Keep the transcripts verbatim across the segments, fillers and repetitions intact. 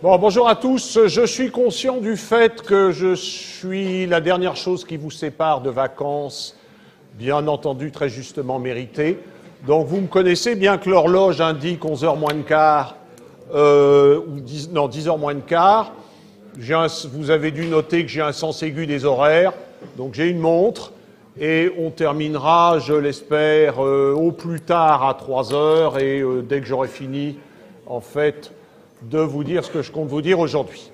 Bon, bonjour à tous. Je suis conscient du fait que je suis la dernière chose qui vous sépare de vacances, bien entendu très justement méritées. Donc vous me connaissez, bien que l'horloge indique onze heures moins le quart, euh, ou dix, non, dix heures moins le quart. J'ai un, vous avez dû noter que j'ai un sens aigu des horaires, donc j'ai une montre, et on terminera, je l'espère, euh, au plus tard à trois heures, et euh, dès que j'aurai fini, en fait, de vous dire ce que je compte vous dire aujourd'hui.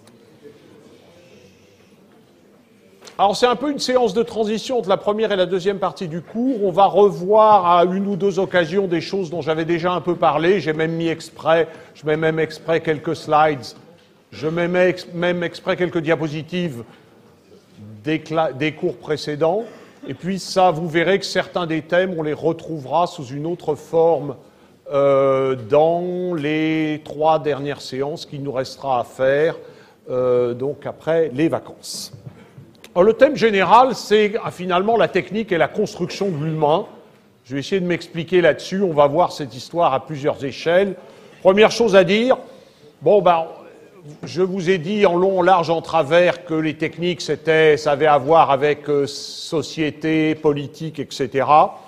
Alors c'est un peu une séance de transition entre la première et la deuxième partie du cours. On va revoir à une ou deux occasions des choses dont j'avais déjà un peu parlé. J'ai même mis exprès, je mets même exprès quelques slides, je mets même exprès quelques diapositives des, des cours précédents. Et puis ça, vous verrez que certains des thèmes, on les retrouvera sous une autre forme Euh, dans les trois dernières séances qu'il nous restera à faire, euh, donc après les vacances. Alors, le thème général, c'est ah, finalement la technique et la construction de l'humain. Je vais essayer de m'expliquer là-dessus. On va voir cette histoire à plusieurs échelles. Première chose à dire, bon, ben, je vous ai dit en long, en large, en travers que les techniques, c'était, ça avait à voir avec euh, société, politique, et cetera.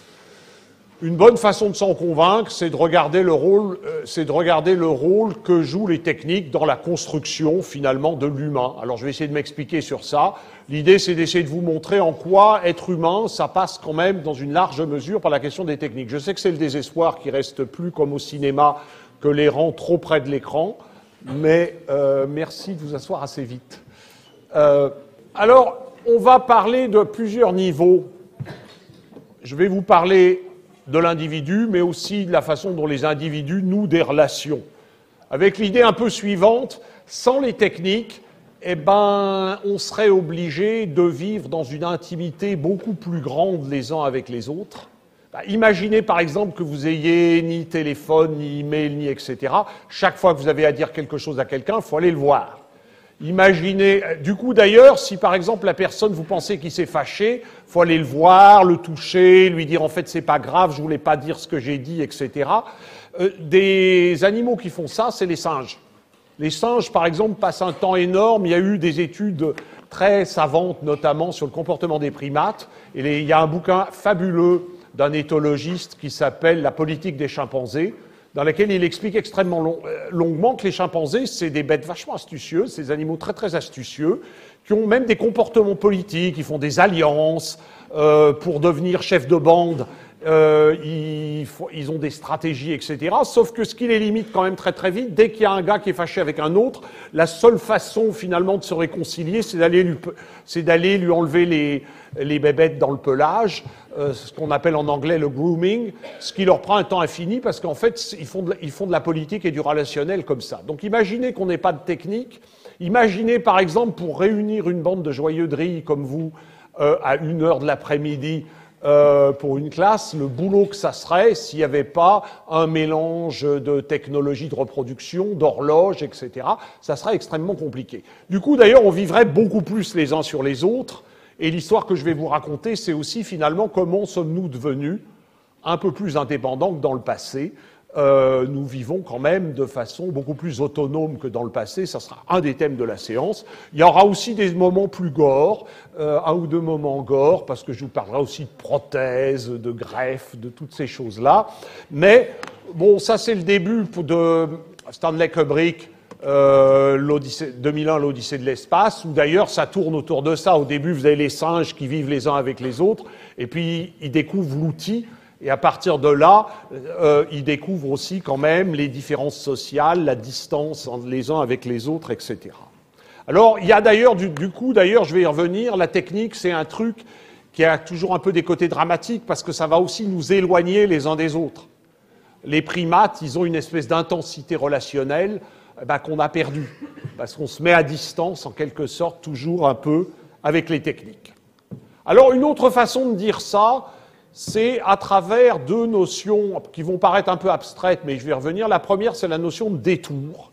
Une bonne façon de s'en convaincre, c'est de regarder le rôle, euh, c'est de regarder le rôle que jouent les techniques dans la construction, finalement, de l'humain. Alors, je vais essayer de m'expliquer sur ça. L'idée, c'est d'essayer de vous montrer en quoi être humain, ça passe quand même, dans une large mesure, par la question des techniques. Je sais que c'est le désespoir qui reste plus, comme au cinéma, que les rangs trop près de l'écran, mais euh, merci de vous asseoir assez vite. Euh, alors, on va parler de plusieurs niveaux. Je vais vous parler de l'individu, mais aussi de la façon dont les individus nouent des relations. Avec l'idée un peu suivante, sans les techniques, eh ben, on serait obligé de vivre dans une intimité beaucoup plus grande les uns avec les autres. Ben, imaginez par exemple que vous ayez ni téléphone, ni email, ni et cetera. Chaque fois que vous avez à dire quelque chose à quelqu'un, il faut aller le voir. Imaginez, du coup d'ailleurs, si par exemple la personne, vous pensez qu'il s'est fâché, il faut aller le voir, le toucher, lui dire en fait c'est pas grave, je voulais pas dire ce que j'ai dit, et cetera. Euh, des animaux qui font ça, c'est les singes. Les singes, par exemple, passent un temps énorme. Il y a eu des études très savantes, notamment sur le comportement des primates. Et les, il y a un bouquin fabuleux d'un éthologiste qui s'appelle « La politique des chimpanzés », dans laquelle il explique extrêmement long, euh, longuement que les chimpanzés, c'est des bêtes vachement astucieuses, ces animaux très très astucieux, qui ont même des comportements politiques, ils font des alliances euh, pour devenir chefs de bande, euh, ils, ils ont des stratégies, et cetera. Sauf que ce qui les limite quand même très très vite, dès qu'il y a un gars qui est fâché avec un autre, la seule façon finalement de se réconcilier, c'est d'aller lui, c'est d'aller lui enlever les, les bébêtes dans le pelage, euh, ce qu'on appelle en anglais le grooming, ce qui leur prend un temps infini parce qu'en fait, ils font, de, ils font de la politique et du relationnel comme ça. Donc imaginez qu'on n'ait pas de technique. Imaginez par exemple pour réunir une bande de joyeux drilles comme vous euh, à une heure de l'après-midi, Euh, pour une classe, le boulot que ça serait s'il n'y avait pas un mélange de technologies de reproduction, d'horloges, et cetera. Ça serait extrêmement compliqué. Du coup, d'ailleurs, on vivrait beaucoup plus les uns sur les autres. Et l'histoire que je vais vous raconter, c'est aussi finalement comment sommes-nous devenus un peu plus indépendants que dans le passé. Euh, nous vivons quand même de façon beaucoup plus autonome que dans le passé. Ça sera un des thèmes de la séance. Il y aura aussi des moments plus gore, euh, un ou deux moments gore, parce que je vous parlerai aussi de prothèses, de greffes, de toutes ces choses-là. Mais bon, ça c'est le début de Stanley Kubrick, euh, deux mille un, l'Odyssée de l'espace, où d'ailleurs ça tourne autour de ça. Au début, vous avez les singes qui vivent les uns avec les autres, et puis ils découvrent l'outil. Et à partir de là, euh, ils découvrent aussi quand même les différences sociales, la distance entre les uns avec les autres, et cetera. Alors, il y a d'ailleurs, du, du coup, d'ailleurs, je vais y revenir, la technique, c'est un truc qui a toujours un peu des côtés dramatiques parce que ça va aussi nous éloigner les uns des autres. Les primates, ils ont une espèce d'intensité relationnelle eh ben, qu'on a perdue parce qu'on se met à distance, en quelque sorte, toujours un peu avec les techniques. Alors, une autre façon de dire ça, c'est à travers deux notions qui vont paraître un peu abstraites, mais je vais y revenir. La première, c'est la notion de détour.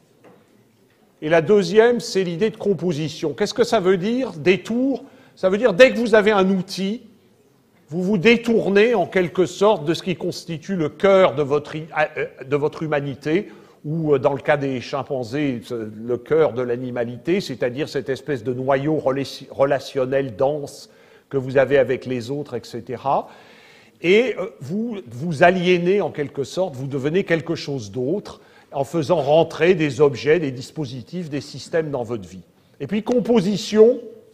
Et la deuxième, c'est l'idée de composition. Qu'est-ce que ça veut dire, détour? Ça veut dire, dès que vous avez un outil, vous vous détournez en quelque sorte de ce qui constitue le cœur de votre, de votre humanité, ou dans le cas des chimpanzés, le cœur de l'animalité, c'est-à-dire cette espèce de noyau relationnel dense que vous avez avec les autres, et cetera. Et vous vous aliénez en quelque sorte, vous devenez quelque chose d'autre en faisant rentrer des objets, des dispositifs, des systèmes dans votre vie. Et puis composition,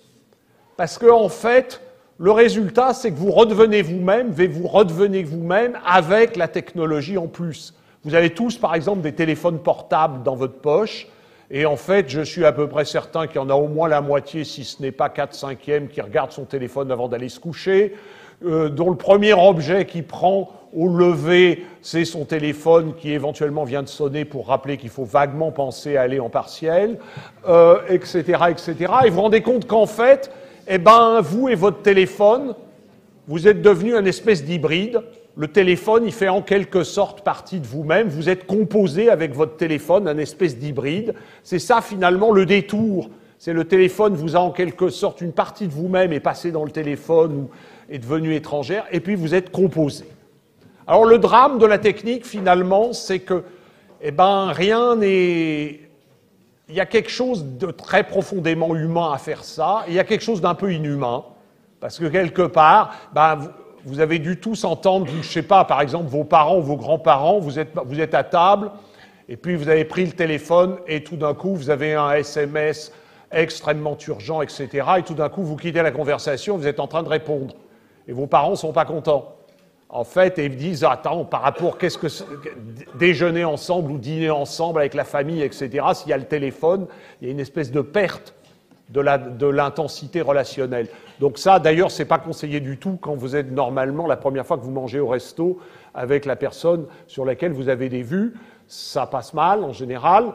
parce que en fait, le résultat, c'est que vous redevenez vous-même, vous redevenez vous-même avec la technologie en plus. Vous avez tous, par exemple, des téléphones portables dans votre poche, et en fait, je suis à peu près certain qu'il y en a au moins la moitié, si ce n'est pas quatre cinquièmes, qui regarde son téléphone avant d'aller se coucher, euh, dont le premier objet qu'il prend au lever, c'est son téléphone qui éventuellement vient de sonner pour rappeler qu'il faut vaguement penser à aller en partiel, euh, et cetera, et cetera. Et vous vous rendez compte qu'en fait, eh ben, vous et votre téléphone, vous êtes devenus une espèce d'hybride. Le téléphone, il fait en quelque sorte partie de vous-même. Vous êtes composé avec votre téléphone, une espèce d'hybride. C'est ça, finalement, le détour. C'est le téléphone vous a en quelque sorte une partie de vous-même est passée dans le téléphone ou est devenue étrangère, et puis vous êtes composé. Alors, le drame de la technique, finalement, c'est que, eh ben, rien n'est... Il y a quelque chose de très profondément humain à faire ça, et il y a quelque chose d'un peu inhumain, parce que quelque part, ben, vous, vous avez dû tous entendre, je ne sais pas, par exemple, vos parents ou vos grands-parents, vous êtes, vous êtes à table, et puis vous avez pris le téléphone, et tout d'un coup, vous avez un S M S extrêmement urgent, et cetera, et tout d'un coup, vous quittez la conversation, vous êtes en train de répondre, et vos parents ne sont pas contents. En fait, ils disent, attends, par rapport, qu'est-ce que déjeuner ensemble ou dîner ensemble avec la famille, et cetera, s'il y a le téléphone, il y a une espèce de perte de la, de l'intensité relationnelle. Donc ça, d'ailleurs, c'est pas conseillé du tout quand vous êtes normalement, la première fois que vous mangez au resto avec la personne sur laquelle vous avez des vues, ça passe mal, en général.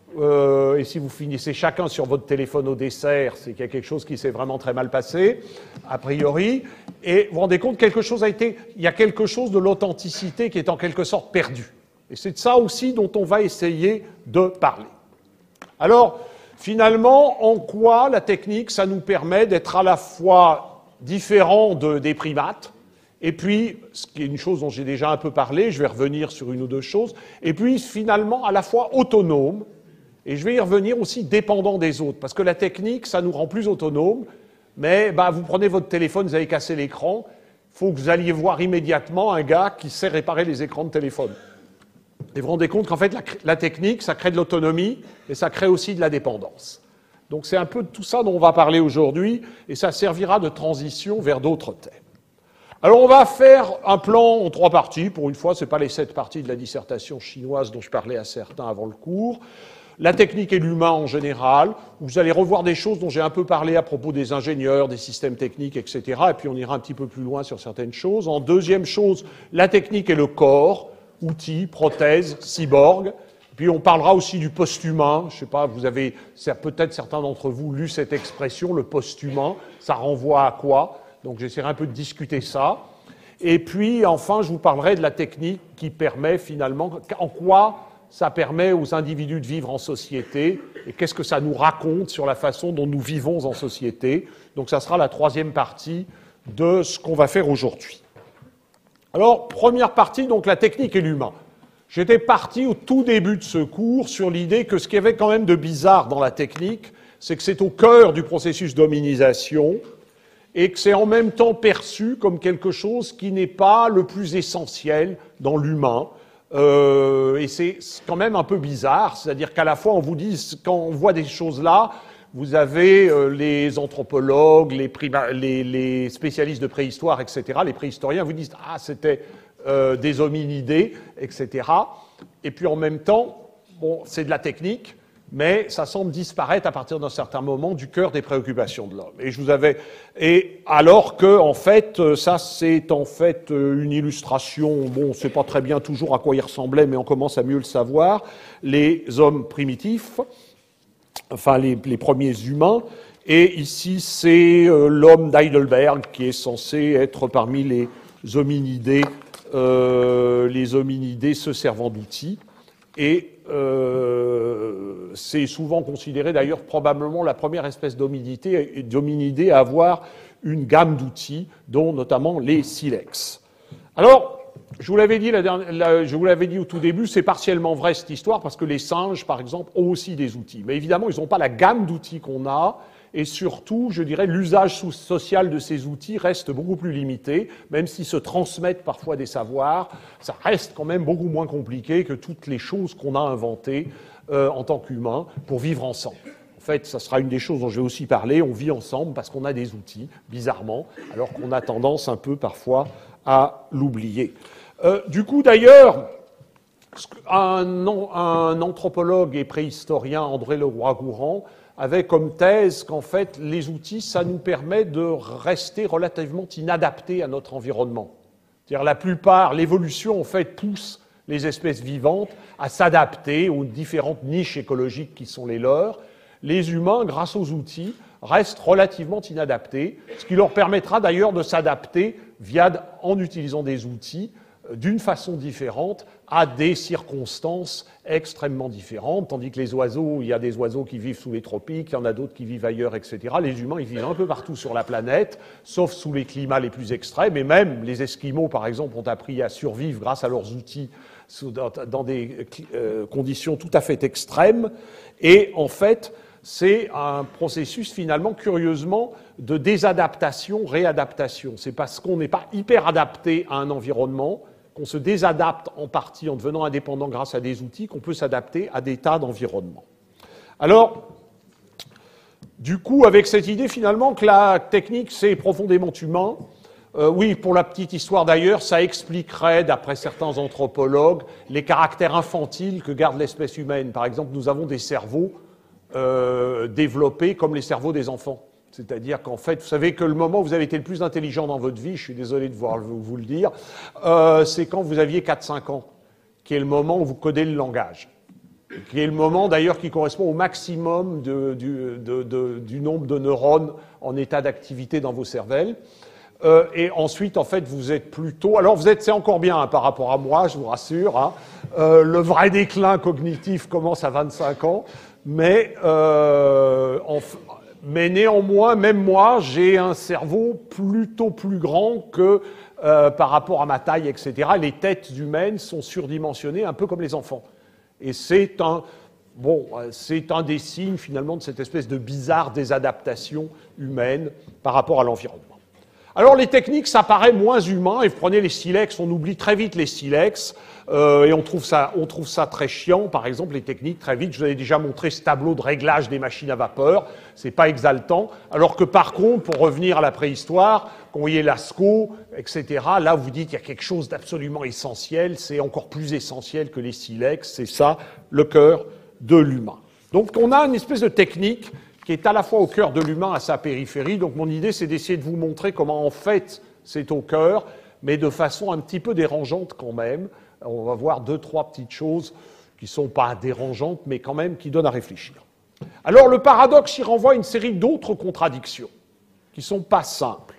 Euh, et si vous finissez chacun sur votre téléphone au dessert, c'est qu'il y a quelque chose qui s'est vraiment très mal passé, a priori. Et vous vous rendez compte, quelque chose a été, il y a quelque chose de l'authenticité qui est en quelque sorte perdu. Et c'est de ça aussi dont on va essayer de parler. Alors, finalement, en quoi la technique, ça nous permet d'être à la fois différent de, des primates, et puis, ce qui est une chose dont j'ai déjà un peu parlé, je vais revenir sur une ou deux choses, et puis finalement à la fois autonome, et je vais y revenir aussi dépendant des autres, parce que la technique, ça nous rend plus autonomes, mais bah, vous prenez votre téléphone, vous avez cassé l'écran, il faut que vous alliez voir immédiatement un gars qui sait réparer les écrans de téléphone. Et vous vous rendez compte qu'en fait, la, la technique, ça crée de l'autonomie, et ça crée aussi de la dépendance. Donc c'est un peu de tout ça dont on va parler aujourd'hui, et ça servira de transition vers d'autres thèmes. Alors on va faire un plan en trois parties, pour une fois, ce n'est pas les sept parties de la dissertation chinoise dont je parlais à certains avant le cours. La technique et l'humain en général, où vous allez revoir des choses dont j'ai un peu parlé à propos des ingénieurs, des systèmes techniques, et cetera. Et puis on ira un petit peu plus loin sur certaines choses. En deuxième chose, la technique et le corps, outils, prothèses, cyborgs. Puis on parlera aussi du post-humain. Je ne sais pas, vous avez peut-être certains d'entre vous lu cette expression, le post-humain. Ça renvoie à quoi? Donc j'essaierai un peu de discuter ça. Et puis enfin, je vous parlerai de la technique qui permet finalement, en quoi ça permet aux individus de vivre en société et qu'est-ce que ça nous raconte sur la façon dont nous vivons en société. Donc ça sera la troisième partie de ce qu'on va faire aujourd'hui. Alors, première partie, donc la technique et l'humain. J'étais parti au tout début de ce cours sur l'idée que ce qu'il y avait quand même de bizarre dans la technique, c'est que c'est au cœur du processus d'hominisation et que c'est en même temps perçu comme quelque chose qui n'est pas le plus essentiel dans l'humain. Euh, et c'est quand même un peu bizarre, c'est-à-dire qu'à la fois on vous dit, quand on voit des choses là, vous avez euh, les anthropologues, les, prima- les, les spécialistes de préhistoire, et cetera, les préhistoriens vous disent « Ah, c'était euh, des hominidés, et cetera » Et puis en même temps, bon, c'est de la technique, mais ça semble disparaître à partir d'un certain moment du cœur des préoccupations de l'homme. Et je vous avais, et alors que en fait, ça c'est en fait une illustration. Bon, on ne sait pas très bien toujours à quoi il ressemblait, mais on commence à mieux le savoir. Les hommes primitifs, enfin les, les premiers humains. Et ici, c'est euh, l'homme d'Heidelberg qui est censé être parmi les hominidés, euh, les hominidés se servant d'outils. Et euh, c'est souvent considéré d'ailleurs probablement la première espèce d'hominidé, d'hominidé à avoir une gamme d'outils, dont notamment les silex. Alors, je vous l'avais dit, la dernière, la, je vous l'avais dit au tout début, c'est partiellement vrai cette histoire, parce que les singes, par exemple, ont aussi des outils. Mais évidemment, ils n'ont pas la gamme d'outils qu'on a, et surtout, je dirais, l'usage social de ces outils reste beaucoup plus limité, même s'ils se transmettent parfois des savoirs, ça reste quand même beaucoup moins compliqué que toutes les choses qu'on a inventées euh, en tant qu'humains pour vivre ensemble. En fait, ça sera une des choses dont je vais aussi parler, on vit ensemble parce qu'on a des outils, bizarrement, alors qu'on a tendance un peu parfois à l'oublier. Euh, du coup, d'ailleurs, un, un anthropologue et préhistorien, André Leroi-Gourhan, avait comme thèse qu'en fait, les outils, ça nous permet de rester relativement inadaptés à notre environnement. C'est-à-dire, la plupart, l'évolution, en fait, pousse les espèces vivantes à s'adapter aux différentes niches écologiques qui sont les leurs. Les humains, grâce aux outils, restent relativement inadaptés, ce qui leur permettra d'ailleurs de s'adapter via, en utilisant des outils d'une façon différente à des circonstances extrêmement différentes, tandis que les oiseaux, il y a des oiseaux qui vivent sous les tropiques, il y en a d'autres qui vivent ailleurs, et cetera. Les humains, ils vivent un peu partout sur la planète, sauf sous les climats les plus extrêmes, et même les Esquimaux, par exemple, ont appris à survivre grâce à leurs outils dans des conditions tout à fait extrêmes, et en fait, c'est un processus finalement, curieusement, de désadaptation, réadaptation. C'est parce qu'on n'est pas hyper adapté à un environnement, qu'on se désadapte en partie en devenant indépendant grâce à des outils, qu'on peut s'adapter à des tas d'environnements. Alors, du coup, avec cette idée finalement que la technique, c'est profondément humain, euh, oui, pour la petite histoire d'ailleurs, ça expliquerait, d'après certains anthropologues, les caractères infantiles que garde l'espèce humaine. Par exemple, nous avons des cerveaux Euh, développés comme les cerveaux des enfants. C'est-à-dire qu'en fait, vous savez que le moment où vous avez été le plus intelligent dans votre vie, je suis désolé de voir, vous le dire, euh, c'est quand vous aviez quatre cinq ans, qui est le moment où vous codez le langage, qui est le moment d'ailleurs qui correspond au maximum de, du, de, de, du nombre de neurones en état d'activité dans vos cervelles. Euh, et ensuite, en fait, vous êtes plutôt... Alors, vous êtes, c'est encore bien hein, par rapport à moi, je vous rassure. Hein. Euh, le vrai déclin cognitif commence à vingt-cinq ans. Mais, euh, en, mais néanmoins, même moi, j'ai un cerveau plutôt plus grand que euh, par rapport à ma taille, et cetera. Les têtes humaines sont surdimensionnées, un peu comme les enfants. Et c'est un, bon, c'est un des signes, finalement, de cette espèce de bizarre désadaptation humaine par rapport à l'environnement. Alors, les techniques, ça paraît moins humain, et vous prenez les silex, on oublie très vite les silex, euh, et on trouve, ça, on trouve ça très chiant, par exemple, les techniques, très vite. Je vous avais déjà montré ce tableau de réglage des machines à vapeur, c'est pas exaltant, alors que par contre, pour revenir à la préhistoire, quand vous voyez Lascaux, et cetera, là, vous dites qu'il y a quelque chose d'absolument essentiel, c'est encore plus essentiel que les silex, c'est ça, le cœur de l'humain. Donc, on a une espèce de technique qui est à la fois au cœur de l'humain, à sa périphérie. Donc mon idée, c'est d'essayer de vous montrer comment en fait c'est au cœur, mais de façon un petit peu dérangeante quand même. On va voir deux, trois petites choses qui ne sont pas dérangeantes, mais quand même qui donnent à réfléchir. Alors le paradoxe y renvoie à une série d'autres contradictions qui ne sont pas simples.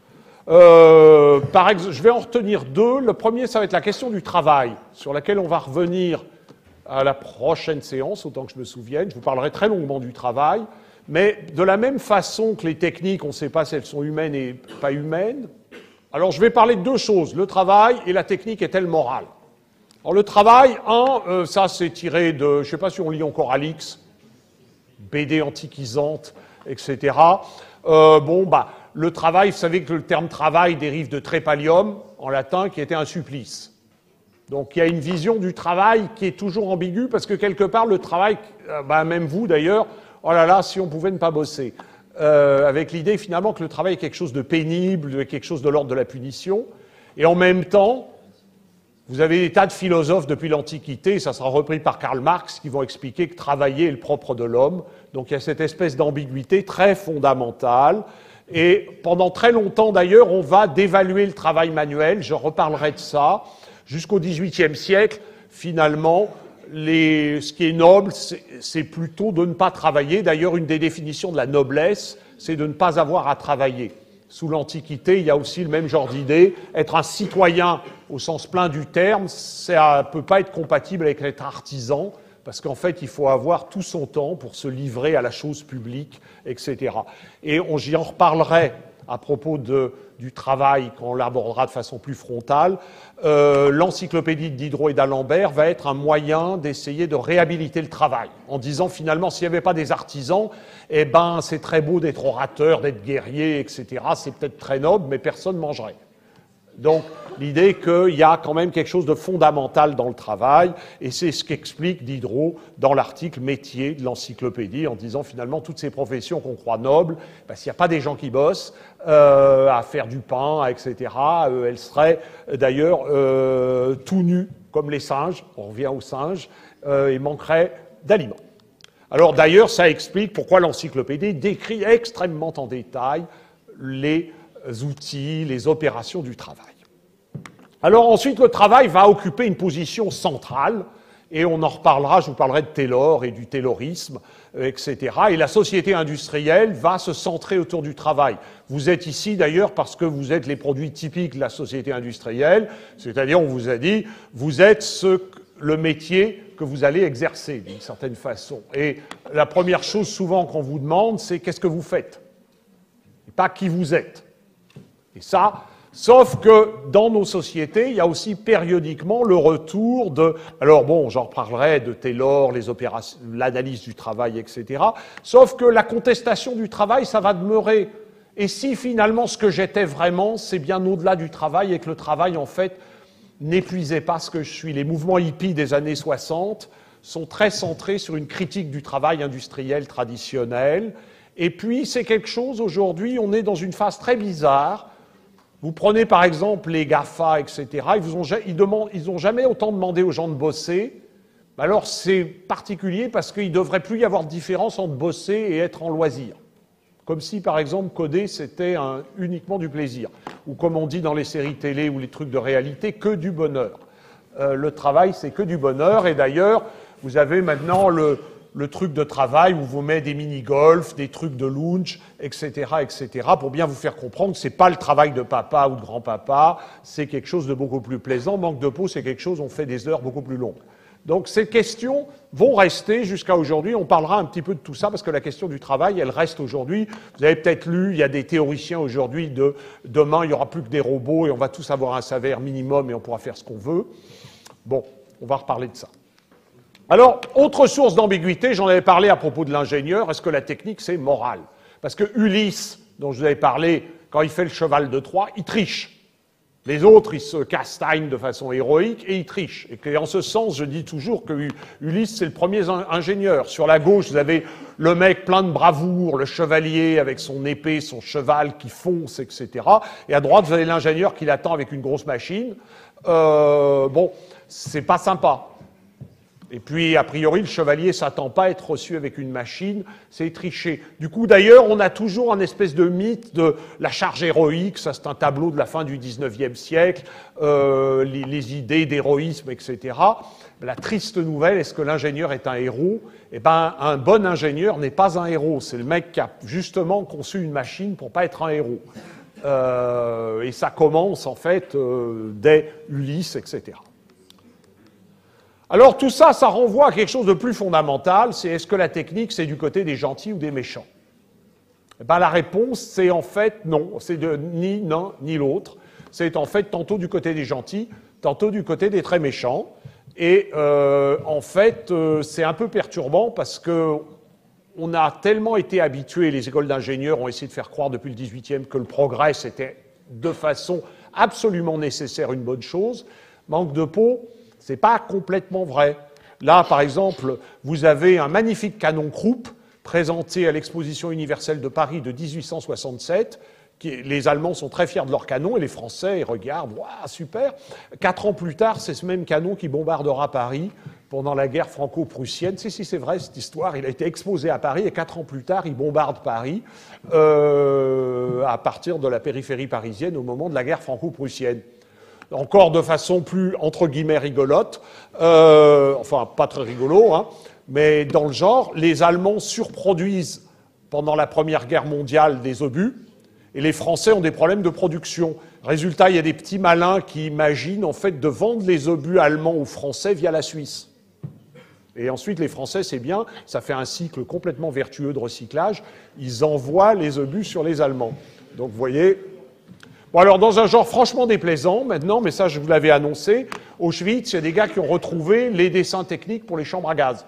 Euh, par exemple, je vais en retenir deux. Le premier, ça va être la question du travail, sur laquelle on va revenir à la prochaine séance, autant que je me souvienne. Je vous parlerai très longuement du travail. Mais de la même façon que les techniques, on ne sait pas si elles sont humaines et pas humaines, alors je vais parler de deux choses, le travail et la technique est-elle morale? Alors le travail, un, euh, ça c'est tiré de, je ne sais pas si on lit encore Alix, B D antiquisante, et cetera. Euh, bon, bah, le travail, vous savez que le terme travail dérive de trépalium, en latin, qui était un supplice. Donc il y a une vision du travail qui est toujours ambiguë, parce que quelque part, le travail, euh, bah, même vous d'ailleurs, oh là là, si on pouvait ne pas bosser. Euh, avec l'idée finalement que le travail est quelque chose de pénible, quelque chose de l'ordre de la punition. Et en même temps, vous avez des tas de philosophes depuis l'Antiquité, ça sera repris par Karl Marx, qui vont expliquer que travailler est le propre de l'homme. Donc il y a cette espèce d'ambiguïté très fondamentale. Et pendant très longtemps d'ailleurs, on va dévaluer le travail manuel, je reparlerai de ça. Jusqu'au dix-huitième siècle, finalement, Les, ce qui est noble, c'est plutôt de ne pas travailler. D'ailleurs, une des définitions de la noblesse, c'est de ne pas avoir à travailler. Sous l'Antiquité, il y a aussi le même genre d'idée. Être un citoyen, au sens plein du terme, ça ne peut pas être compatible avec être artisan, parce qu'en fait, il faut avoir tout son temps pour se livrer à la chose publique, et cetera. Et j'y en reparlerai à propos de, du travail, quand on l'abordera de façon plus frontale, euh, l'encyclopédie de Diderot et d'Alembert va être un moyen d'essayer de réhabiliter le travail, en disant finalement, s'il n'y avait pas des artisans, eh ben, c'est très beau d'être orateur, d'être guerrier, et cetera. C'est peut-être très noble, mais personne ne mangerait. Donc, l'idée qu'il y a quand même quelque chose de fondamental dans le travail, et c'est ce qu'explique Diderot dans l'article métier de l'encyclopédie, en disant finalement toutes ces professions qu'on croit nobles, ben, s'il n'y a pas des gens qui bossent euh, à faire du pain, et cetera, euh, elles seraient d'ailleurs euh, tout nues, comme les singes, on revient aux singes, euh, et manqueraient d'aliments. Alors d'ailleurs, ça explique pourquoi l'encyclopédie décrit extrêmement en détail les outils, les opérations du travail. Alors ensuite, le travail va occuper une position centrale, et on en reparlera, je vous parlerai de Taylor et du taylorisme, et cetera. Et la société industrielle va se centrer autour du travail. Vous êtes ici d'ailleurs parce que vous êtes les produits typiques de la société industrielle, c'est-à-dire on vous a dit, vous êtes ce, le métier que vous allez exercer d'une certaine façon. Et la première chose souvent qu'on vous demande, c'est qu'est-ce que vous faites, et pas qui vous êtes. Et ça, sauf que dans nos sociétés, il y a aussi périodiquement le retour de... Alors bon, j'en reparlerai de Taylor, les opérations, l'analyse du travail, et cetera. Sauf que la contestation du travail, ça va demeurer. Et si finalement ce que j'étais vraiment, c'est bien au-delà du travail et que le travail, en fait, n'épuisait pas ce que je suis. Les mouvements hippies des années soixante sont très centrés sur une critique du travail industriel traditionnel. Et puis, c'est quelque chose, aujourd'hui, on est dans une phase très bizarre. Vous prenez par exemple les GAFA, et cetera, ils vous ont, ils demandent, ils ont jamais autant demandé aux gens de bosser. Alors c'est particulier parce qu'il ne devrait plus y avoir de différence entre bosser et être en loisir. Comme si par exemple coder c'était un, uniquement du plaisir. Ou comme on dit dans les séries télé ou les trucs de réalité, que du bonheur. Euh, le travail c'est que du bonheur, et d'ailleurs vous avez maintenant le... le truc de travail où vous mettez des mini-golf, des trucs de lounge, et cetera, et cetera, pour bien vous faire comprendre que ce n'est pas le travail de papa ou de grand-papa, c'est quelque chose de beaucoup plus plaisant. Manque de peau, c'est quelque chose, on fait des heures beaucoup plus longues. Donc ces questions vont rester jusqu'à aujourd'hui. On parlera un petit peu de tout ça, parce que la question du travail, elle reste aujourd'hui. Vous avez peut-être lu, il y a des théoriciens aujourd'hui de demain, il n'y aura plus que des robots et on va tous avoir un salaire minimum et on pourra faire ce qu'on veut. Bon, on va reparler de ça. Alors, autre source d'ambiguïté, j'en avais parlé à propos de l'ingénieur, est-ce que la technique, c'est moral? Parce que Ulysse, dont je vous avais parlé, quand il fait le cheval de Troie, il triche. Les autres, ils se castagnent de façon héroïque et ils trichent. Et que, en ce sens, je dis toujours que Ulysse, c'est le premier ingénieur. Sur la gauche, vous avez le mec plein de bravoure, le chevalier avec son épée, son cheval qui fonce, et cetera. Et à droite, vous avez l'ingénieur qui l'attend avec une grosse machine. Euh, bon, c'est pas sympa. Et puis, a priori, le chevalier ne s'attend pas à être reçu avec une machine, c'est tricher. Du coup, d'ailleurs, on a toujours un espèce de mythe de la charge héroïque, ça c'est un tableau de la fin du dix-neuvième siècle, euh, les, les idées d'héroïsme, et cetera. La triste nouvelle, est-ce que l'ingénieur est un héros? Eh bien, un bon ingénieur n'est pas un héros, c'est le mec qui a justement conçu une machine pour ne pas être un héros. Euh, et ça commence, en fait, euh, dès Ulysse, et cetera. Alors tout ça, ça renvoie à quelque chose de plus fondamental, c'est est-ce que la technique, c'est du côté des gentils ou des méchants? Eh bien, la réponse, c'est en fait non, c'est de ni l'un ni l'autre. C'est en fait tantôt du côté des gentils, tantôt du côté des très méchants. Et euh, en fait, euh, c'est un peu perturbant parce que on a tellement été habitués, les écoles d'ingénieurs ont essayé de faire croire depuis le dix-huitième que le progrès, c'était de façon absolument nécessaire une bonne chose. Manque de peau, c'est pas complètement vrai. Là, par exemple, vous avez un magnifique canon Krupp présenté à l'exposition universelle de Paris de dix-huit cent soixante-sept. Qui, les Allemands sont très fiers de leur canon et les Français ils regardent, waouh, super. Quatre ans plus tard, c'est ce même canon qui bombardera Paris pendant la guerre franco-prussienne. Si, si, c'est vrai cette histoire. Il a été exposé à Paris et quatre ans plus tard, il bombarde Paris euh, à partir de la périphérie parisienne au moment de la guerre franco-prussienne. Encore de façon plus, entre guillemets, rigolote, euh, enfin, pas très rigolo, hein, mais dans le genre, les Allemands surproduisent pendant la Première Guerre mondiale des obus, et les Français ont des problèmes de production. Résultat, il y a des petits malins qui imaginent, en fait, de vendre les obus allemands aux Français via la Suisse. Et ensuite, les Français, c'est bien, ça fait un cycle complètement vertueux de recyclage, ils envoient les obus sur les Allemands. Donc vous voyez... Bon alors dans un genre franchement déplaisant maintenant, mais ça je vous l'avais annoncé, Auschwitz, il y a des gars qui ont retrouvé les dessins techniques pour les chambres à gaz.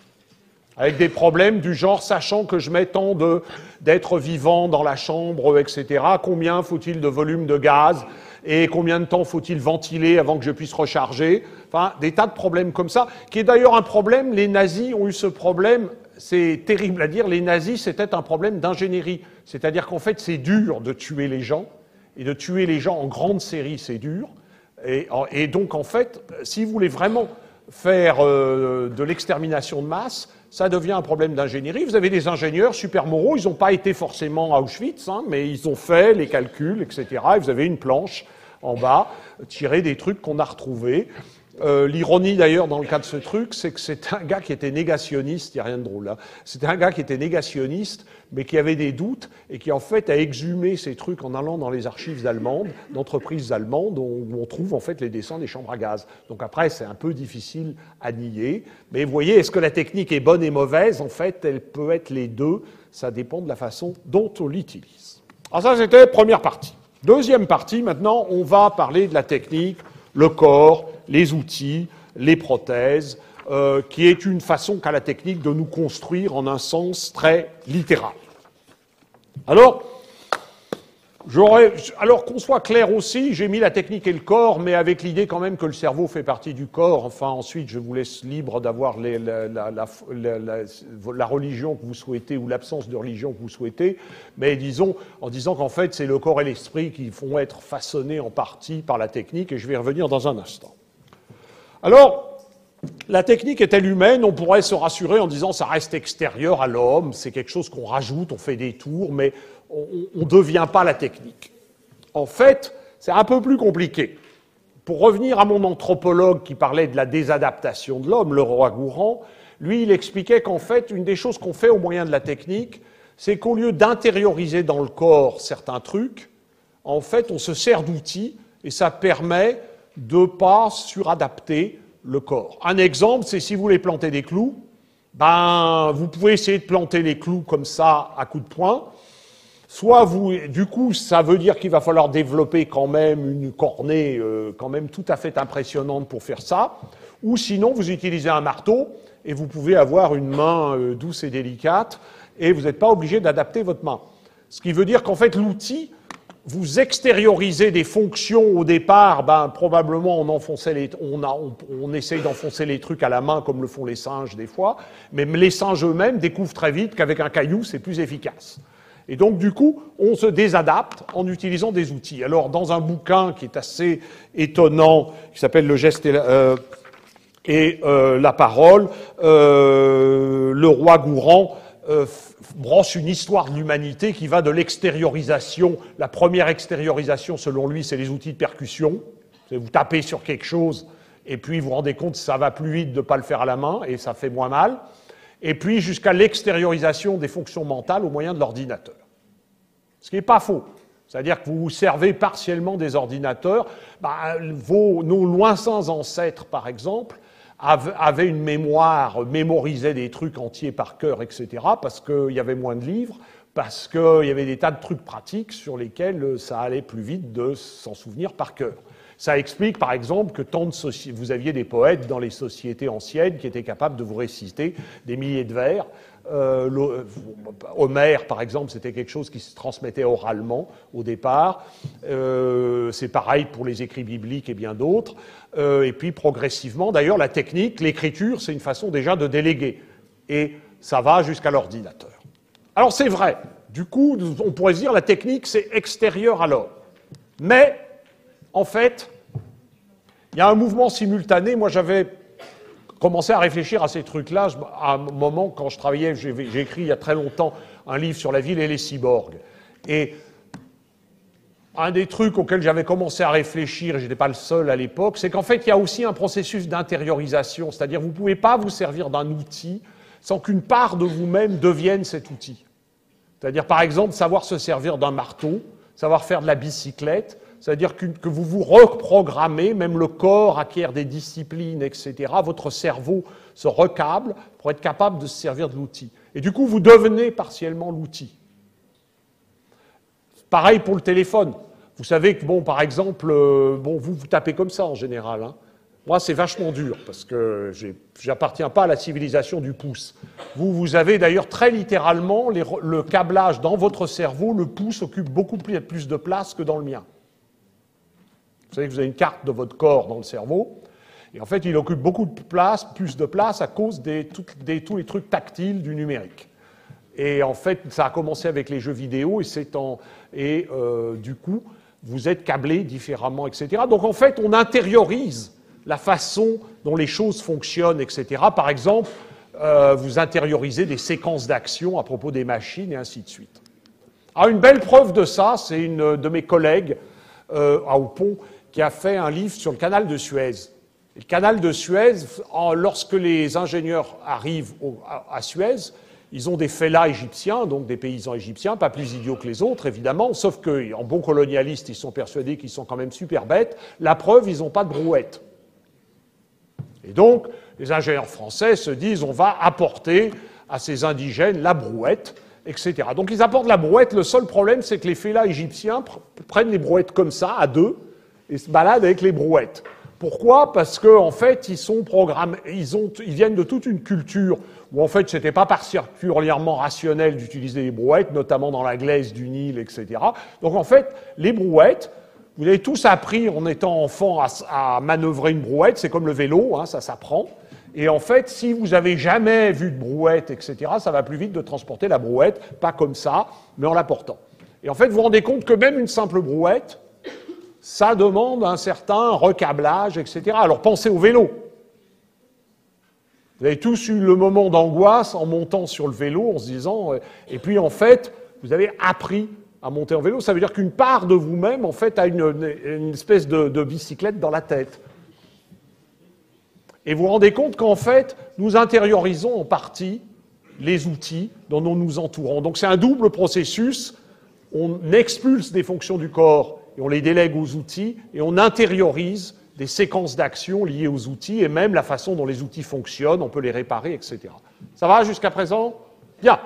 Avec des problèmes du genre, sachant que je mets tant de, d'êtres vivants dans la chambre, et cetera, combien faut-il de volume de gaz et combien de temps faut-il ventiler avant que je puisse recharger. Enfin, des tas de problèmes comme ça, qui est d'ailleurs un problème, les nazis ont eu ce problème, c'est terrible à dire, les nazis c'était un problème d'ingénierie. C'est-à-dire qu'en fait c'est dur de tuer les gens, et de tuer les gens en grande série c'est dur, et, et donc en fait, si vous voulez vraiment faire euh, de l'extermination de masse, ça devient un problème d'ingénierie. Vous avez des ingénieurs super moraux, ils n'ont pas été forcément à Auschwitz, hein, mais ils ont fait les calculs, et cetera. Et vous avez une planche en bas, tirée des trucs qu'on a retrouvés. Euh, l'ironie d'ailleurs dans le cas de ce truc, c'est que c'est un gars qui était négationniste, il n'y a rien de drôle là, c'était un gars qui était négationniste, mais qui avait des doutes, et qui en fait a exhumé ces trucs en allant dans les archives allemandes, d'entreprises allemandes, où on trouve en fait les dessins des chambres à gaz. Donc après, c'est un peu difficile à nier, mais vous voyez, est-ce que la technique est bonne et mauvaise? En fait, elle peut être les deux, ça dépend de la façon dont on l'utilise. Alors ça, c'était la première partie. Deuxième partie, maintenant, on va parler de la technique, le corps, les outils, les prothèses, euh, qui est une façon qu'a la technique de nous construire en un sens très littéral. Alors, j'aurais, alors qu'on soit clair aussi, j'ai mis la technique et le corps, mais avec l'idée quand même que le cerveau fait partie du corps. Enfin, ensuite, je vous laisse libre d'avoir les, la, la, la, la, la religion que vous souhaitez ou l'absence de religion que vous souhaitez, mais disons, en disant qu'en fait, c'est le corps et l'esprit qui vont être façonnés en partie par la technique, et je vais y revenir dans un instant. Alors, la technique est-elle humaine? On pourrait se rassurer en disant ça reste extérieur à l'homme, c'est quelque chose qu'on rajoute, on fait des tours, mais on ne devient pas la technique. En fait, c'est un peu plus compliqué. Pour revenir à mon anthropologue qui parlait de la désadaptation de l'homme, le Roy-Gourand, lui, il expliquait qu'en fait, une des choses qu'on fait au moyen de la technique, c'est qu'au lieu d'intérioriser dans le corps certains trucs, en fait, on se sert d'outils et ça permet de ne pas suradapter le corps. Un exemple, c'est si vous voulez planter des clous, ben, vous pouvez essayer de planter les clous comme ça à coups de poing. Soit vous, du coup, ça veut dire qu'il va falloir développer quand même une cornée euh, quand même tout à fait impressionnante pour faire ça. Ou sinon, vous utilisez un marteau et vous pouvez avoir une main euh, douce et délicate et vous n'êtes pas obligé d'adapter votre main. Ce qui veut dire qu'en fait, l'outil, vous extériorisez des fonctions au départ, ben, probablement on, enfonçait les, on, a, on, on essaye d'enfoncer les trucs à la main comme le font les singes des fois, mais les singes eux-mêmes découvrent très vite qu'avec un caillou, c'est plus efficace. Et donc, du coup, on se désadapte en utilisant des outils. Alors, dans un bouquin qui est assez étonnant, qui s'appelle « Le geste et la, euh, et, euh, la parole euh, », le Roy-Gourand euh, brosse une histoire de l'humanité qui va de l'extériorisation. La première extériorisation, selon lui, c'est les outils de percussion. Vous tapez sur quelque chose, et puis vous vous rendez compte que ça va plus vite de ne pas le faire à la main, et ça fait moins mal. Et puis jusqu'à l'extériorisation des fonctions mentales au moyen de l'ordinateur. Ce qui n'est pas faux. C'est-à-dire que vous vous servez partiellement des ordinateurs. Bah, vos, nos lointains ancêtres, par exemple, avaient une mémoire, mémorisaient des trucs entiers par cœur, et cetera, parce qu'il y avait moins de livres, parce qu'il y avait des tas de trucs pratiques sur lesquels ça allait plus vite de s'en souvenir par cœur. Ça explique, par exemple, que tant de soci... vous aviez des poètes dans les sociétés anciennes qui étaient capables de vous réciter des milliers de vers. Euh, Homère, par exemple, c'était quelque chose qui se transmettait oralement au départ. Euh, c'est pareil pour les écrits bibliques et bien d'autres. Euh, et puis, progressivement, d'ailleurs, la technique, l'écriture, c'est une façon déjà de déléguer. Et ça va jusqu'à l'ordinateur. Alors, c'est vrai. Du coup, on pourrait se dire la technique, c'est extérieur à l'homme. Mais... en fait, il y a un mouvement simultané. Moi, j'avais commencé à réfléchir à ces trucs-là à un moment quand je travaillais, j'ai écrit il y a très longtemps un livre sur la ville et les cyborgs. Et un des trucs auxquels j'avais commencé à réfléchir, et je n'étais pas le seul à l'époque, c'est qu'en fait, il y a aussi un processus d'intériorisation. C'est-à-dire, vous ne pouvez pas vous servir d'un outil sans qu'une part de vous-même devienne cet outil. C'est-à-dire, par exemple, savoir se servir d'un marteau, savoir faire de la bicyclette, c'est-à-dire que, que vous vous reprogrammez, même le corps acquiert des disciplines, et cetera. Votre cerveau se recable pour être capable de se servir de l'outil. Et du coup, vous devenez partiellement l'outil. Pareil pour le téléphone. Vous savez que, bon, par exemple, euh, bon, vous, vous tapez comme ça en général. Hein. Moi, c'est vachement dur parce que j'appartiens pas à la civilisation du pouce. Vous, vous avez d'ailleurs très littéralement les, le câblage dans votre cerveau, le pouce occupe beaucoup plus, plus de place que dans le mien. Vous savez que vous avez une carte de votre corps dans le cerveau, et en fait, il occupe beaucoup de place, plus de place à cause des, tout, des tous les trucs tactiles du numérique. Et en fait, ça a commencé avec les jeux vidéo, et, c'est en, et euh, du coup, vous êtes câblés différemment, et cetera. Donc en fait, on intériorise la façon dont les choses fonctionnent, et cetera. Par exemple, euh, vous intériorisez des séquences d'actions à propos des machines, et ainsi de suite. Alors une belle preuve de ça, c'est une de mes collègues euh, à Aupont qui a fait un livre sur le canal de Suez. Et le canal de Suez, en, lorsque les ingénieurs arrivent au, à, à Suez, ils ont des fellahs égyptiens, donc des paysans égyptiens, pas plus idiots que les autres, évidemment, sauf qu'en bons colonialistes, ils sont persuadés qu'ils sont quand même super bêtes. La preuve, ils n'ont pas de brouette. Et donc, les ingénieurs français se disent, on va apporter à ces indigènes la brouette, et cetera. Donc ils apportent la brouette. Le seul problème, c'est que les fellahs égyptiens pr prennent les brouettes comme ça, à deux, et se baladent avec les brouettes. Pourquoi? Parce qu'en en fait, ils sont programmés, ils, ont, ils viennent de toute une culture où en fait, c'était pas particulièrement rationnel d'utiliser les brouettes, notamment dans la glaise du Nil, et cetera. Donc en fait, les brouettes, vous avez tous appris en étant enfant à, à manœuvrer une brouette, c'est comme le vélo, hein, ça s'apprend. Et en fait, si vous avez jamais vu de brouette, et cetera, ça va plus vite de transporter la brouette, pas comme ça, mais en la portant. Et en fait, vous vous rendez compte que même une simple brouette, ça demande un certain recablage, et cetera. Alors pensez au vélo. Vous avez tous eu le moment d'angoisse en montant sur le vélo, en se disant... Euh, et puis en fait, vous avez appris à monter en vélo. Ça veut dire qu'une part de vous-même, en fait, a une, une espèce de, de bicyclette dans la tête. Et vous vous rendez compte qu'en fait, nous intériorisons en partie les outils dont nous nous entourons. Donc c'est un double processus. On expulse des fonctions du corps et on les délègue aux outils, et on intériorise des séquences d'actions liées aux outils, et même la façon dont les outils fonctionnent, on peut les réparer, et cetera. Ça va jusqu'à présent? Bien.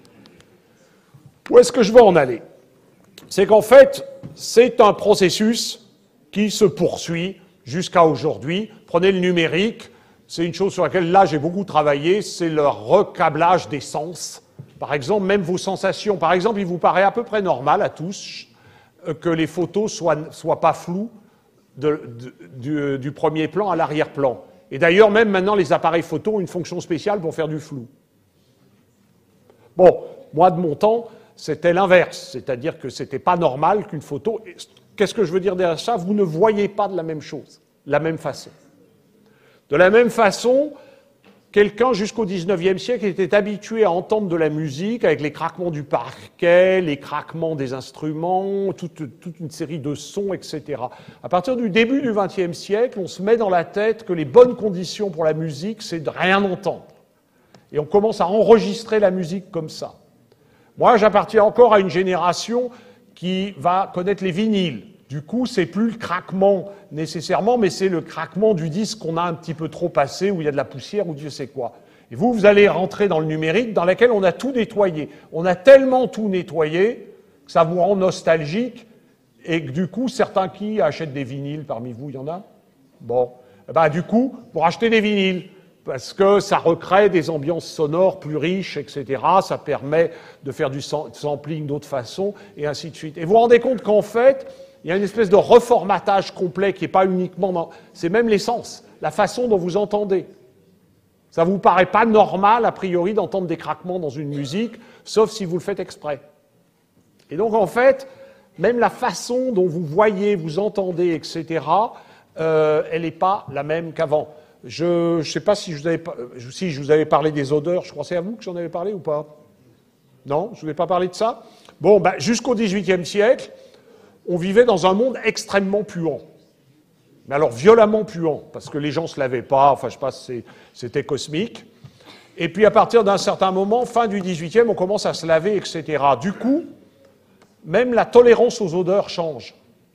Où est-ce que je veux en aller? C'est qu'en fait, c'est un processus qui se poursuit jusqu'à aujourd'hui. Prenez le numérique, c'est une chose sur laquelle, là, j'ai beaucoup travaillé, c'est le recablage des sens. Par exemple, même vos sensations. Par exemple, il vous paraît à peu près normal à tous que les photos soient, soient pas floues de, de, du, du premier plan à l'arrière-plan. Et d'ailleurs, même maintenant, les appareils photo ont une fonction spéciale pour faire du flou. Bon, moi, de mon temps, c'était l'inverse. C'est-à-dire que c'était pas normal qu'une photo... Qu'est-ce que je veux dire derrière ça? Vous ne voyez pas de la même chose, de la même façon. De la même façon... Quelqu'un, jusqu'au dix-neuvième siècle, était habitué à entendre de la musique avec les craquements du parquet, les craquements des instruments, toute, toute une série de sons, et cetera. À partir du début du vingtième siècle, on se met dans la tête que les bonnes conditions pour la musique, c'est de rien entendre. Et on commence à enregistrer la musique comme ça. Moi, j'appartiens encore à une génération qui va connaître les vinyles. Du coup, c'est plus le craquement nécessairement, mais c'est le craquement du disque qu'on a un petit peu trop passé, où il y a de la poussière ou Dieu sait quoi. Et vous, vous allez rentrer dans le numérique, dans lequel on a tout nettoyé. On a tellement tout nettoyé que ça vous rend nostalgique, et que du coup, certains qui achètent des vinyles parmi vous, il y en a? Bon. Eh ben, du coup, pour acheter des vinyles, parce que ça recrée des ambiances sonores plus riches, et cetera. Ça permet de faire du sampling d'autres façons, et ainsi de suite. Et vous vous rendez compte qu'en fait, il y a une espèce de reformatage complet qui n'est pas uniquement dans... C'est même l'essence, la façon dont vous entendez. Ça ne vous paraît pas normal, a priori, d'entendre des craquements dans une musique, sauf si vous le faites exprès. Et donc, en fait, même la façon dont vous voyez, vous entendez, et cetera, euh, elle n'est pas la même qu'avant. Je ne sais pas si je, vous avais, si je vous avais parlé des odeurs, je crois que c'est à vous que j'en avais parlé ou pas? Non, je ne vous ai pas parlé de ça? Bon, ben, jusqu'au dix-huitième siècle, on vivait dans un monde extrêmement puant. Mais alors violemment puant, parce que les gens ne se lavaient pas, enfin je sais pas, c'était cosmique. Et puis à partir d'un certain moment, fin du dix-huitième, on commence à se laver, et cetera. Du coup, même la tolérance aux odeurs change.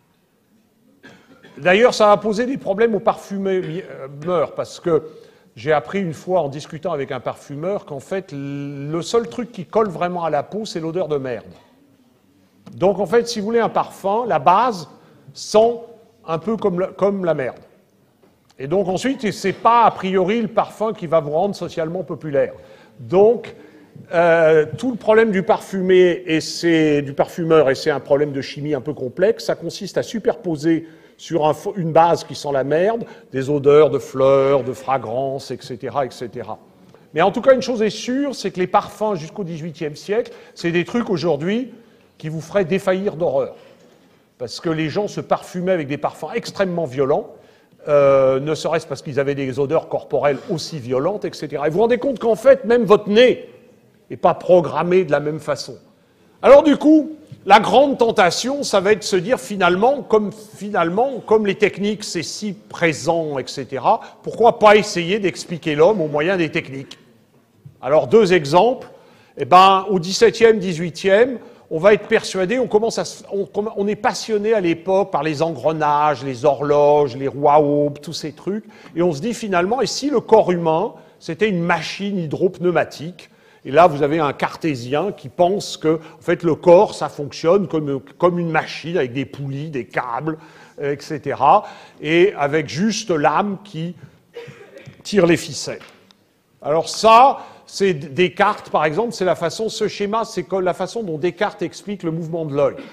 D'ailleurs, ça a posé des problèmes aux parfumeurs, parce que j'ai appris une fois en discutant avec un parfumeur qu'en fait, le seul truc qui colle vraiment à la peau, c'est l'odeur de merde. Donc en fait, si vous voulez un parfum, la base sent un peu comme la, comme la merde. Et donc ensuite, c'est pas a priori le parfum qui va vous rendre socialement populaire. Donc euh, tout le problème du parfumé et c'est du parfumeur, et c'est un problème de chimie un peu complexe, ça consiste à superposer sur un, une base qui sent la merde, des odeurs de fleurs, de fragrances, et cetera, et cetera. Mais en tout cas, une chose est sûre, c'est que les parfums jusqu'au dix-huitième siècle, c'est des trucs aujourd'hui qui vous feraient défaillir d'horreur. Parce que les gens se parfumaient avec des parfums extrêmement violents, euh, ne serait-ce parce qu'ils avaient des odeurs corporelles aussi violentes, et cetera. Et vous vous rendez compte qu'en fait, même votre nez n'est pas programmé de la même façon. Alors du coup, la grande tentation, ça va être de se dire finalement, comme, finalement, comme les techniques, c'est si présent, et cetera, pourquoi pas essayer d'expliquer l'homme au moyen des techniques? Alors deux exemples. Eh ben, au dix-septième, dix-huitième, on va être persuadé, on, commence à, on, on est passionné à l'époque par les engrenages, les horloges, les roues à aubes, tous ces trucs, et on se dit finalement, et si le corps humain, c'était une machine hydropneumatique? Et là, vous avez un cartésien qui pense que, en fait, le corps, ça fonctionne comme, comme une machine avec des poulies, des câbles, et cetera, et avec juste l'âme qui tire les ficelles. Alors ça, c'est Descartes, par exemple, c'est la façon, ce schéma, c'est la façon dont Descartes explique le mouvement de l'œil.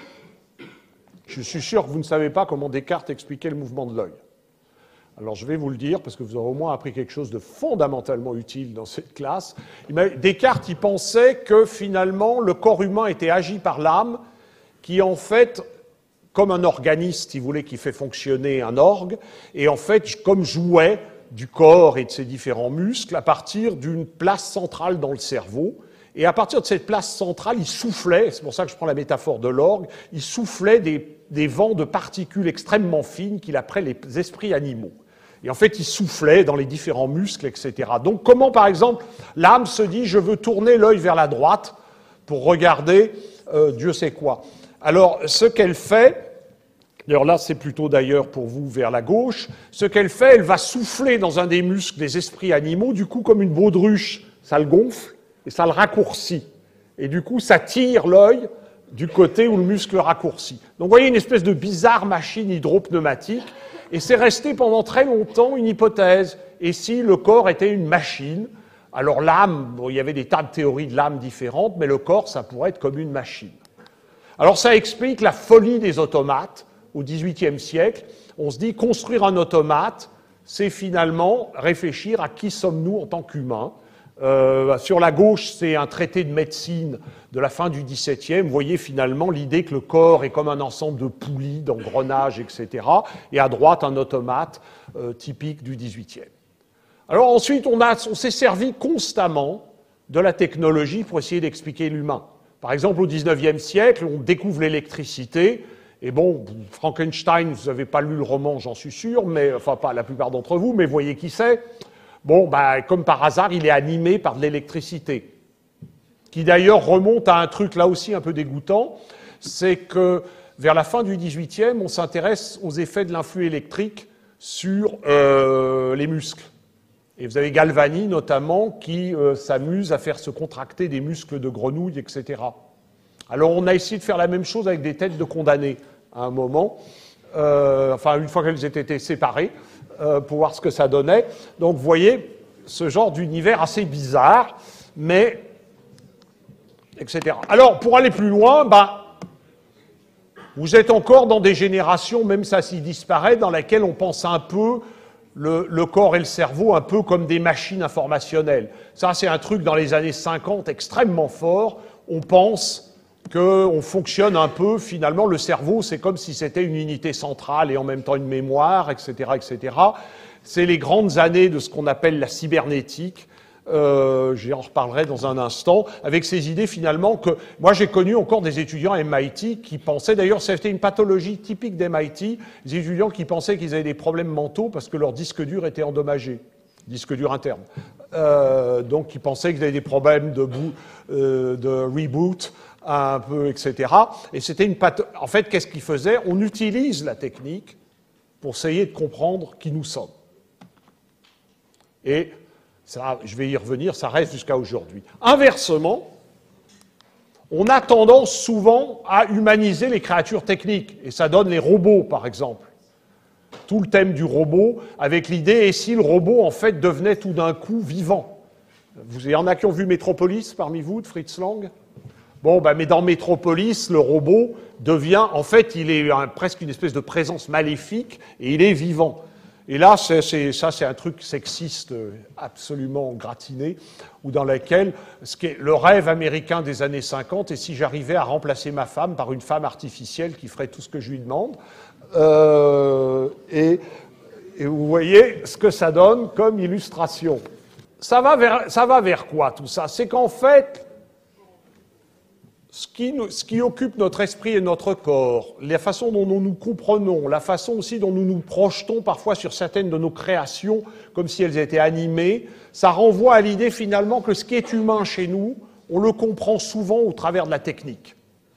Je suis sûr que vous ne savez pas comment Descartes expliquait le mouvement de l'œil. Alors je vais vous le dire, parce que vous aurez au moins appris quelque chose de fondamentalement utile dans cette classe. Descartes, il pensait que finalement, le corps humain était agi par l'âme, qui en fait, comme un organiste, il voulait qu'il fait fonctionner un orgue, et en fait, comme jouet du corps et de ses différents muscles, à partir d'une place centrale dans le cerveau. Et à partir de cette place centrale, il soufflait, c'est pour ça que je prends la métaphore de l'orgue, il soufflait des, des vents de particules extrêmement fines qu'il appelait les esprits animaux. Et en fait, il soufflait dans les différents muscles, et cetera. Donc comment, par exemple, l'âme se dit « je veux tourner l'œil vers la droite pour regarder euh, Dieu sait quoi ». Alors, ce qu'elle fait, d'ailleurs là, c'est plutôt d'ailleurs pour vous vers la gauche, ce qu'elle fait, elle va souffler dans un des muscles des esprits animaux, du coup, comme une baudruche, ça le gonfle et ça le raccourcit. Et du coup, ça tire l'œil du côté où le muscle raccourcit. Donc vous voyez une espèce de bizarre machine hydropneumatique, et c'est resté pendant très longtemps une hypothèse. Et si le corps était une machine, alors l'âme, bon, il y avait des tas de théories de l'âme différentes, mais le corps, ça pourrait être comme une machine. Alors ça explique la folie des automates au dix-huitième siècle. On se dit, construire un automate, c'est finalement réfléchir à qui sommes-nous en tant qu'humains. Euh, sur la gauche, c'est un traité de médecine de la fin du dix-septième. Vous voyez finalement l'idée que le corps est comme un ensemble de poulies, d'engrenages, et cetera. Et à droite, un automate euh, typique du dix-huitième. Alors ensuite, on, a, on s'est servi constamment de la technologie pour essayer d'expliquer l'humain. Par exemple, au dix-neuvième siècle, on découvre l'électricité. Et bon, Frankenstein, vous n'avez pas lu le roman, j'en suis sûr, mais enfin pas la plupart d'entre vous, mais voyez qui c'est. Bon, bah, comme par hasard, il est animé par de l'électricité, qui d'ailleurs remonte à un truc là aussi un peu dégoûtant, c'est que vers la fin du dix-huitième, on s'intéresse aux effets de l'influx électrique sur euh, les muscles. Et vous avez Galvani notamment qui euh, s'amuse à faire se contracter des muscles de grenouille, et cetera. Alors on a essayé de faire la même chose avec des têtes de condamnés à un moment, euh, enfin une fois qu'elles étaient été séparées, euh, pour voir ce que ça donnait. Donc vous voyez ce genre d'univers assez bizarre, mais et cetera. Alors pour aller plus loin, ben, vous êtes encore dans des générations, même ça s'y disparaît, dans lesquelles on pense un peu le, le corps et le cerveau un peu comme des machines informationnelles. Ça c'est un truc dans les années cinquante extrêmement fort. On pense qu'on fonctionne un peu, finalement, le cerveau, c'est comme si c'était une unité centrale et en même temps une mémoire, et cetera, et cetera. C'est les grandes années de ce qu'on appelle la cybernétique. Euh, j'en reparlerai dans un instant, avec ces idées, finalement, que moi, j'ai connu encore des étudiants à M I T qui pensaient, d'ailleurs, c'était une pathologie typique d'M I T, des étudiants qui pensaient qu'ils avaient des problèmes mentaux parce que leur disque dur était endommagé, disque dur interne. Euh, donc, ils pensaient qu'ils avaient des problèmes de, boot, euh, de reboot, un peu, et cetera. Et c'était une path... En fait, qu'est-ce qu'ils faisaient? On utilise la technique pour essayer de comprendre qui nous sommes. Et ça, je vais y revenir, ça reste jusqu'à aujourd'hui. Inversement, on a tendance souvent à humaniser les créatures techniques, et ça donne les robots, par exemple. Tout le thème du robot, avec l'idée, et si le robot, en fait, devenait tout d'un coup vivant? Vous, il y en a qui ont vu Metropolis parmi vous, de Fritz Lang? Bon, ben, mais dans Metropolis, le robot devient, en fait, il est un, presque une espèce de présence maléfique, et il est vivant. Et là, c'est, c'est, ça, c'est un truc sexiste absolument gratiné, ou dans lequel, ce qui est le rêve américain des années cinquante, et si j'arrivais à remplacer ma femme par une femme artificielle qui ferait tout ce que je lui demande, euh, et, et vous voyez ce que ça donne comme illustration. Ça va vers, ça va vers quoi, tout ça? C'est qu'en fait, Ce qui, nous, ce qui occupe notre esprit et notre corps, la façon dont nous nous comprenons, la façon aussi dont nous nous projetons parfois sur certaines de nos créations, comme si elles étaient animées, ça renvoie à l'idée finalement que ce qui est humain chez nous, on le comprend souvent au travers de la technique.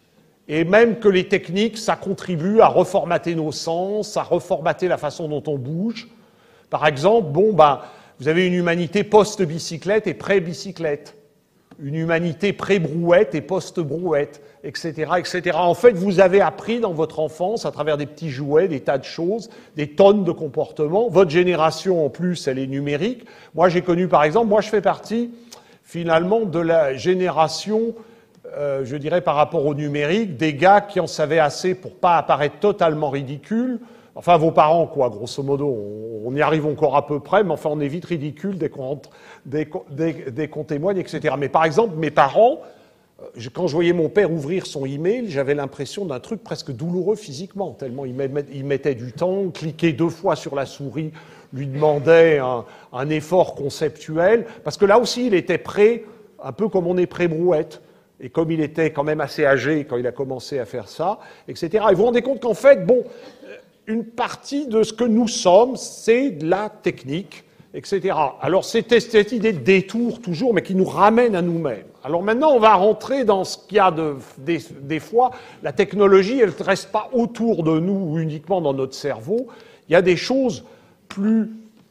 Et même que les techniques, ça contribue à reformater nos sens, à reformater la façon dont on bouge. Par exemple, bon, ben, vous avez une humanité post-bicyclette et pré-bicyclette. Une humanité pré-brouette et post-brouette, et cetera, et cetera. En fait, vous avez appris dans votre enfance, à travers des petits jouets, des tas de choses, des tonnes de comportements. Votre génération, en plus, elle est numérique. Moi, j'ai connu, par exemple, moi, je fais partie, finalement, de la génération, euh, je dirais, par rapport au numérique, des gars qui en savaient assez pour pas apparaître totalement ridicule. Enfin, vos parents, quoi, grosso modo, on, on y arrive encore à peu près, mais enfin, on est vite ridicule dès qu'on, dès, dès, dès qu'on témoigne, et cetera. Mais par exemple, mes parents, je, quand je voyais mon père ouvrir son email, j'avais l'impression d'un truc presque douloureux physiquement, tellement il, met, il mettait du temps, cliquait deux fois sur la souris, lui demandait un, un effort conceptuel, parce que là aussi, il était prêt, un peu comme on est pré-brouette. Et comme il était quand même assez âgé quand il a commencé à faire ça, et cetera. Et vous vous rendez compte qu'en fait, bon, une partie de ce que nous sommes, c'est de la technique, et cetera. Alors, c'était cette idée de détour toujours, mais qui nous ramène à nous-mêmes. Alors maintenant, on va rentrer dans ce qu'il y a de, des, des fois. La technologie, elle ne reste pas autour de nous ou uniquement dans notre cerveau. Il y a des choses plus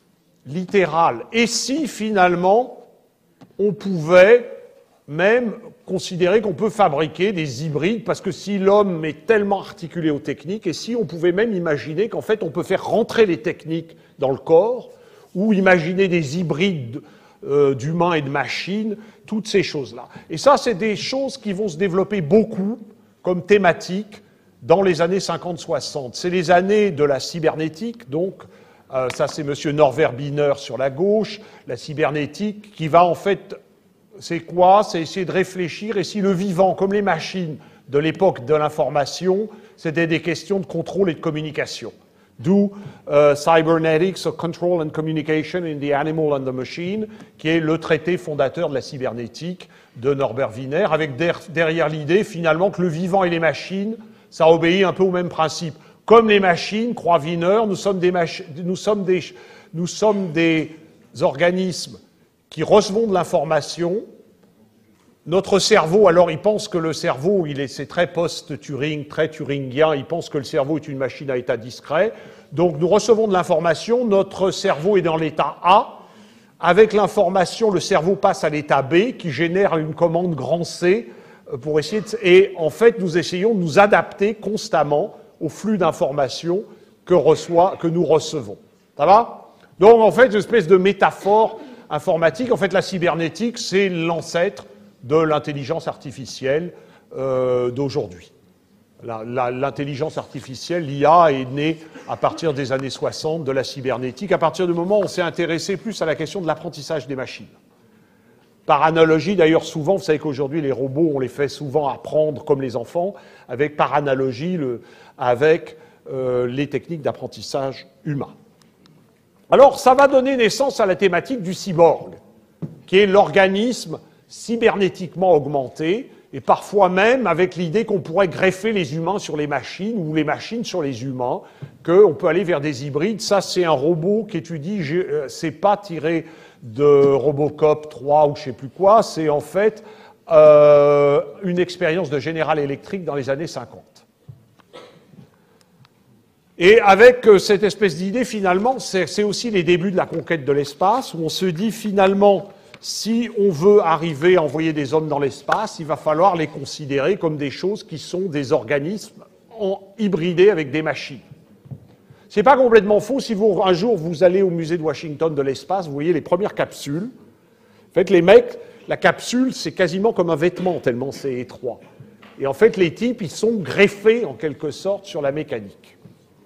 littérales. Et si, finalement, on pouvait même considérer qu'on peut fabriquer des hybrides, parce que si l'homme est tellement articulé aux techniques, et si on pouvait même imaginer qu'en fait on peut faire rentrer les techniques dans le corps, ou imaginer des hybrides euh, d'humains et de machines, toutes ces choses-là. Et ça, c'est des choses qui vont se développer beaucoup comme thématique dans les années cinquante soixante. C'est les années de la cybernétique, donc euh, ça c'est M. Norbert Wiener sur la gauche, la cybernétique qui va en fait... C'est quoi? C'est essayer de réfléchir, et si le vivant, comme les machines de l'époque de l'information, c'était des questions de contrôle et de communication. D'où uh, Cybernetics of Control and Communication in the Animal and the Machine, qui est le traité fondateur de la cybernétique de Norbert Wiener, avec der derrière l'idée, finalement, que le vivant et les machines, ça obéit un peu au même principe. Comme les machines, croit Wiener, nous sommes des, nous sommes des, nous sommes des organismes qui recevons de l'information. Notre cerveau, alors il pense que le cerveau, il est, c'est très post-Turing, très turingien, il pense que le cerveau est une machine à état discret. Donc nous recevons de l'information, notre cerveau est dans l'état A. Avec l'information, le cerveau passe à l'état B, qui génère une commande grand C pour essayer de... Et en fait, nous essayons de nous adapter constamment au flux d'informations que, reçoit, que nous recevons. Ça va? Donc en fait, une espèce de métaphore informatique. En fait, la cybernétique, c'est l'ancêtre de l'intelligence artificielle euh, d'aujourd'hui. L'intelligence artificielle, l'I A, est née à partir des années soixante de la cybernétique, à partir du moment où on s'est intéressé plus à la question de l'apprentissage des machines. Par analogie, d'ailleurs, souvent, vous savez qu'aujourd'hui, les robots, on les fait souvent apprendre comme les enfants, avec, par analogie, le, avec euh, les techniques d'apprentissage humain. Alors, ça va donner naissance à la thématique du cyborg, qui est l'organisme cybernétiquement augmenté, et parfois même avec l'idée qu'on pourrait greffer les humains sur les machines, ou les machines sur les humains, qu'on peut aller vers des hybrides. Ça, c'est un robot qui étudie, c'est pas tiré de Robocop trois ou je sais plus quoi, c'est en fait euh, une expérience de General Electric dans les années cinquante. Et avec cette espèce d'idée, finalement, c'est aussi les débuts de la conquête de l'espace, où on se dit, finalement, si on veut arriver à envoyer des hommes dans l'espace, il va falloir les considérer comme des choses qui sont des organismes en, hybridés avec des machines. C'est pas complètement faux. Si vous, un jour vous allez au musée de Washington de l'espace, vous voyez les premières capsules. En fait, les mecs, la capsule, c'est quasiment comme un vêtement, tellement c'est étroit. Et en fait, les types, ils sont greffés, en quelque sorte, sur la mécanique.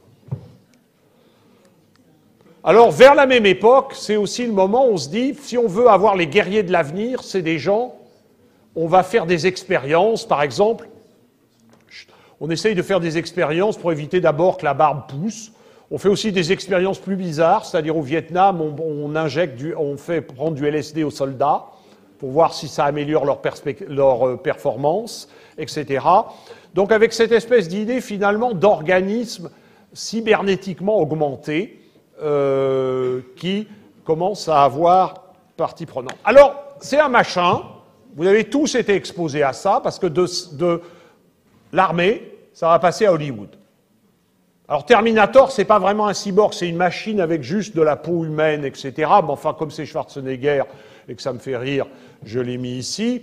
Alors, vers la même époque, c'est aussi le moment où on se dit, si on veut avoir les guerriers de l'avenir, c'est des gens, on va faire des expériences, par exemple, on essaye de faire des expériences pour éviter d'abord que la barbe pousse. On fait aussi des expériences plus bizarres, c'est-à-dire au Vietnam, on, on injecte du, on fait prendre du L S D aux soldats pour voir si ça améliore leur, leur performance, et cetera. Donc avec cette espèce d'idée finalement d'organisme cybernétiquement augmenté euh, qui commence à avoir partie prenante. Alors, c'est un machin, vous avez tous été exposés à ça, parce que de, de l'armée, ça va passer à Hollywood. Alors Terminator, c'est pas vraiment un cyborg, c'est une machine avec juste de la peau humaine, et cetera. Mais enfin, comme c'est Schwarzenegger et que ça me fait rire, je l'ai mis ici.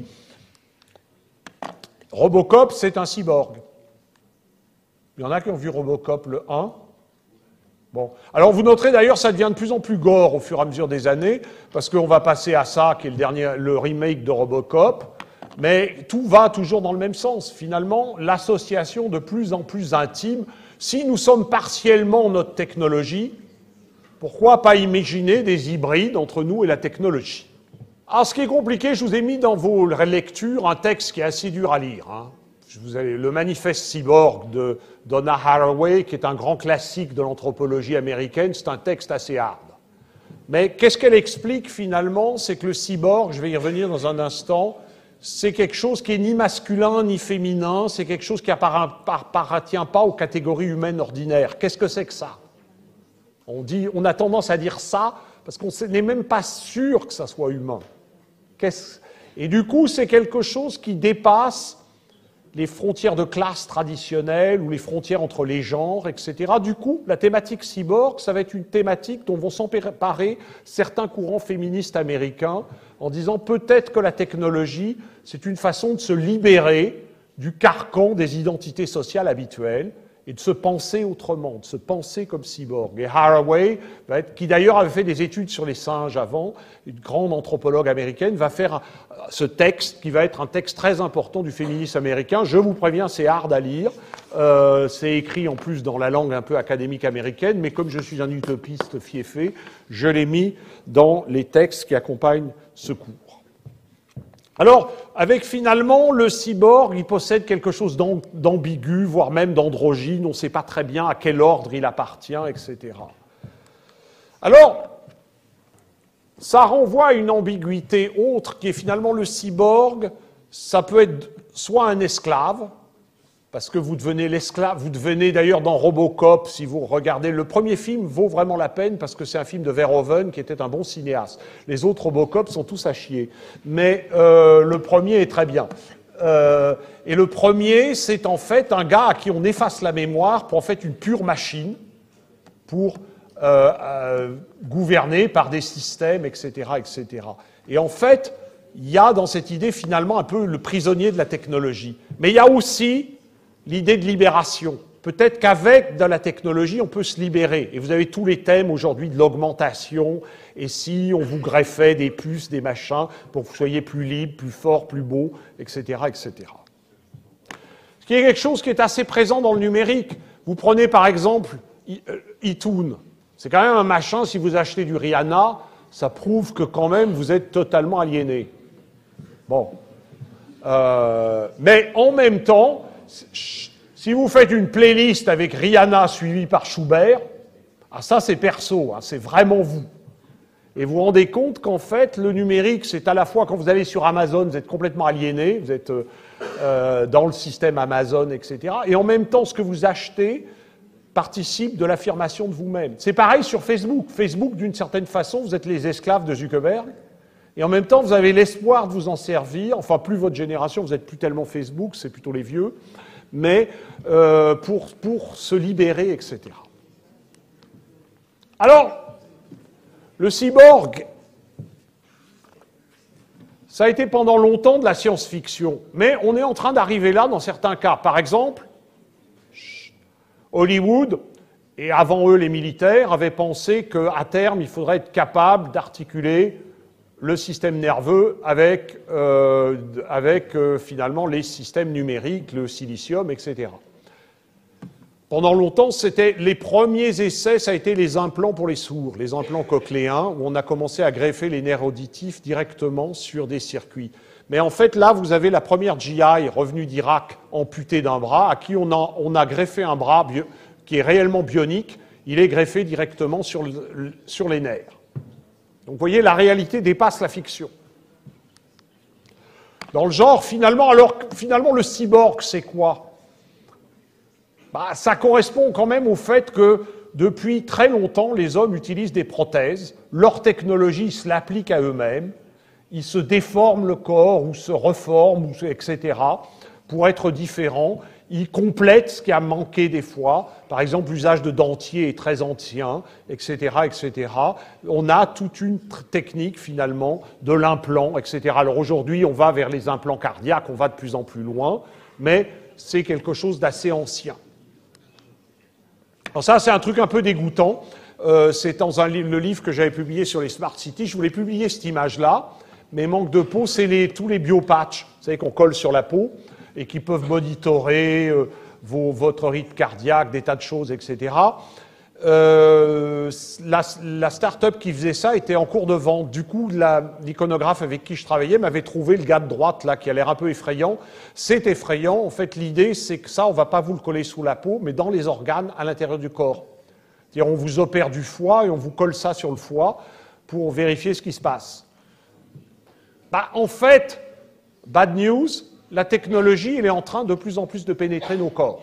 Robocop, c'est un cyborg. Il y en a qui ont vu Robocop le un. Bon. Alors vous noterez d'ailleurs, ça devient de plus en plus gore au fur et à mesure des années, parce qu'on va passer à ça, qui est le dernier, le remake de Robocop. Mais tout va toujours dans le même sens. Finalement, l'association de plus en plus intime. Si nous sommes partiellement notre technologie, pourquoi pas imaginer des hybrides entre nous et la technologie? Alors, ce qui est compliqué, je vous ai mis dans vos lectures un texte qui est assez dur à lire. Hein. Je vous ai, le Manifeste Cyborg de Donna Haraway, qui est un grand classique de l'anthropologie américaine, c'est un texte assez hard. Mais qu'est-ce qu'elle explique finalement? C'est que le cyborg, je vais y revenir dans un instant, c'est quelque chose qui est ni masculin ni féminin, c'est quelque chose qui n'appartient pas aux catégories humaines ordinaires. Qu'est-ce que c'est que ça? On dit, on a tendance à dire ça parce qu'on n'est même pas sûr que ça soit humain. Et du coup, c'est quelque chose qui dépasse les frontières de classe traditionnelles ou les frontières entre les genres, et cetera. Du coup, la thématique cyborg, ça va être une thématique dont vont s'emparer certains courants féministes américains en disant peut-être que la technologie, c'est une façon de se libérer du carcan des identités sociales habituelles et de se penser autrement, de se penser comme cyborg. Et Haraway, va être, qui d'ailleurs avait fait des études sur les singes avant, une grande anthropologue américaine, va faire ce texte qui va être un texte très important du féminisme américain. Je vous préviens, c'est hard à lire. Euh, c'est écrit en plus dans la langue un peu académique américaine, mais comme je suis un utopiste fiefé, je l'ai mis dans les textes qui accompagnent ce cours. Alors, avec finalement le cyborg, il possède quelque chose d'ambigu, voire même d'androgyne, on ne sait pas très bien à quel ordre il appartient, et cetera. Alors, ça renvoie à une ambiguïté autre qui est finalement le cyborg, ça peut être soit un esclave, parce que vous devenez l'esclave, vous devenez d'ailleurs dans Robocop, si vous regardez, le premier film vaut vraiment la peine parce que c'est un film de Verhoeven qui était un bon cinéaste. Les autres Robocop sont tous à chier, mais euh, le premier est très bien. Euh, et le premier, c'est en fait un gars à qui on efface la mémoire pour en fait une pure machine, pour euh, euh, gouverner par des systèmes, et cetera, et cetera. Et en fait, il y a dans cette idée finalement un peu le prisonnier de la technologie. Mais il y a aussi l'idée de libération. Peut-être qu'avec de la technologie, on peut se libérer. Et vous avez tous les thèmes aujourd'hui de l'augmentation, et si on vous greffait des puces, des machins, pour que vous soyez plus libre, plus fort, plus beau, et cetera, et cetera. Ce qui est quelque chose qui est assez présent dans le numérique. Vous prenez par exemple iTunes. C'est quand même un machin, si vous achetez du Rihanna, ça prouve que quand même vous êtes totalement aliéné. Bon. Euh, mais en même temps, si vous faites une playlist avec Rihanna suivie par Schubert, ah ça c'est perso, hein, c'est vraiment vous. Et vous vous rendez compte qu'en fait, le numérique, c'est à la fois quand vous allez sur Amazon, vous êtes complètement aliéné, vous êtes euh, dans le système Amazon, et cetera. Et en même temps, ce que vous achetez participe de l'affirmation de vous-même. C'est pareil sur Facebook. Facebook, d'une certaine façon, vous êtes les esclaves de Zuckerberg. Et en même temps, vous avez l'espoir de vous en servir, enfin plus votre génération, vous n'êtes plus tellement Facebook, c'est plutôt les vieux, mais euh, pour, pour se libérer, et cetera. Alors, le cyborg, Ça a été pendant longtemps de la science-fiction, mais on est en train d'arriver là dans certains cas. Par exemple, Hollywood, et avant eux les militaires, avaient pensé qu'à terme, il faudrait être capable d'articuler le système nerveux avec, euh, avec euh, finalement les systèmes numériques, le silicium, et cetera. Pendant longtemps, c'était les premiers essais, ça a été les implants pour les sourds, les implants cochléens, où on a commencé à greffer les nerfs auditifs directement sur des circuits. Mais en fait, là, vous avez la première G I revenue d'Irak, amputée d'un bras, à qui on a, on a greffé un bras bio, qui est réellement bionique. Il est greffé directement sur, le, sur les nerfs. Donc, vous voyez, la réalité dépasse la fiction. Dans le genre, finalement, alors, finalement, le cyborg, c'est quoi ? Bah, ça correspond quand même au fait que depuis très longtemps, les hommes utilisent des prothèses, leur technologie se l'applique à eux-mêmes, ils se déforment le corps ou se reforment, et cetera, pour être différents, ils complètent ce qui a manqué des fois, par exemple l'usage de dentiers est très ancien, et cetera, et cetera. On a toute une technique finalement de l'implant, et cetera. Alors aujourd'hui, on va vers les implants cardiaques, on va de plus en plus loin, mais c'est quelque chose d'assez ancien. Alors ça, c'est un truc un peu dégoûtant. Euh, c'est dans un, le livre que j'avais publié sur les Smart Cities. Je voulais publier cette image-là, mais manque de peau, c'est les, tous les biopatchs, vous savez, qu'on colle sur la peau et qui peuvent monitorer euh, vos, votre rythme cardiaque, des tas de choses, et cetera. Euh, la, la start-up qui faisait ça était en cours de vente. Du coup, l'iconographe avec qui je travaillais m'avait trouvé le gars de droite, là, qui a l'air un peu effrayant. C'est effrayant. En fait, l'idée, c'est que ça, on ne va pas vous le coller sous la peau, mais dans les organes à l'intérieur du corps. C'est-à-dire, on vous opère du foie et on vous colle ça sur le foie pour vérifier ce qui se passe. Bah, en fait, bad news, la technologie, elle est en train de plus en plus de pénétrer nos corps.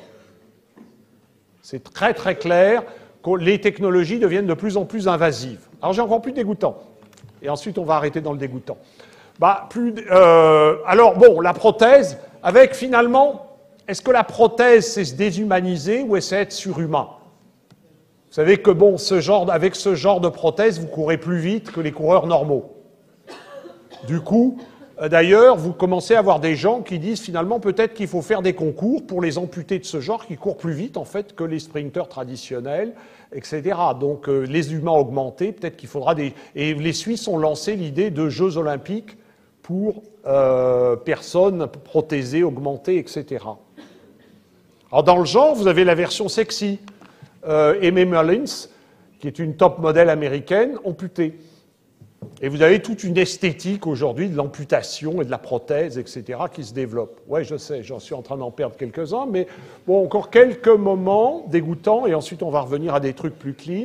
C'est très, très clair. Les technologies deviennent de plus en plus invasives. Alors j'ai encore plus dégoûtant. Et ensuite, on va arrêter dans le dégoûtant. Bah, plus, euh, alors bon, la prothèse, avec finalement, est-ce que la prothèse, c'est se déshumaniser ou est-ce être surhumain? Vous savez que bon, ce genre, avec ce genre de prothèse, vous courez plus vite que les coureurs normaux. Du coup, d'ailleurs, vous commencez à avoir des gens qui disent finalement peut-être qu'il faut faire des concours pour les amputés de ce genre qui courent plus vite en fait que les sprinteurs traditionnels, et cetera. Donc euh, les humains augmentés, peut-être qu'il faudra des... Et les Suisses ont lancé l'idée de Jeux olympiques pour euh, personnes prothésées, augmentées, et cetera. Alors dans le genre, vous avez la version sexy, euh, Aimee Mullins, qui est une top modèle américaine, amputée. Et vous avez toute une esthétique aujourd'hui de l'amputation et de la prothèse, et cetera, qui se développe. Oui, je sais, j'en suis en train d'en perdre quelques-uns, mais bon, encore quelques moments dégoûtants, et ensuite on va revenir à des trucs plus clean.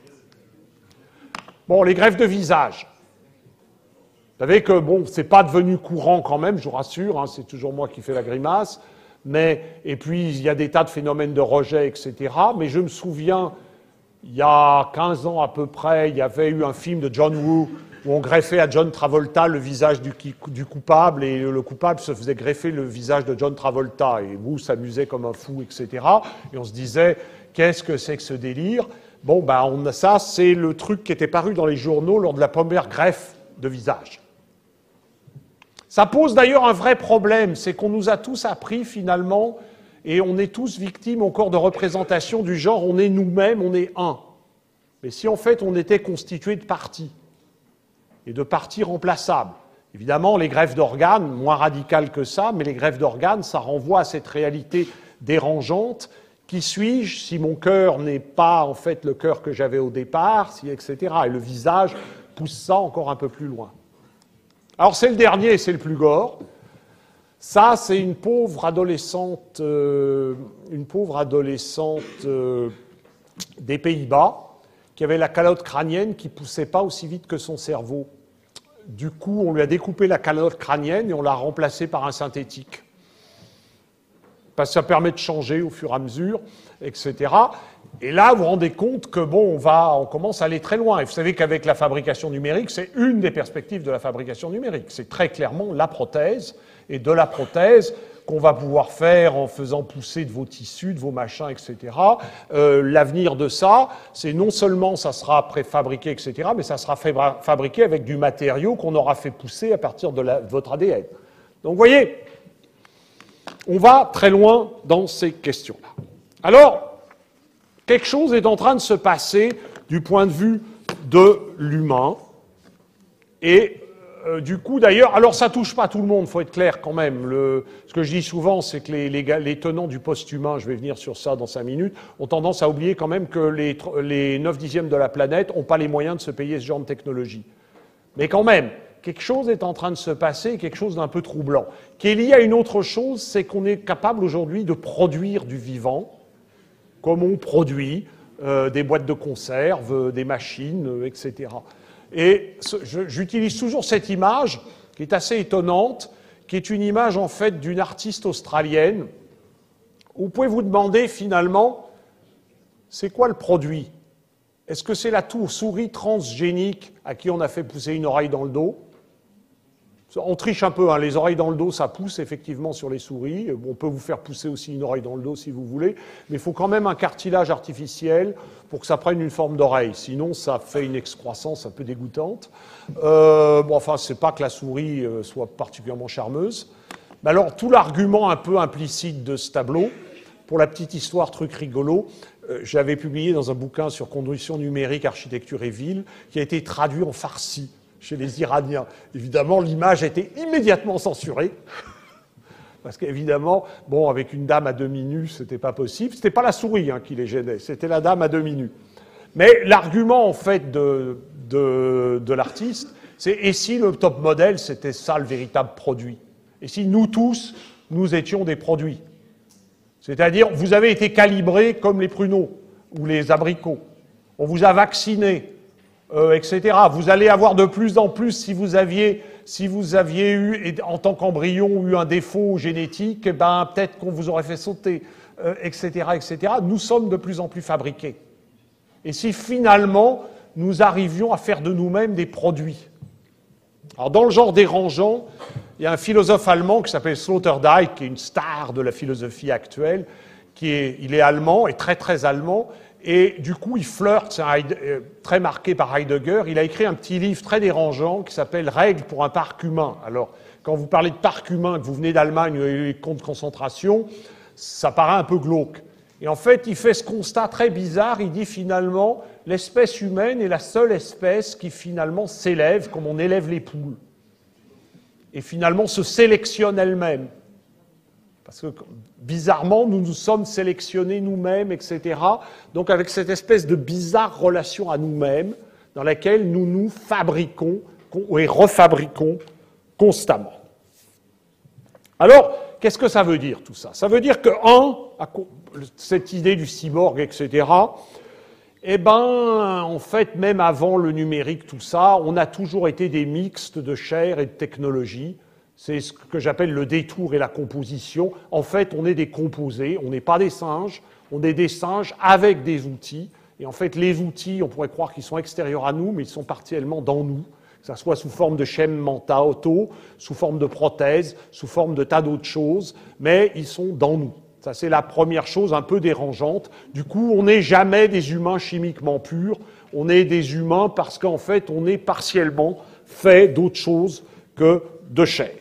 Bon, les greffes de visage. Vous savez que, bon, c'est pas devenu courant quand même, je vous rassure, hein, c'est toujours moi qui fais la grimace, mais, et puis il y a des tas de phénomènes de rejet, et cetera, mais je me souviens... Il y a quinze ans à peu près, il y avait eu un film de John Woo où on greffait à John Travolta le visage du, du coupable et le coupable se faisait greffer le visage de John Travolta et Woo s'amusait comme un fou, et cetera. Et on se disait, qu'est-ce que c'est que ce délire? Bon, ben on, ça, c'est le truc qui était paru dans les journaux lors de la première greffe de visage. Ça pose d'ailleurs un vrai problème, c'est qu'on nous a tous appris finalement... Et on est tous victimes encore de représentation du genre, on est nous-mêmes, on est un. Mais si en fait on était constitué de parties, et de parties remplaçables, évidemment les greffes d'organes, moins radicales que ça, mais les greffes d'organes, ça renvoie à cette réalité dérangeante, qui suis-je si mon cœur n'est pas en fait le cœur que j'avais au départ, si, et cetera. Et le visage pousse ça encore un peu plus loin. Alors c'est le dernier, c'est le plus gore. Ça, c'est une pauvre adolescente, euh, une pauvre adolescente euh, des Pays-Bas qui avait la calotte crânienne qui ne poussait pas aussi vite que son cerveau. Du coup, on lui a découpé la calotte crânienne et on l'a remplacée par un synthétique. Parce que ça permet de changer au fur et à mesure, et cetera. Et là, vous vous rendez compte que bon, on va, on commence à aller très loin. Et vous savez qu'avec la fabrication numérique, c'est une des perspectives de la fabrication numérique. C'est très clairement la prothèse, et de la prothèse qu'on va pouvoir faire en faisant pousser de vos tissus, de vos machins, et cetera. Euh, l'avenir de ça, c'est non seulement ça sera préfabriqué, et cetera, mais ça sera fabriqué avec du matériau qu'on aura fait pousser à partir de, la, de votre A D N. Donc, vous voyez, on va très loin dans ces questions-là. Alors, quelque chose est en train de se passer du point de vue de l'humain. Et euh, du coup, d'ailleurs, alors ça touche pas tout le monde, il faut être clair quand même. Le, ce que je dis souvent, c'est que les, les, les tenants du post-humain, je vais venir sur ça dans cinq minutes, ont tendance à oublier quand même que les, les neuf dixièmes de la planète n'ont pas les moyens de se payer ce genre de technologie. Mais quand même, quelque chose est en train de se passer, quelque chose d'un peu troublant, qui est lié à une autre chose, c'est qu'on est capable aujourd'hui de produire du vivant, comme on produit euh, des boîtes de conserve, euh, des machines, euh, et cetera. Et j'utilise toujours cette image, qui est assez étonnante, qui est une image en fait d'une artiste australienne. Vous pouvez vous demander finalement, c'est quoi le produit? Est-ce que c'est la souris transgénique à qui on a fait pousser une oreille dans le dos? On triche un peu, hein. Les oreilles dans le dos, ça pousse effectivement sur les souris. On peut vous faire pousser aussi une oreille dans le dos si vous voulez, mais il faut quand même un cartilage artificiel pour que ça prenne une forme d'oreille. Sinon, ça fait une excroissance un peu dégoûtante. Euh, bon, enfin, c'est pas que la souris euh, soit particulièrement charmeuse. Mais alors, tout l'argument un peu implicite de ce tableau, pour la petite histoire, truc rigolo, euh, j'avais publié dans un bouquin sur conduction numérique, architecture et ville, qui a été traduit en farsi chez les Iraniens. Évidemment, l'image a été immédiatement censurée, parce qu'évidemment, bon, avec une dame à demi nue, c'était pas possible. C'était pas la souris hein, qui les gênait, c'était la dame à demi nue. Mais l'argument, en fait, de, de, de l'artiste, c'est et si le top modèle, c'était ça le véritable produit? Et si nous tous, nous étions des produits? C'est-à-dire, vous avez été calibrés comme les pruneaux ou les abricots. On vous a vaccinés. Euh, et cetera. Vous allez avoir de plus en plus, si vous aviez, si vous aviez eu, en tant qu'embryon, eu un défaut génétique, eh ben, peut-être qu'on vous aurait fait sauter, euh, et cetera, et cetera. Nous sommes de plus en plus fabriqués. Et si finalement, nous arrivions à faire de nous-mêmes des produits? Alors, dans le genre dérangeant, il y a un philosophe allemand qui s'appelle Sloterdijk, qui est une star de la philosophie actuelle, qui est, il est allemand, et très très allemand, et du coup, il flirte, c'est très marqué par Heidegger. Il a écrit un petit livre très dérangeant qui s'appelle « Règles pour un parc humain ». Alors, quand vous parlez de parc humain, que vous venez d'Allemagne, vous avez les camps de concentration, ça paraît un peu glauque. Et en fait, il fait ce constat très bizarre. Il dit finalement, l'espèce humaine est la seule espèce qui finalement s'élève comme on élève les poules. Et finalement se sélectionne elle-même. Parce que, bizarrement, nous nous sommes sélectionnés nous-mêmes, et cetera. Donc, avec cette espèce de bizarre relation à nous-mêmes, dans laquelle nous nous fabriquons et refabriquons constamment. Alors, qu'est-ce que ça veut dire, tout ça? Ça veut dire que, un, cette idée du cyborg, et cetera, eh ben, en fait, même avant le numérique, tout ça, on a toujours été des mixtes de chair et de technologie. C'est ce que j'appelle le détour et la composition. En fait, on est des composés, on n'est pas des singes, on est des singes avec des outils. Et en fait, les outils, on pourrait croire qu'ils sont extérieurs à nous, mais ils sont partiellement dans nous, que ce soit sous forme de schèmes mentaux, sous forme de prothèses, sous forme de tas d'autres choses, mais ils sont dans nous. Ça, c'est la première chose un peu dérangeante. Du coup, on n'est jamais des humains chimiquement purs, on est des humains parce qu'en fait, on est partiellement fait d'autre chose que de chair.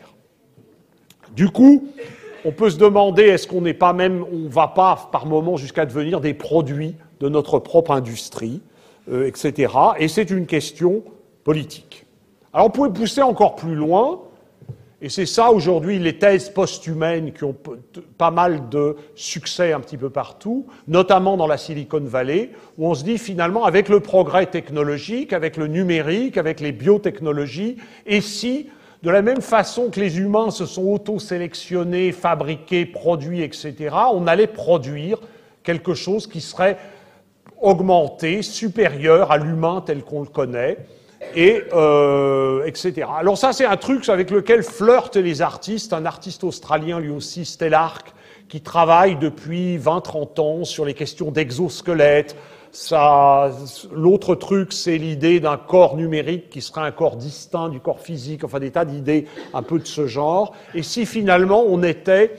Du coup, on peut se demander, est-ce qu'on n'est pas même, on ne va pas par moment jusqu'à devenir des produits de notre propre industrie, euh, et cetera. Et c'est une question politique. Alors on pourrait pousser encore plus loin, et c'est ça aujourd'hui les thèses post-humaines qui ont pas mal de succès un petit peu partout, notamment dans la Silicon Valley, où on se dit finalement avec le progrès technologique, avec le numérique, avec les biotechnologies, et si de la même façon que les humains se sont auto-sélectionnés, fabriqués, produits, et cetera, on allait produire quelque chose qui serait augmenté, supérieur à l'humain tel qu'on le connaît, et euh, et cetera. Alors ça, c'est un truc avec lequel flirtent les artistes. Un artiste australien, lui aussi, Stellark, qui travaille depuis vingt trente ans sur les questions d'exosquelette. Ça, l'autre truc, c'est l'idée d'un corps numérique qui serait un corps distinct du corps physique, enfin des tas d'idées un peu de ce genre. Et si finalement on était...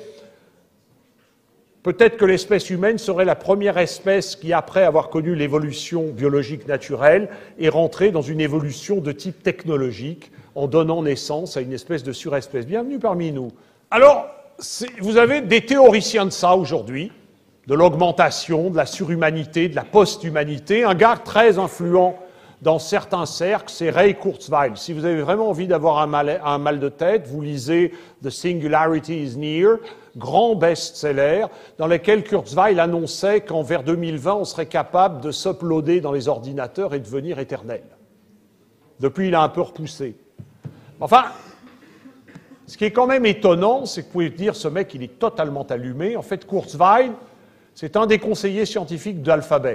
Peut-être que l'espèce humaine serait la première espèce qui, après avoir connu l'évolution biologique naturelle, est rentrée dans une évolution de type technologique en donnant naissance à une espèce de surespèce. Bienvenue parmi nous. Alors, vous avez des théoriciens de ça aujourd'hui, de l'augmentation, de la surhumanité, de la post-humanité. Un gars très influent dans certains cercles, c'est Ray Kurzweil. Si vous avez vraiment envie d'avoir un mal, un mal de tête, vous lisez « The Singularity is Near », grand best-seller, dans lequel Kurzweil annonçait qu'en vers deux mille vingt, on serait capable de s'uploader dans les ordinateurs et devenir éternel. Depuis, il a un peu repoussé. Enfin, ce qui est quand même étonnant, c'est que vous pouvez dire, ce mec, il est totalement allumé. En fait, Kurzweil, c'est un des conseillers scientifiques d'Alphabet,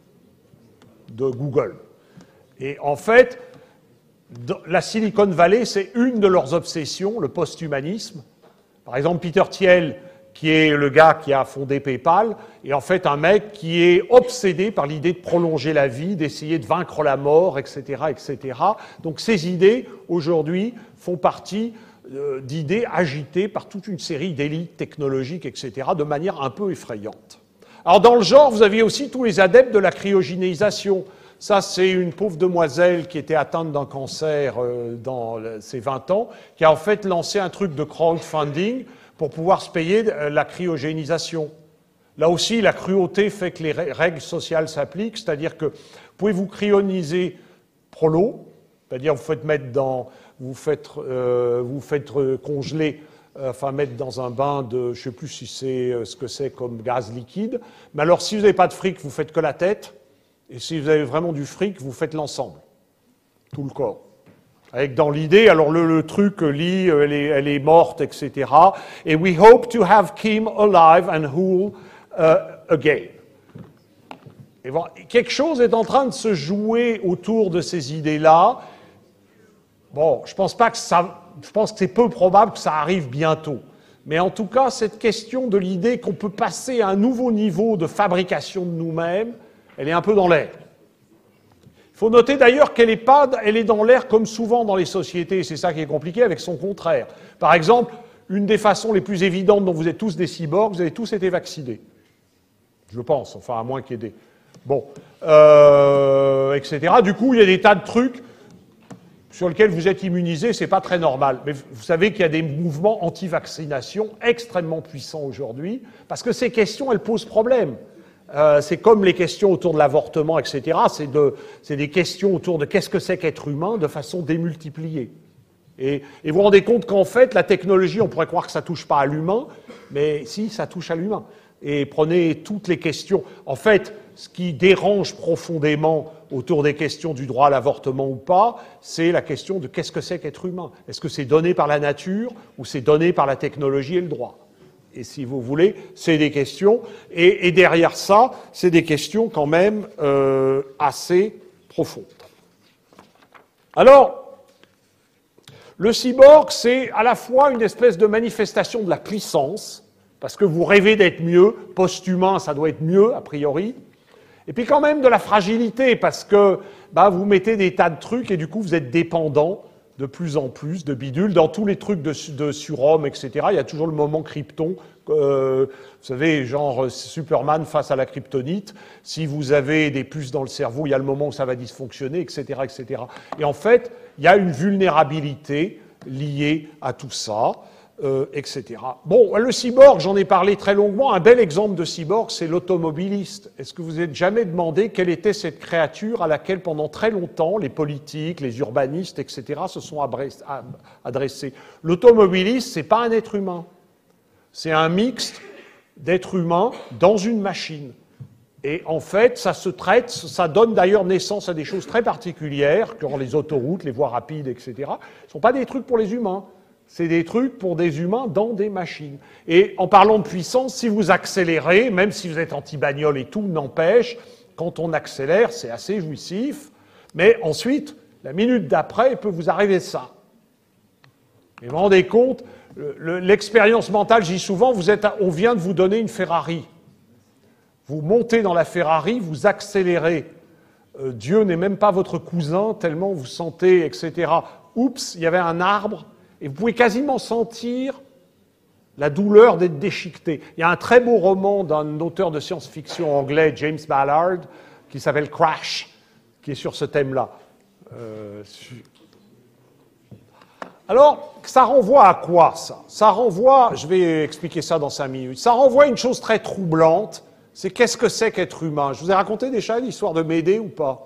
de Google. Et en fait, la Silicon Valley, c'est une de leurs obsessions, le post-humanisme. Par exemple, Peter Thiel, qui est le gars qui a fondé PayPal, est en fait un mec qui est obsédé par l'idée de prolonger la vie, d'essayer de vaincre la mort, et cetera, et cetera. Donc ces idées, aujourd'hui, font partie euh, d'idées agitées par toute une série d'élites technologiques, et cetera, de manière un peu effrayante. Alors dans le genre, vous aviez aussi tous les adeptes de la cryogénisation. Ça, c'est une pauvre demoiselle qui était atteinte d'un cancer euh, dans ses vingt ans, qui a en fait lancé un truc de crowdfunding pour pouvoir se payer euh, la cryogénisation. Là aussi, la cruauté fait que les règles sociales s'appliquent, c'est-à-dire que vous pouvez vous cryoniser prolo, c'est-à-dire vous faites mettre dans, vous faites, euh, vous faites congeler, euh, enfin mettre dans un bain de, je ne sais plus si c'est euh, ce que c'est comme gaz liquide, mais alors si vous n'avez pas de fric, vous faites que la tête. Et si vous avez vraiment du fric, vous faites l'ensemble, tout le corps. Avec dans l'idée, alors le, le truc lit, elle est, elle est morte, et cetera. Et we hope to have Kim alive and whole uh, again. Et bon, quelque chose est en train de se jouer autour de ces idées-là. Bon, je pense pas que ça, je pense que c'est peu probable que ça arrive bientôt. Mais en tout cas, cette question de l'idée qu'on peut passer à un nouveau niveau de fabrication de nous-mêmes, elle est un peu dans l'air. Il faut noter d'ailleurs qu'elle est pas, elle est dans l'air comme souvent dans les sociétés, c'est ça qui est compliqué avec son contraire. Par exemple, une des façons les plus évidentes dont vous êtes tous des cyborgs, vous avez tous été vaccinés. Je pense, enfin à moins qu'il y ait des... Bon, euh, et cetera. Du coup, il y a des tas de trucs sur lesquels vous êtes immunisés, c'est pas très normal. Mais vous savez qu'il y a des mouvements anti-vaccination extrêmement puissants aujourd'hui, parce que ces questions, elles posent problème. Euh, c'est comme les questions autour de l'avortement, et cetera. C'est, de, c'est des questions autour de qu'est-ce que c'est qu'être humain de façon démultipliée. Et, et vous vous rendez compte qu'en fait, la technologie, on pourrait croire que ça ne touche pas à l'humain, mais si, ça touche à l'humain. Et prenez toutes les questions. En fait, ce qui dérange profondément autour des questions du droit à l'avortement ou pas, c'est la question de qu'est-ce que c'est qu'être humain. Est-ce que c'est donné par la nature ou c'est donné par la technologie et le droit ? Et si vous voulez, c'est des questions. Et, et derrière ça, c'est des questions quand même euh, assez profondes. Alors, le cyborg, c'est à la fois une espèce de manifestation de la puissance, parce que vous rêvez d'être mieux, post-humain, ça doit être mieux, a priori, et puis quand même de la fragilité, parce que bah, vous mettez des tas de trucs et du coup vous êtes dépendant de plus en plus de bidules. Dans tous les trucs de, de surhomme, et cetera, il y a toujours le moment krypton. Euh, vous savez, genre Superman face à la kryptonite. Si vous avez des puces dans le cerveau, il y a le moment où ça va dysfonctionner, et cetera, et cetera. Et en fait, il y a une vulnérabilité liée à tout ça, euh, et cetera. Bon, le cyborg, j'en ai parlé très longuement. Un bel exemple de cyborg, c'est l'automobiliste. Est-ce que vous vous êtes jamais demandé quelle était cette créature à laquelle, pendant très longtemps, les politiques, les urbanistes, et cetera, se sont adressés? L'automobiliste, c'est pas un être humain. C'est un mixte d'êtres humains dans une machine. Et en fait, ça se traite, ça donne d'ailleurs naissance à des choses très particulières, genre les autoroutes, les voies rapides, et cetera. Ce ne sont pas des trucs pour les humains. C'est des trucs pour des humains dans des machines. Et en parlant de puissance, si vous accélérez, même si vous êtes anti-bagnole et tout, n'empêche, quand on accélère, c'est assez jouissif. Mais ensuite, la minute d'après, il peut vous arriver ça. Et vous vous rendez compte, l'expérience mentale, je dis souvent, vous êtes, on vient de vous donner une Ferrari. Vous montez dans la Ferrari, vous accélérez. Euh, Dieu n'est même pas votre cousin, tellement vous sentez, et cetera. Oups, il y avait un arbre, et vous pouvez quasiment sentir la douleur d'être déchiqueté. Il y a un très beau roman d'un auteur de science-fiction anglais, James Ballard, qui s'appelle Crash, qui est sur ce thème-là. Euh, Alors, ça renvoie à quoi, ça? Ça renvoie, je vais expliquer ça dans cinq minutes, ça renvoie à une chose très troublante, c'est qu'est-ce que c'est qu'être humain? Je vous ai raconté déjà l'histoire de Médée ou pas?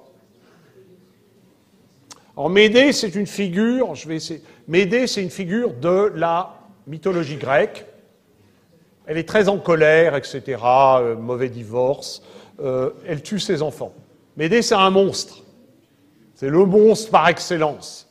Alors Médée, c'est une figure, je vais essayer, Médée, c'est une figure de la mythologie grecque. Elle est très en colère, et cetera, euh, mauvais divorce, euh, elle tue ses enfants. Médée, c'est un monstre. C'est le monstre par excellence.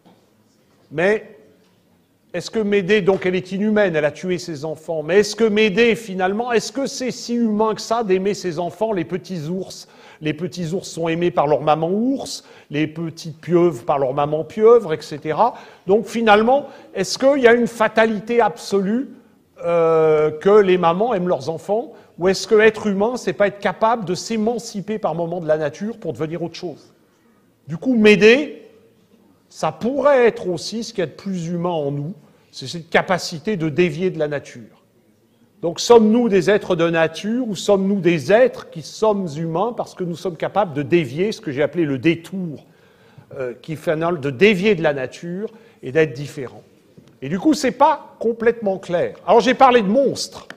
Mais est-ce que Médée, donc elle est inhumaine, elle a tué ses enfants, mais est-ce que Médée, finalement, est-ce que c'est si humain que ça d'aimer ses enfants, les petits ours? Les petits ours sont aimés par leur maman ours, les petites pieuvres par leur maman pieuvre, et cetera. Donc finalement, est-ce qu'il y a une fatalité absolue euh, que les mamans aiment leurs enfants, ou est-ce que être humain, c'est pas être capable de s'émanciper par moments de la nature pour devenir autre chose? Du coup, Médée, ça pourrait être aussi ce qu'il y a de plus humain en nous, c'est cette capacité de dévier de la nature. Donc, sommes-nous des êtres de nature ou sommes-nous des êtres qui sommes humains parce que nous sommes capables de dévier ce que j'ai appelé le détour, euh, qui fait de dévier de la nature et d'être différent. Et du coup, c'est pas complètement clair. Alors, j'ai parlé de monstre.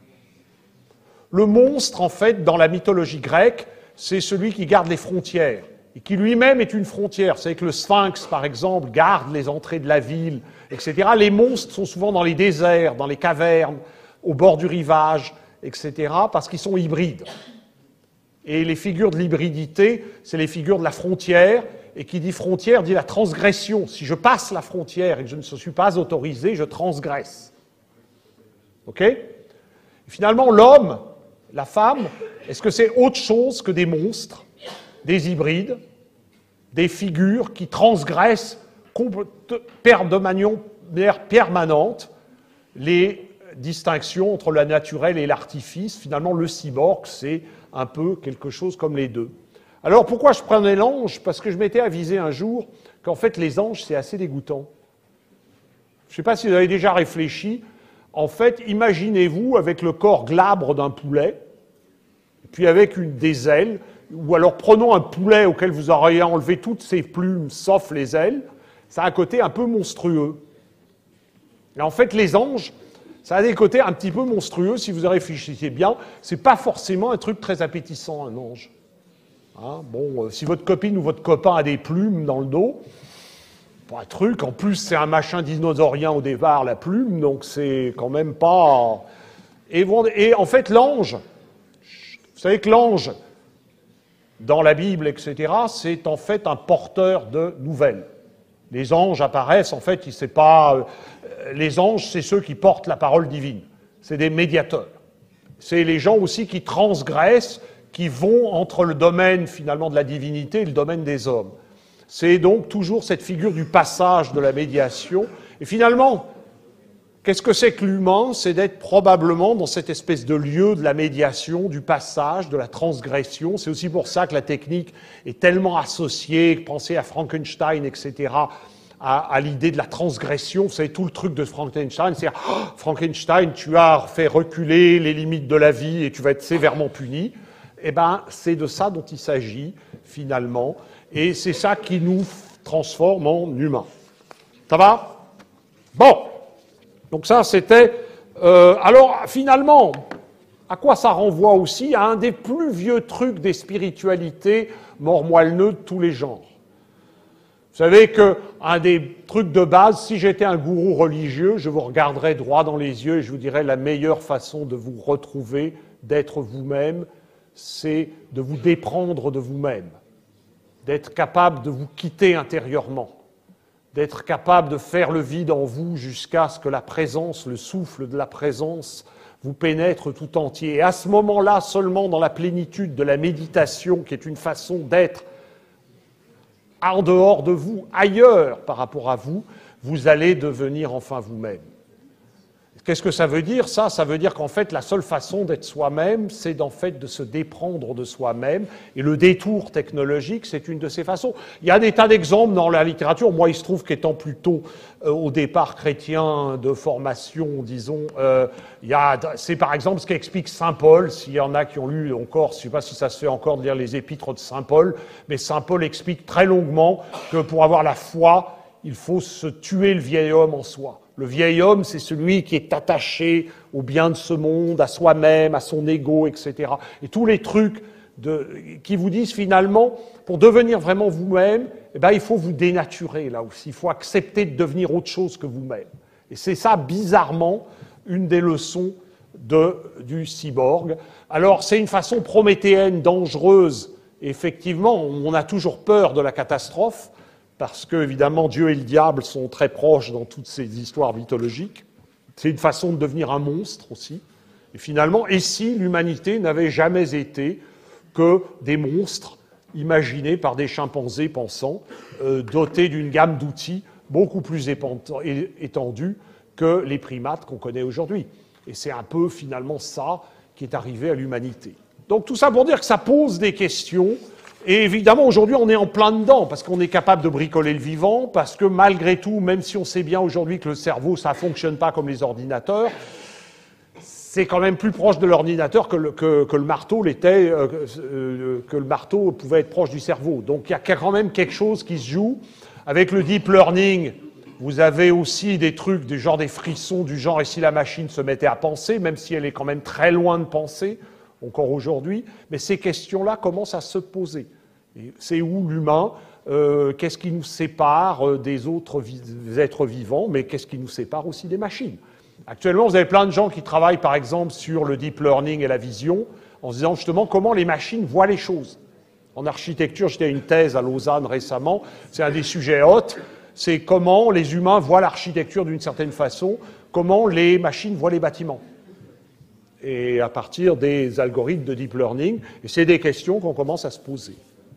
Le monstre, en fait, dans la mythologie grecque, c'est celui qui garde les frontières et qui lui-même est une frontière. C'est que le sphinx, par exemple, garde les entrées de la ville, et cetera. Les monstres sont souvent dans les déserts, dans les cavernes, au bord du rivage, et cetera, parce qu'ils sont hybrides. Et les figures de l'hybridité, c'est les figures de la frontière, et qui dit frontière dit la transgression. Si je passe la frontière et que je ne suis pas autorisé, je transgresse. OK? Et finalement, l'homme, la femme, est-ce que c'est autre chose que des monstres, des hybrides, des figures qui transgressent de manière permanente les distinction entre le naturel et l'artifice? Finalement, le cyborg, c'est un peu quelque chose comme les deux. Alors, pourquoi je prenais l'ange? Parce que je m'étais avisé un jour qu'en fait, les anges, c'est assez dégoûtant. Je ne sais pas si vous avez déjà réfléchi. En fait, imaginez-vous avec le corps glabre d'un poulet, puis avec une, des ailes, ou alors prenons un poulet auquel vous auriez enlevé toutes ses plumes, sauf les ailes, ça a un côté un peu monstrueux. Et en fait, les anges, ça a des côtés un petit peu monstrueux, si vous réfléchissez bien. C'est pas forcément un truc très appétissant, un ange. Hein, bon, euh, si votre copine ou votre copain a des plumes dans le dos, pas un truc. En plus, c'est un machin dinosaurien au départ, la plume, donc c'est quand même pas... Et, bon, et en fait, l'ange, vous savez que l'ange, dans la Bible, et cetera, c'est en fait un porteur de nouvelles. Les anges apparaissent, en fait, c'est pas... Les anges, c'est ceux qui portent la parole divine. C'est des médiateurs. C'est les gens aussi qui transgressent, qui vont entre le domaine, finalement, de la divinité et le domaine des hommes. C'est donc toujours cette figure du passage, de la médiation. Et finalement, qu'est-ce que c'est que l'humain? C'est d'être probablement dans cette espèce de lieu de la médiation, du passage, de la transgression. C'est aussi pour ça que la technique est tellement associée, pensez à Frankenstein, et cetera, à, à l'idée de la transgression. Vous savez, tout le truc de Frankenstein, c'est oh, Frankenstein, tu as fait reculer les limites de la vie et tu vas être sévèrement puni. Eh bien, c'est de ça dont il s'agit, finalement, et c'est ça qui nous transforme en humains. Ça va? Bon. Donc ça, c'était... Euh, alors, finalement, à quoi ça renvoie aussi? À un des plus vieux trucs des spiritualités mort-moelleux de tous les genres. Vous savez qu'un des trucs de base, si j'étais un gourou religieux, je vous regarderais droit dans les yeux et je vous dirais la meilleure façon de vous retrouver, d'être vous-même, c'est de vous déprendre de vous-même, d'être capable de vous quitter intérieurement, d'être capable de faire le vide en vous jusqu'à ce que la présence, le souffle de la présence vous pénètre tout entier. Et à ce moment-là, seulement dans la plénitude de la méditation, qui est une façon d'être en dehors de vous, ailleurs par rapport à vous, vous allez devenir enfin vous-même. Qu'est-ce que ça veut dire, ça? Ça veut dire qu'en fait, la seule façon d'être soi-même, c'est en fait de se déprendre de soi-même. Et le détour technologique, c'est une de ces façons. Il y a des tas d'exemples dans la littérature. Moi, il se trouve qu'étant plutôt euh, au départ chrétien de formation, disons, euh, il y a, c'est par exemple ce qu'explique saint Paul. S'il y en a qui ont lu encore, je ne sais pas si ça se fait encore de lire les épîtres de saint Paul, mais saint Paul explique très longuement que pour avoir la foi, il faut se tuer le vieil homme en soi. Le vieil homme, c'est celui qui est attaché au bien de ce monde, à soi-même, à son ego, et cetera. Et tous les trucs de, qui vous disent finalement, pour devenir vraiment vous-même, eh ben, il faut vous dénaturer là aussi. Il faut accepter de devenir autre chose que vous-même. Et c'est ça, bizarrement, une des leçons de, du cyborg. Alors, c'est une façon prométhéenne, dangereuse. Effectivement, on a toujours peur de la catastrophe, parce que, évidemment, Dieu et le diable sont très proches dans toutes ces histoires mythologiques. C'est une façon de devenir un monstre aussi. Et finalement, et si l'humanité n'avait jamais été que des monstres imaginés par des chimpanzés pensants, euh, dotés d'une gamme d'outils beaucoup plus étendue que les primates qu'on connaît aujourd'hui. Et c'est un peu, finalement, ça qui est arrivé à l'humanité. Donc tout ça pour dire que ça pose des questions. Et évidemment, aujourd'hui, on est en plein dedans, parce qu'on est capable de bricoler le vivant, parce que malgré tout, même si on sait bien aujourd'hui que le cerveau, ça ne fonctionne pas comme les ordinateurs, c'est quand même plus proche de l'ordinateur que le, que, que le marteau l'était, euh, euh, que le marteau pouvait être proche du cerveau. Donc il y a quand même quelque chose qui se joue. Avec le deep learning, vous avez aussi des trucs, du genre des frissons, du genre, et si la machine se mettait à penser, même si elle est quand même très loin de penser, encore aujourd'hui, mais ces questions-là commencent à se poser. C'est où l'humain? euh, Qu'est-ce qui nous sépare euh, des autres vi êtres vivants? Mais qu'est-ce qui nous sépare aussi des machines? Actuellement, vous avez plein de gens qui travaillent, par exemple, sur le deep learning et la vision, en se disant justement comment les machines voient les choses. En architecture, j'étais à une thèse à Lausanne récemment, c'est un des sujets hot, c'est comment les humains voient l'architecture d'une certaine façon, comment les machines voient les bâtiments. Et à partir des algorithmes de deep learning, et c'est des questions qu'on commence à se poser.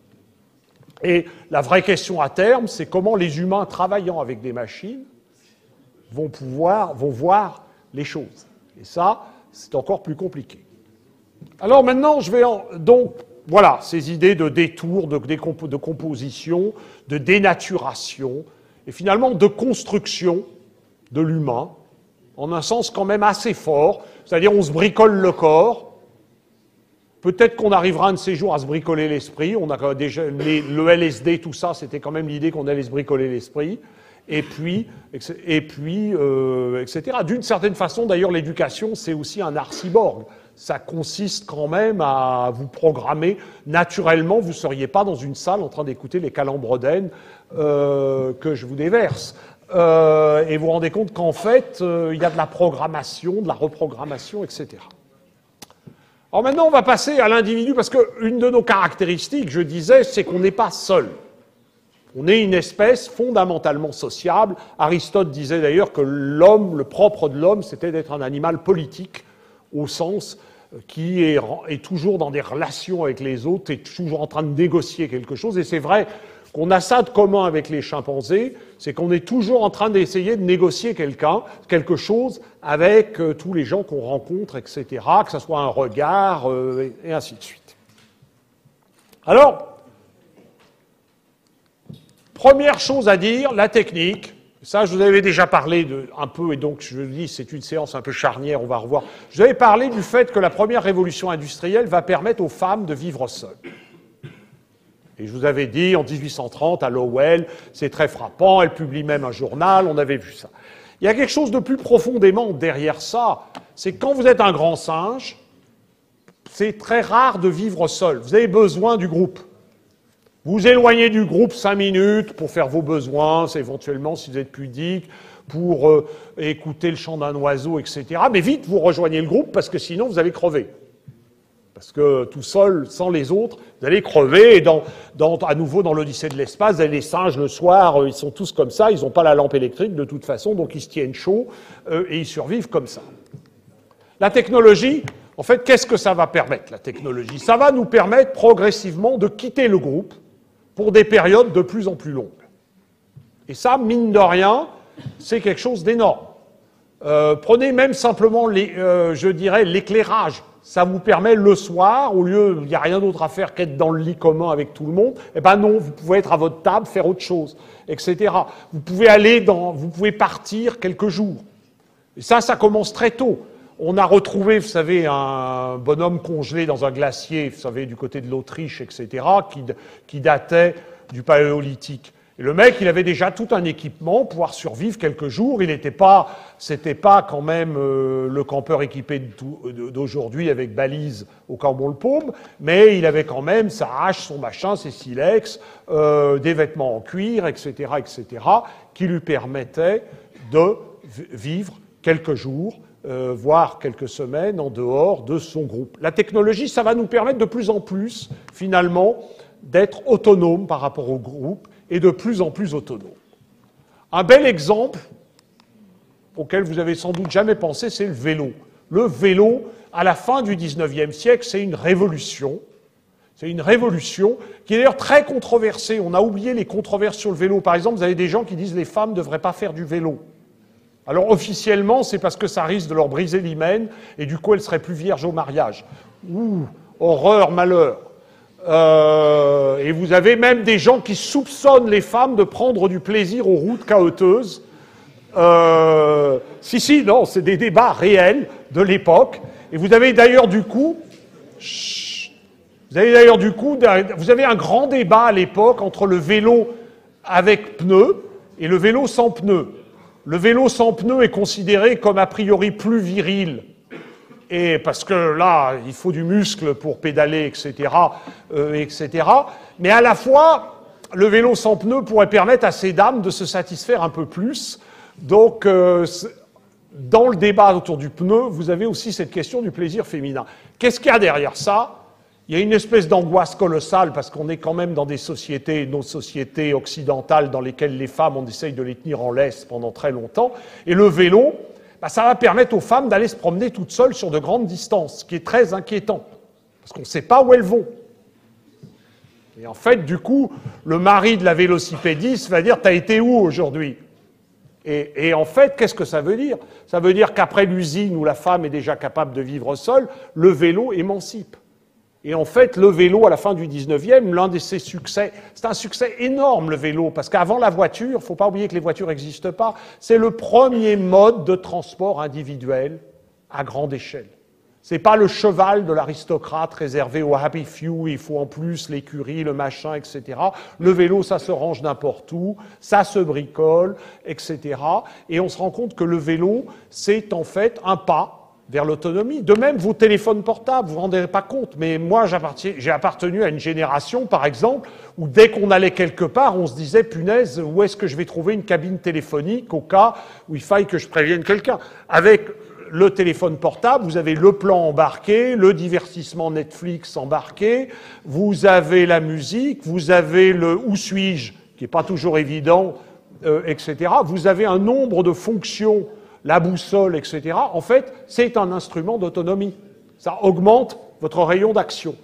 Et la vraie question à terme, c'est comment les humains travaillant avec des machines vont pouvoir, vont voir les choses. Et ça, c'est encore plus compliqué. Alors maintenant, je vais en, donc, voilà, ces idées de détour, de, de, de composition, de dénaturation, et finalement de construction de l'humain, en un sens quand même assez fort, c'est-à-dire on se bricole le corps, peut-être qu'on arrivera un de ces jours à se bricoler l'esprit, on a déjà les, le L S D, tout ça, c'était quand même l'idée qu'on allait se bricoler l'esprit, et puis, et puis euh, et cetera. D'une certaine façon, d'ailleurs, l'éducation, c'est aussi un art cyborg. Ça consiste quand même à vous programmer. Naturellement, vous ne seriez pas dans une salle en train d'écouter les calembredaines euh, que je vous déverse. Euh, et vous vous rendez compte qu'en fait, euh, il y a de la programmation, de la reprogrammation, et cetera. Alors maintenant, on va passer à l'individu, parce qu'une de nos caractéristiques, je disais, c'est qu'on n'est pas seul. On est une espèce fondamentalement sociable. Aristote disait d'ailleurs que l'homme, le propre de l'homme, c'était d'être un animal politique, au sens qui est, est toujours dans des relations avec les autres, est toujours en train de négocier quelque chose. Et c'est vrai qu'on a ça de commun avec les chimpanzés, c'est qu'on est toujours en train d'essayer de négocier quelqu'un, quelque chose avec euh, tous les gens qu'on rencontre, et cetera, que ce soit un regard, euh, et, et ainsi de suite. Alors, première chose à dire, la technique. Ça, je vous avais déjà parlé de, un peu, et donc je le dis, c'est une séance un peu charnière, on va revoir. Je vous avais parlé du fait que la première révolution industrielle va permettre aux femmes de vivre seules. Et je vous avais dit, en dix-huit cent trente, à Lowell, c'est très frappant, elle publie même un journal, on avait vu ça. Il y a quelque chose de plus profondément derrière ça, c'est que quand vous êtes un grand singe, c'est très rare de vivre seul. Vous avez besoin du groupe. Vous vous éloignez du groupe cinq minutes pour faire vos besoins, c'est éventuellement, si vous êtes pudique, pour euh, écouter le chant d'un oiseau, et cetera. Mais vite, vous rejoignez le groupe, parce que sinon, vous allez crever. Parce que tout seul, sans les autres, vous allez crever. Et dans, dans, à nouveau, dans l'Odyssée de l'espace, les singes, le soir, ils sont tous comme ça, ils n'ont pas la lampe électrique de toute façon, donc ils se tiennent chaud, euh, et ils survivent comme ça. La technologie, en fait, qu'est-ce que ça va permettre, la technologie? Ça va nous permettre progressivement de quitter le groupe pour des périodes de plus en plus longues. Et ça, mine de rien, c'est quelque chose d'énorme. Euh, prenez même simplement, les, euh, je dirais, l'éclairage. Ça vous permet le soir, au lieu, il n'y a rien d'autre à faire qu'être dans le lit commun avec tout le monde, eh ben non, vous pouvez être à votre table, faire autre chose, et cetera. Vous pouvez aller dans, vous pouvez partir quelques jours. Et ça, ça commence très tôt. On a retrouvé, vous savez, un bonhomme congelé dans un glacier, vous savez, du côté de l'Autriche, et cetera, qui, qui datait du Paléolithique. Et le mec, il avait déjà tout un équipement pour pouvoir survivre quelques jours. Il n'était pas, c'était pas quand même euh, le campeur équipé d'aujourd'hui avec balise au cas où on le paume, mais il avait quand même sa hache, son machin, ses silex, euh, des vêtements en cuir, et cetera, et cetera, qui lui permettaient de vivre quelques jours, euh, voire quelques semaines en dehors de son groupe. La technologie, ça va nous permettre de plus en plus, finalement, d'être autonome par rapport au groupe, et de plus en plus autonome. Un bel exemple, auquel vous avez sans doute jamais pensé, c'est le vélo. Le vélo, à la fin du dix-neuvième siècle, c'est une révolution. C'est une révolution qui est d'ailleurs très controversée. On a oublié les controverses sur le vélo. Par exemple, vous avez des gens qui disent que les femmes ne devraient pas faire du vélo. Alors officiellement, c'est parce que ça risque de leur briser l'hymen, et du coup, elles seraient plus vierges au mariage. Ouh, horreur, malheur. Euh, et vous avez même des gens qui soupçonnent les femmes de prendre du plaisir aux routes caoteuses. Euh, si, si, non, c'est des débats réels de l'époque. Et vous avez d'ailleurs du coup... Chut, vous avez d'ailleurs du coup... Vous avez un grand débat à l'époque entre le vélo avec pneus et le vélo sans pneus. Le vélo sans pneus est considéré comme a priori plus viril. Et parce que là, il faut du muscle pour pédaler, et cetera, euh, et cetera. Mais à la fois, le vélo sans pneus pourrait permettre à ces dames de se satisfaire un peu plus. Donc, euh, dans le débat autour du pneu, vous avez aussi cette question du plaisir féminin. Qu'est-ce qu'il y a derrière ça? Il y a une espèce d'angoisse colossale parce qu'on est quand même dans des sociétés, nos sociétés occidentales, dans lesquelles les femmes, on essaye de les tenir en laisse pendant très longtemps. Et le vélo... Ben, ça va permettre aux femmes d'aller se promener toutes seules sur de grandes distances, ce qui est très inquiétant, parce qu'on ne sait pas où elles vont. Et en fait, du coup, le mari de la vélocipédiste va dire « T'as été où aujourd'hui ?» et, et en fait, qu'est-ce que ça veut dire? Ça veut dire qu'après l'usine où la femme est déjà capable de vivre seule, le vélo émancipe. Et en fait, le vélo, à la fin du dix-neuvième, l'un de ses succès, c'est un succès énorme, le vélo, parce qu'avant la voiture, il ne faut pas oublier que les voitures n'existent pas, c'est le premier mode de transport individuel à grande échelle. Ce n'est pas le cheval de l'aristocrate réservé aux happy few, il faut en plus l'écurie, le machin, et cetera. Le vélo, ça se range n'importe où, ça se bricole, et cetera. Et on se rend compte que le vélo, c'est en fait un pas vers l'autonomie. De même, vos téléphones portables, vous ne vous rendez pas compte, mais moi, j'ai appartenu à une génération, par exemple, où dès qu'on allait quelque part, on se disait, punaise, où est-ce que je vais trouver une cabine téléphonique au cas où il faille que je prévienne quelqu'un? Avec le téléphone portable, vous avez le plan embarqué, le divertissement Netflix embarqué, vous avez la musique, vous avez le « où suis-je » qui n'est pas toujours évident, euh, et cetera. Vous avez un nombre de fonctions, la boussole, et cetera, en fait, c'est un instrument d'autonomie. Ça augmente votre rayon d'action.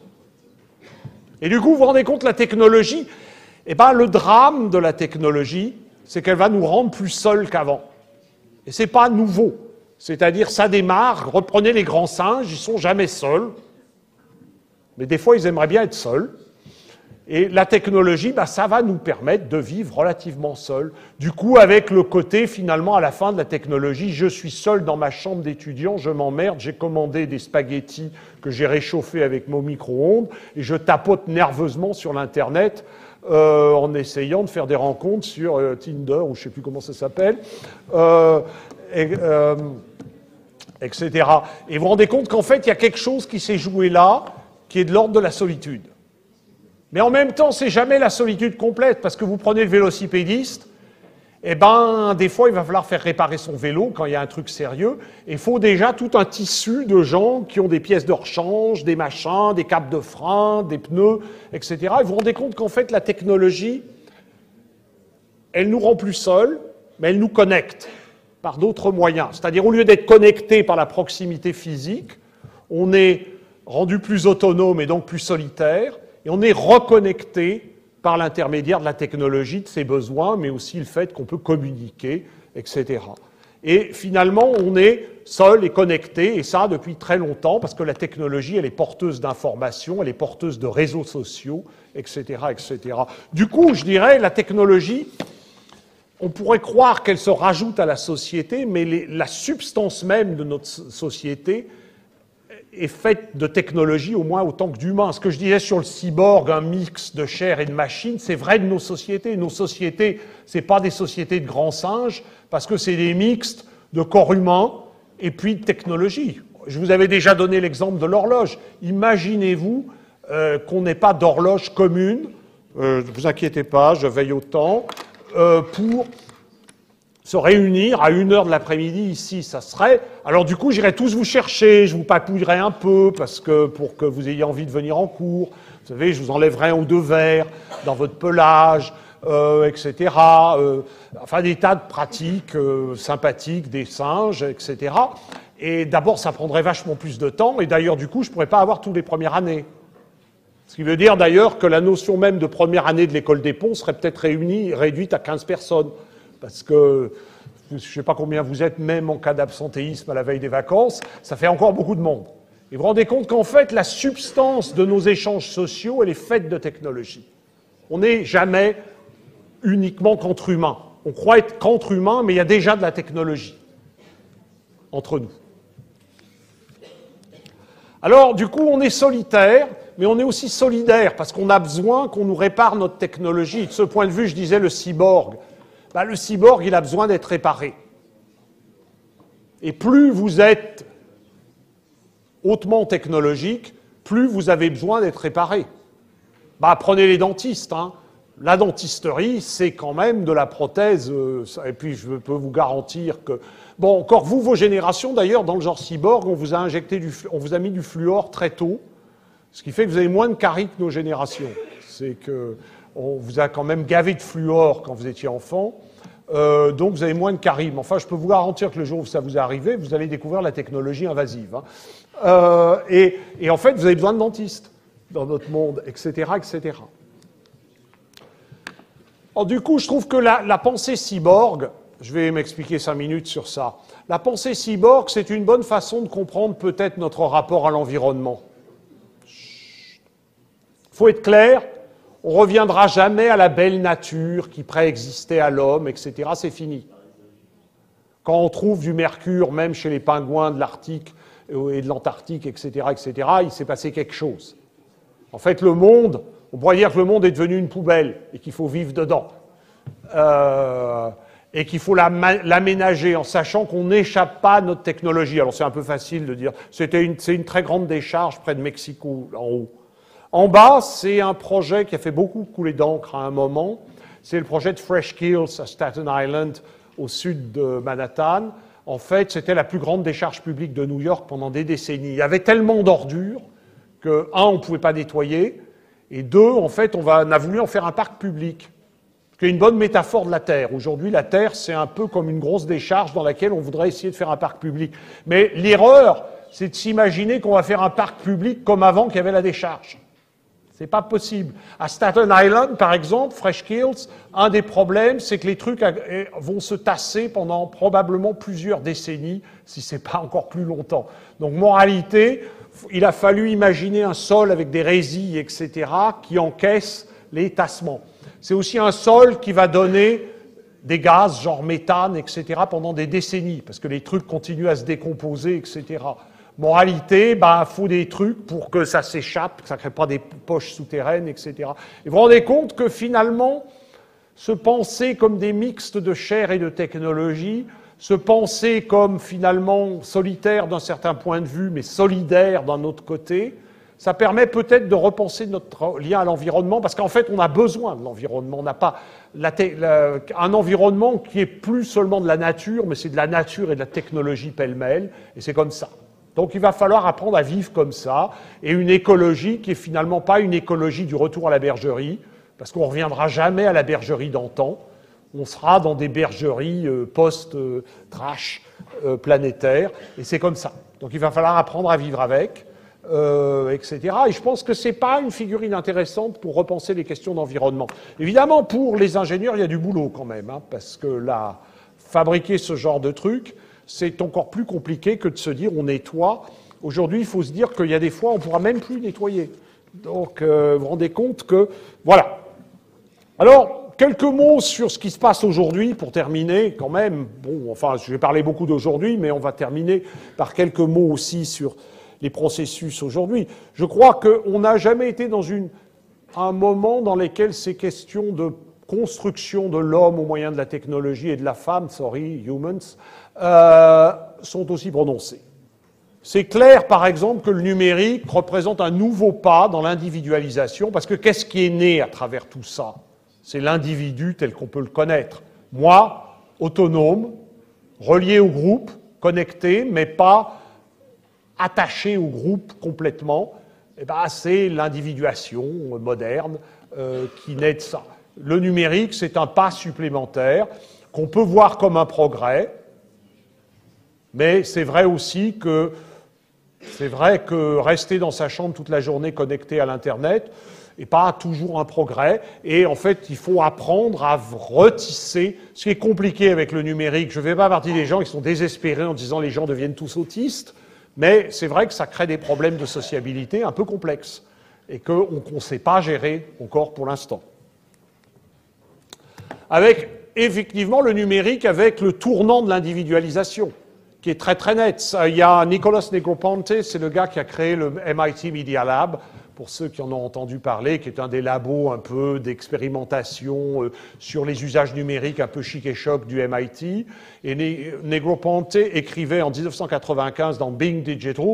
Et du coup, vous vous rendez compte, la technologie, eh ben, le drame de la technologie, c'est qu'elle va nous rendre plus seuls qu'avant. Et c'est pas nouveau. C'est-à-dire, ça démarre, reprenez les grands singes, ils sont jamais seuls. Mais des fois, ils aimeraient bien être seuls. Et la technologie, bah, ça va nous permettre de vivre relativement seuls. Du coup, avec le côté, finalement, à la fin de la technologie, je suis seul dans ma chambre d'étudiant, je m'emmerde, j'ai commandé des spaghettis que j'ai réchauffés avec mon micro-ondes, et je tapote nerveusement sur l'Internet euh, en essayant de faire des rencontres sur euh, Tinder, ou je ne sais plus comment ça s'appelle, euh, et, euh, et cetera. Et vous vous rendez compte qu'en fait, il y a quelque chose qui s'est joué là, qui est de l'ordre de la solitude. Mais en même temps, c'est jamais la solitude complète, parce que vous prenez le vélocipédiste, eh ben, des fois, il va falloir faire réparer son vélo quand il y a un truc sérieux, et il faut déjà tout un tissu de gens qui ont des pièces de rechange, des machins, des câbles de frein, des pneus, et cetera. Et vous vous rendez compte qu'en fait, la technologie, elle nous rend plus seuls, mais elle nous connecte par d'autres moyens. C'est-à-dire, au lieu d'être connecté par la proximité physique, on est rendu plus autonome et donc plus solitaire, et on est reconnecté par l'intermédiaire de la technologie, de ses besoins, mais aussi le fait qu'on peut communiquer, et cetera. Et finalement, on est seul et connecté, et ça depuis très longtemps, parce que la technologie, elle est porteuse d'informations, elle est porteuse de réseaux sociaux, et cetera, et cetera. Du coup, je dirais, la technologie, on pourrait croire qu'elle se rajoute à la société, mais les, la substance même de notre société est faite de technologie au moins autant que d'humains. Ce que je disais sur le cyborg, un mix de chair et de machine, c'est vrai de nos sociétés. Nos sociétés, c'est pas des sociétés de grands singes, parce que c'est des mixtes de corps humains et puis de technologie. Je vous avais déjà donné l'exemple de l'horloge. Imaginez-vous euh, qu'on n'ait pas d'horloge commune, euh, ne vous inquiétez pas, je veille au temps, euh, pour se réunir à une heure de l'après-midi ici, ça serait... Alors du coup, j'irai tous vous chercher, je vous papouillerai un peu, parce que pour que vous ayez envie de venir en cours, vous savez, je vous enlèverai un ou deux verres dans votre pelage, euh, et cetera. Euh, enfin, des tas de pratiques euh, sympathiques, des singes, et cetera. Et d'abord, ça prendrait vachement plus de temps, et d'ailleurs, du coup, je ne pourrais pas avoir tous les premières années. Ce qui veut dire d'ailleurs que la notion même de première année de l'école des ponts serait peut-être réunie, réduite à quinze personnes. Parce que, je ne sais pas combien vous êtes, même en cas d'absentéisme à la veille des vacances, ça fait encore beaucoup de monde. Et vous vous rendez compte qu'en fait, la substance de nos échanges sociaux, elle est faite de technologie. On n'est jamais uniquement qu'entre humains. On croit être qu'entre humains, mais il y a déjà de la technologie entre nous. Alors, du coup, on est solitaire, mais on est aussi solidaire, parce qu'on a besoin qu'on nous répare notre technologie. De ce point de vue, je disais le cyborg. Ben, le cyborg, il a besoin d'être réparé. Et plus vous êtes hautement technologique, plus vous avez besoin d'être réparé. Ben, prenez les dentistes. Hein. La dentisterie, c'est quand même de la prothèse. Euh, et puis, je peux vous garantir que... Bon, encore vous, vos générations, d'ailleurs, dans le genre cyborg, on vous a injecté du, on vous a mis du fluor très tôt, ce qui fait que vous avez moins de caries que nos générations. C'est que... on vous a quand même gavé de fluor quand vous étiez enfant, euh, donc vous avez moins de caries. Mais enfin, je peux vous garantir que le jour où ça vous est arrivé, vous allez découvrir la technologie invasive. Hein. Euh, et, et en fait, vous avez besoin de dentistes dans notre monde, et cetera, et cetera. Alors, du coup, je trouve que la, la pensée cyborg, je vais m'expliquer cinq minutes sur ça, la pensée cyborg, c'est une bonne façon de comprendre peut-être notre rapport à l'environnement. Il faut être clair. On ne reviendra jamais à la belle nature qui préexistait à l'homme, et cetera. C'est fini. Quand on trouve du mercure, même chez les pingouins de l'Arctique et de l'Antarctique, et cetera, et cetera, il s'est passé quelque chose. En fait, le monde, on pourrait dire que le monde est devenu une poubelle et qu'il faut vivre dedans. Euh, et qu'il faut l'aménager en sachant qu'on n'échappe pas à notre technologie. Alors c'est un peu facile de dire, c'était une, c'est une très grande décharge près de Mexico, en haut. En bas, c'est un projet qui a fait beaucoup couler d'encre à un moment. C'est le projet de Fresh Kills à Staten Island, au sud de Manhattan. En fait, c'était la plus grande décharge publique de New York pendant des décennies. Il y avait tellement d'ordures que, un, on ne pouvait pas nettoyer, et deux, en fait, on, va, on a voulu en faire un parc public. Ce qui est une bonne métaphore de la Terre. Aujourd'hui, la Terre, c'est un peu comme une grosse décharge dans laquelle on voudrait essayer de faire un parc public. Mais l'erreur, c'est de s'imaginer qu'on va faire un parc public comme avant qu'il y avait la décharge. C'est pas possible. À Staten Island, par exemple, Fresh Kills, un des problèmes, c'est que les trucs vont se tasser pendant probablement plusieurs décennies, si c'est pas encore plus longtemps. Donc, moralité, il a fallu imaginer un sol avec des résilles, et cetera, qui encaissent les tassements. C'est aussi un sol qui va donner des gaz, genre méthane, et cetera, pendant des décennies, parce que les trucs continuent à se décomposer, et cetera. Moralité, bah, faut des trucs pour que ça s'échappe, que ça ne crée pas des poches souterraines, et cetera. Et vous vous rendez compte que finalement, se penser comme des mixtes de chair et de technologie, se penser comme finalement solitaire d'un certain point de vue, mais solidaire d'un autre côté, ça permet peut-être de repenser notre lien à l'environnement, parce qu'en fait, on a besoin de l'environnement. On n'a pas la la, un environnement qui est plus seulement de la nature, mais c'est de la nature et de la technologie pêle-mêle, et c'est comme ça. Donc il va falloir apprendre à vivre comme ça, et une écologie qui est finalement pas une écologie du retour à la bergerie, parce qu'on ne reviendra jamais à la bergerie d'antan, on sera dans des bergeries euh, post-trash euh, planétaires, et c'est comme ça. Donc il va falloir apprendre à vivre avec, euh, et cetera. Et je pense que ce n'est pas une figurine intéressante pour repenser les questions d'environnement. Évidemment, pour les ingénieurs, il y a du boulot quand même, hein, parce que la fabriquer ce genre de truc, c'est encore plus compliqué que de se dire on nettoie. Aujourd'hui, il faut se dire qu'il y a des fois, on ne pourra même plus nettoyer. Donc, euh, vous vous rendez compte que... Voilà. Alors, quelques mots sur ce qui se passe aujourd'hui, pour terminer, quand même. Bon, enfin, je vais parler beaucoup d'aujourd'hui, mais on va terminer par quelques mots aussi sur les processus aujourd'hui. Je crois qu'on n'a jamais été dans une, un moment dans lequel ces questions de construction de l'homme au moyen de la technologie et de la femme, sorry, humans, euh, sont aussi prononcées. C'est clair, par exemple, que le numérique représente un nouveau pas dans l'individualisation, parce que qu'est-ce qui est né à travers tout ça? C'est l'individu tel qu'on peut le connaître. Moi, autonome, relié au groupe, connecté, mais pas attaché au groupe complètement, eh ben, c'est l'individuation moderne euh, qui naît de ça. Le numérique, c'est un pas supplémentaire qu'on peut voir comme un progrès, mais c'est vrai aussi que c'est vrai que rester dans sa chambre toute la journée connecté à l'Internet n'est pas toujours un progrès. Et en fait, il faut apprendre à retisser. Ce qui est compliqué avec le numérique, je ne fais pas partie des gens qui sont désespérés en disant les gens deviennent tous autistes, mais c'est vrai que ça crée des problèmes de sociabilité un peu complexes et qu'on ne sait pas gérer encore pour l'instant. Avec, effectivement, le numérique avec le tournant de l'individualisation, qui est très très net. Il y a Nicolas Negroponte, c'est le gars qui a créé le M I T Media Lab, pour ceux qui en ont entendu parler, qui est un des labos un peu d'expérimentation euh, sur les usages numériques un peu chic et choc du M I T. Et Negroponte écrivait en dix-neuf cent quatre-vingt-quinze dans Being Digital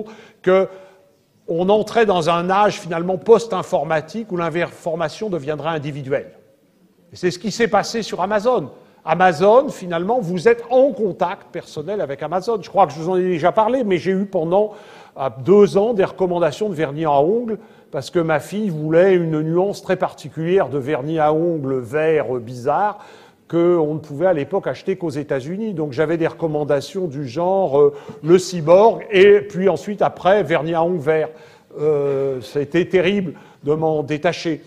qu'on entrait dans un âge finalement post-informatique où l'information deviendra individuelle. Et c'est ce qui s'est passé sur Amazon. Amazon, finalement, vous êtes en contact personnel avec Amazon. Je crois que je vous en ai déjà parlé, mais j'ai eu pendant euh, deux ans des recommandations de vernis à ongles parce que ma fille voulait une nuance très particulière de vernis à ongles vert euh, bizarre qu'on ne pouvait à l'époque acheter qu'aux États-Unis. Donc j'avais des recommandations du genre euh, le cyborg et puis ensuite après vernis à ongles vert. Euh, ça a été terrible de m'en détacher.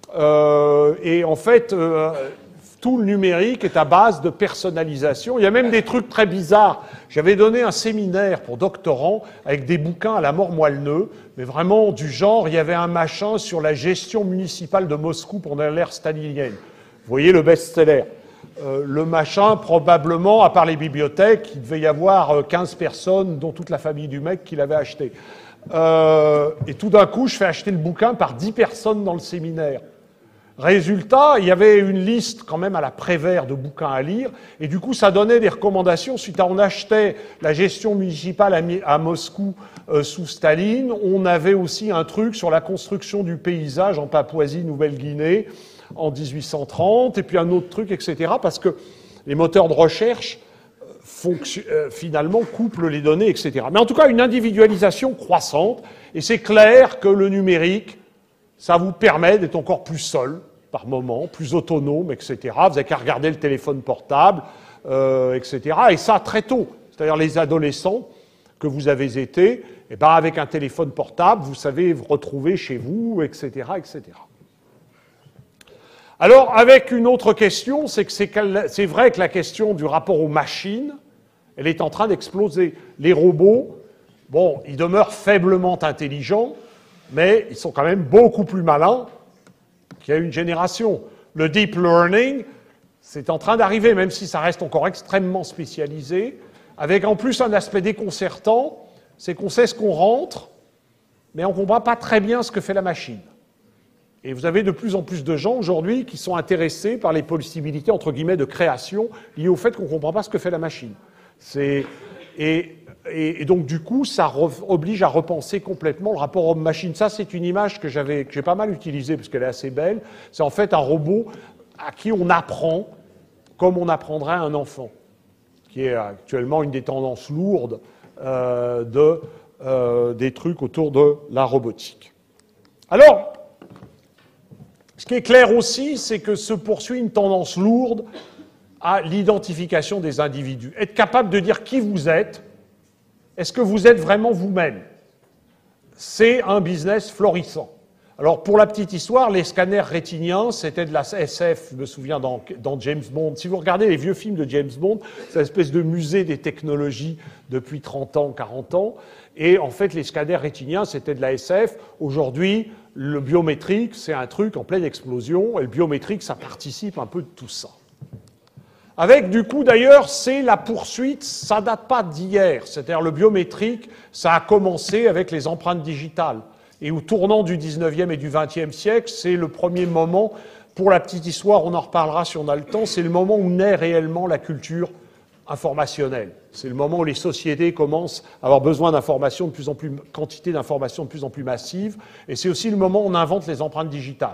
Euh, et en fait... Euh, tout le numérique est à base de personnalisation. Il y a même des trucs très bizarres. J'avais donné un séminaire pour doctorants avec des bouquins à la mort moelleux, mais vraiment du genre, il y avait un machin sur la gestion municipale de Moscou pendant l'ère stalinienne. Vous voyez le best-seller. Euh, le machin, probablement, à part les bibliothèques, il devait y avoir quinze personnes, dont toute la famille du mec qui l'avait acheté. Euh, et tout d'un coup, je fais acheter le bouquin par dix personnes dans le séminaire. Résultat, il y avait une liste quand même à la Prévert de bouquins à lire, et du coup ça donnait des recommandations. Suite à on achetait la gestion municipale à, à Moscou euh, sous Staline, on avait aussi un truc sur la construction du paysage en Papouasie-Nouvelle-Guinée en dix-huit cent trente, et puis un autre truc, et cetera, parce que les moteurs de recherche euh, finalement couplent les données, et cetera. Mais en tout cas, une individualisation croissante, et c'est clair que le numérique, ça vous permet d'être encore plus seul, par moment, plus autonome, et cetera. Vous n'avez qu'à regarder le téléphone portable, euh, et cetera. Et ça, très tôt. C'est-à-dire les adolescents que vous avez été, eh ben, avec un téléphone portable, vous savez vous retrouver chez vous, et cetera, et cetera. Alors, avec une autre question, c'est que c'est vrai que la question du rapport aux machines, elle est en train d'exploser. Les robots, bon, ils demeurent faiblement intelligents, mais ils sont quand même beaucoup plus malins qu'il y a une génération. Le deep learning, c'est en train d'arriver, même si ça reste encore extrêmement spécialisé, avec en plus un aspect déconcertant, c'est qu'on sait ce qu'on rentre, mais on ne comprend pas très bien ce que fait la machine. Et vous avez de plus en plus de gens aujourd'hui qui sont intéressés par les possibilités, entre guillemets, de création liées au fait qu'on ne comprend pas ce que fait la machine. C'est... Et... Et, et donc, du coup, ça re, oblige à repenser complètement le rapport homme-machine. Ça, c'est une image que j'avais, que j'ai pas mal utilisée parce qu'elle est assez belle. C'est en fait un robot à qui on apprend comme on apprendrait à un enfant, qui est actuellement une des tendances lourdes euh, de, euh, des trucs autour de la robotique. Alors, ce qui est clair aussi, c'est que se poursuit une tendance lourde à l'identification des individus. Être capable de dire qui vous êtes. Est-ce que vous êtes vraiment vous-même? C'est un business florissant. Alors, pour la petite histoire, les scanners rétiniens, c'était de la S F, je me souviens, dans, dans James Bond. Si vous regardez les vieux films de James Bond, c'est une espèce de musée des technologies depuis trente ans, quarante ans. Et en fait, les scanners rétiniens, c'était de la S F. Aujourd'hui, le biométrique, c'est un truc en pleine explosion. Et le biométrique, ça participe un peu de tout ça. Avec, du coup, d'ailleurs, c'est la poursuite, ça ne date pas d'hier. C'est-à-dire, le biométrique, ça a commencé avec les empreintes digitales. Et au tournant du dix-neuvième et du vingtième siècle, c'est le premier moment, pour la petite histoire, on en reparlera si on a le temps, c'est le moment où naît réellement la culture informationnelle. C'est le moment où les sociétés commencent à avoir besoin d'informations de plus en plus, quantité d'informations de plus en plus massives, et c'est aussi le moment où on invente les empreintes digitales.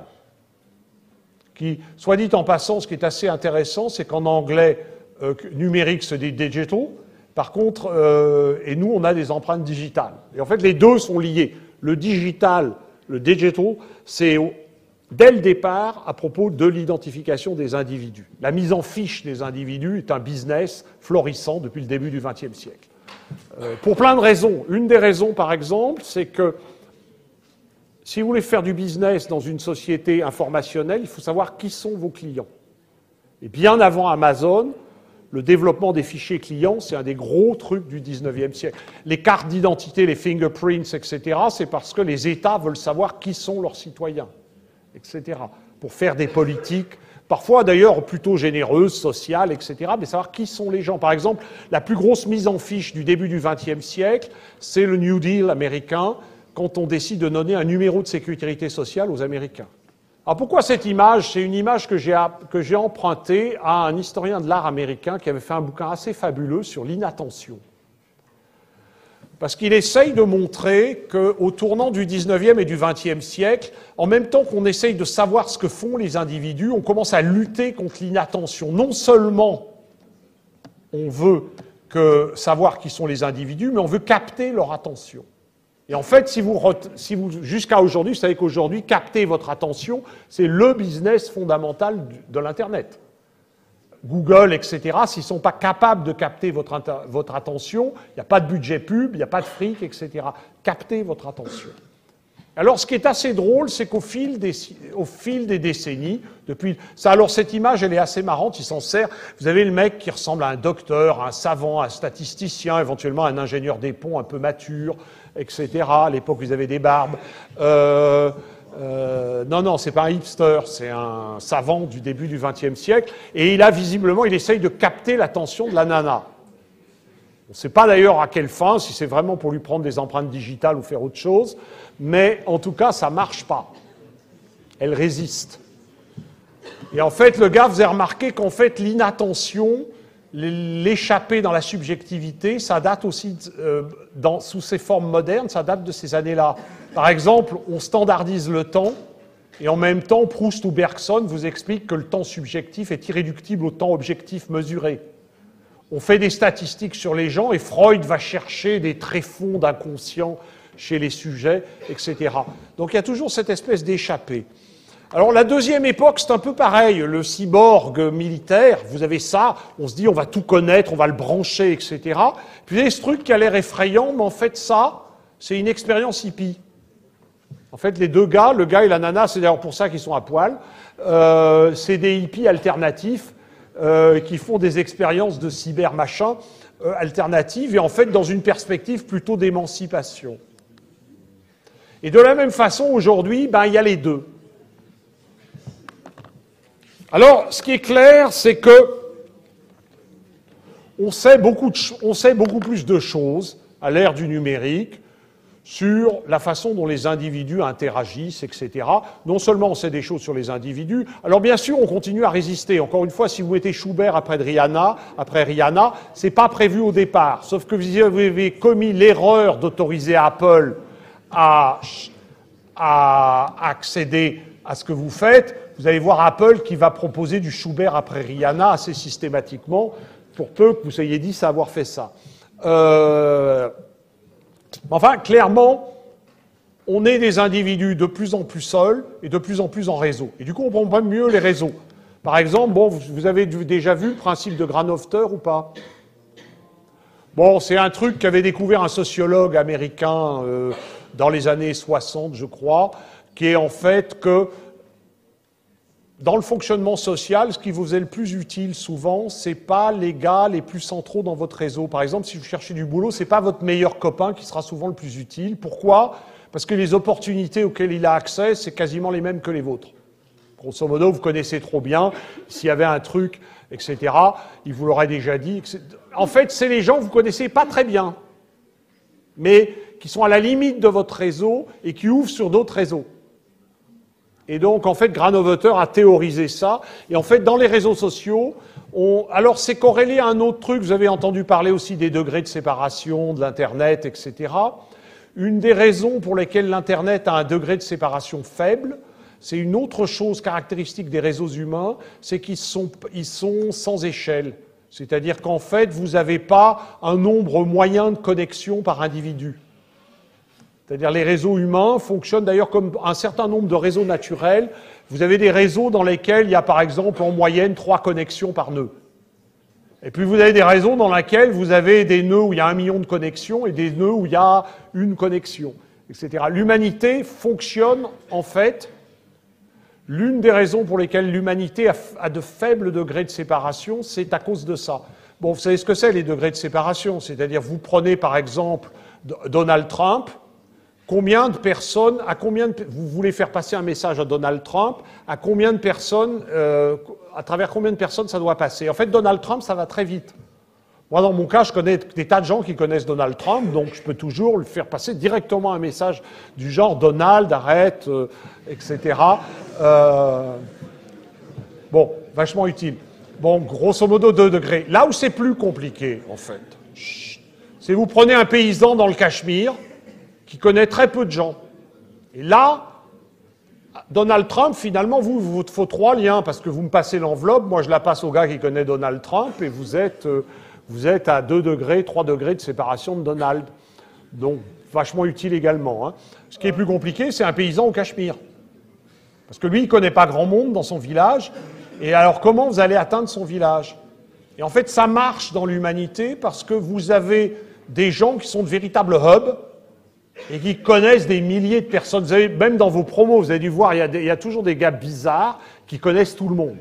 Qui, soit dit en passant, ce qui est assez intéressant, c'est qu'en anglais, euh, numérique se dit digital, par contre, euh, et nous, on a des empreintes digitales. Et en fait, les deux sont liés. Le digital, le digital, c'est dès le départ à propos de l'identification des individus. La mise en fiche des individus est un business florissant depuis le début du vingtième siècle. Euh, pour plein de raisons. Une des raisons, par exemple, c'est que si vous voulez faire du business dans une société informationnelle, il faut savoir qui sont vos clients. Et bien avant Amazon, le développement des fichiers clients, c'est un des gros trucs du dix-neuvième siècle. Les cartes d'identité, les fingerprints, et cetera, c'est parce que les États veulent savoir qui sont leurs citoyens, et cetera, pour faire des politiques, parfois d'ailleurs plutôt généreuses, sociales, et cetera, mais savoir qui sont les gens. Par exemple, la plus grosse mise en fiche du début du vingtième siècle, c'est le New Deal américain, quand on décide de donner un numéro de sécurité sociale aux Américains. Alors pourquoi cette image? C'est une image que j'ai, que j'ai empruntée à un historien de l'art américain qui avait fait un bouquin assez fabuleux sur l'inattention. Parce qu'il essaye de montrer qu'au tournant du dix-neuvième et du vingtième siècle, en même temps qu'on essaye de savoir ce que font les individus, on commence à lutter contre l'inattention. Non seulement on veut que savoir qui sont les individus, mais on veut capter leur attention. Et en fait, si vous, si vous, jusqu'à aujourd'hui, vous savez qu'aujourd'hui, capter votre attention, c'est le business fondamental de l'Internet. Google, et cetera, s'ils ne sont pas capables de capter votre, votre attention, il n'y a pas de budget pub, il n'y a pas de fric, et cetera. Captez votre attention. Alors, ce qui est assez drôle, c'est qu'au fil des, au fil des décennies, depuis... Ça, alors, cette image, elle est assez marrante, il s'en sert. Vous avez le mec qui ressemble à un docteur, à un savant, à un statisticien, éventuellement un ingénieur des ponts un peu mature, et cetera. À l'époque, vous avez des barbes. Euh, euh, non, non, c'est pas un hipster, c'est un savant du début du vingtième siècle. Et il a visiblement, il essaye de capter l'attention de la nana. On ne sait pas d'ailleurs à quelle fin, si c'est vraiment pour lui prendre des empreintes digitales ou faire autre chose, mais en tout cas, ça ne marche pas. Elle résiste. Et en fait, le gars faisait remarquer qu'en fait, l'inattention, l'échapper dans la subjectivité, ça date aussi, euh, dans, sous ses formes modernes, ça date de ces années-là. Par exemple, on standardise le temps, et en même temps, Proust ou Bergson vous expliquent que le temps subjectif est irréductible au temps objectif mesuré. On fait des statistiques sur les gens, et Freud va chercher des tréfonds d'inconscient chez les sujets, et cetera. Donc il y a toujours cette espèce d'échappée. Alors la deuxième époque, c'est un peu pareil, le cyborg militaire, vous avez ça, on se dit on va tout connaître, on va le brancher, et cetera. Puis vous avez ce truc qui a l'air effrayant, mais en fait ça, c'est une expérience hippie. En fait, les deux gars, le gars et la nana, c'est d'ailleurs pour ça qu'ils sont à poil, euh, c'est des hippies alternatifs euh, qui font des expériences de cyber-machin euh, alternatives, et en fait dans une perspective plutôt d'émancipation. Et de la même façon, aujourd'hui, ben, il y a les deux. Alors, ce qui est clair, c'est que on sait beaucoup, de, on sait beaucoup plus de choses à l'ère du numérique sur la façon dont les individus interagissent, et cetera. Non seulement on sait des choses sur les individus, alors bien sûr, on continue à résister. Encore une fois, si vous mettez Schubert après Rihanna, après Rihanna, c'est pas prévu au départ. Sauf que vous avez commis l'erreur d'autoriser Apple à, à accéder à ce que vous faites. Vous allez voir Apple qui va proposer du Schubert après Rihanna assez systématiquement, pour peu que vous ayez dit savoir fait ça. Euh... Enfin, clairement, on est des individus de plus en plus seuls et de plus en plus en réseau. Et du coup, on comprend mieux les réseaux. Par exemple, bon, vous avez déjà vu le principe de Granoffter ou pas? Bon, c'est un truc qu'avait découvert un sociologue américain euh, dans les années soixante, je crois, qui est en fait que dans le fonctionnement social, ce qui vous est le plus utile souvent, c'est pas les gars les plus centraux dans votre réseau. Par exemple, si vous cherchez du boulot, c'est pas votre meilleur copain qui sera souvent le plus utile. Pourquoi? Parce que les opportunités auxquelles il a accès, c'est quasiment les mêmes que les vôtres. Grosso modo, vous connaissez trop bien. S'il y avait un truc, et cetera, il vous l'aurait déjà dit. En fait, c'est les gens que vous connaissez pas très bien, mais qui sont à la limite de votre réseau et qui ouvrent sur d'autres réseaux. Et donc, en fait, Granovetter a théorisé ça. Et en fait, dans les réseaux sociaux, on... alors c'est corrélé à un autre truc. Vous avez entendu parler aussi des degrés de séparation, de l'Internet, et cetera. Une des raisons pour lesquelles l'Internet a un degré de séparation faible, c'est une autre chose caractéristique des réseaux humains, c'est qu'ils sont, ils sont sans échelle. C'est-à-dire qu'en fait, vous n'avez pas un nombre moyen de connexions par individu. C'est-à-dire les réseaux humains fonctionnent d'ailleurs comme un certain nombre de réseaux naturels. Vous avez des réseaux dans lesquels il y a par exemple en moyenne trois connexions par nœud. Et puis vous avez des réseaux dans lesquels vous avez des nœuds où il y a un million de connexions et des nœuds où il y a une connexion, et cetera. L'humanité fonctionne en fait, l'une des raisons pour lesquelles l'humanité a de faibles degrés de séparation, c'est à cause de ça. Bon, vous savez ce que c'est les degrés de séparation, c'est-à-dire vous prenez par exemple Donald Trump. Combien de personnes, à combien de, vous voulez faire passer un message à Donald Trump, à combien de personnes, euh, à travers combien de personnes ça doit passer? En fait, Donald Trump, ça va très vite. Moi, dans mon cas, je connais des tas de gens qui connaissent Donald Trump, donc je peux toujours lui faire passer directement un message du genre « Donald, arrête euh, », et cetera. Euh, bon, vachement utile. Bon, grosso modo, deux degrés. Là où c'est plus compliqué, en fait, c'est vous prenez un paysan dans le Cachemire, qui connaît très peu de gens. Et là, Donald Trump, finalement, vous, vous faut trois liens, parce que vous me passez l'enveloppe, moi je la passe au gars qui connaît Donald Trump, et vous êtes, euh, vous êtes à deux degrés, trois degrés de séparation de Donald. Donc, vachement utile également. Hein. Ce qui est plus compliqué, c'est un paysan au Cachemire. Parce que lui, il ne connaît pas grand monde dans son village, et alors comment vous allez atteindre son village? Et en fait, ça marche dans l'humanité, parce que vous avez des gens qui sont de véritables hubs, et qui connaissent des milliers de personnes. Vous avez, même dans vos promos, vous avez dû voir, il y a des, il y a toujours des gars bizarres qui connaissent tout le monde.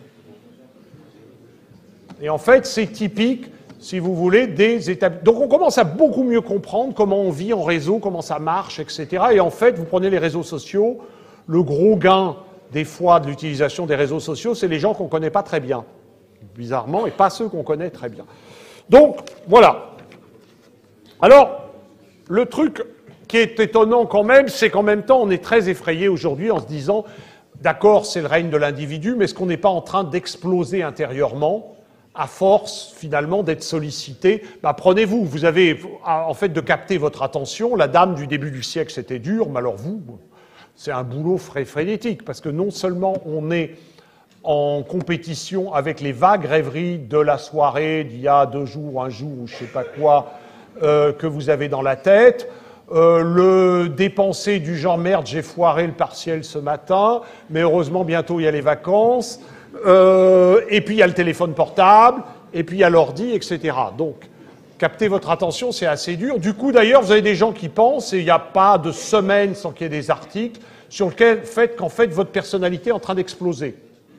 Et en fait, c'est typique, si vous voulez, des établissements. Donc on commence à beaucoup mieux comprendre comment on vit en réseau, comment ça marche, et cetera. Et en fait, vous prenez les réseaux sociaux, le gros gain, des fois, de l'utilisation des réseaux sociaux, c'est les gens qu'on ne connaît pas très bien, bizarrement, et pas ceux qu'on connaît très bien. Donc, voilà. Alors, le truc qui est étonnant quand même, c'est qu'en même temps, on est très effrayé aujourd'hui en se disant, d'accord, c'est le règne de l'individu, mais est-ce qu'on n'est pas en train d'exploser intérieurement à force, finalement, d'être sollicité? Bah, prenez-vous, vous avez, en fait, de capter votre attention. La dame du début du siècle, c'était dur, mais alors vous, c'est un boulot frénétique, parce que non seulement on est en compétition avec les vagues rêveries de la soirée d'il y a deux jours, un jour, ou je sais pas quoi, euh, que vous avez dans la tête, Euh, le dépenser du genre merde, j'ai foiré le partiel ce matin, mais heureusement bientôt il y a les vacances, euh, et puis il y a le téléphone portable, et puis il y a l'ordi, et cetera. Donc, capter votre attention, c'est assez dur. Du coup, d'ailleurs, vous avez des gens qui pensent, et il n'y a pas de semaine sans qu'il y ait des articles, sur le fait qu'en fait, votre personnalité est en train d'exploser.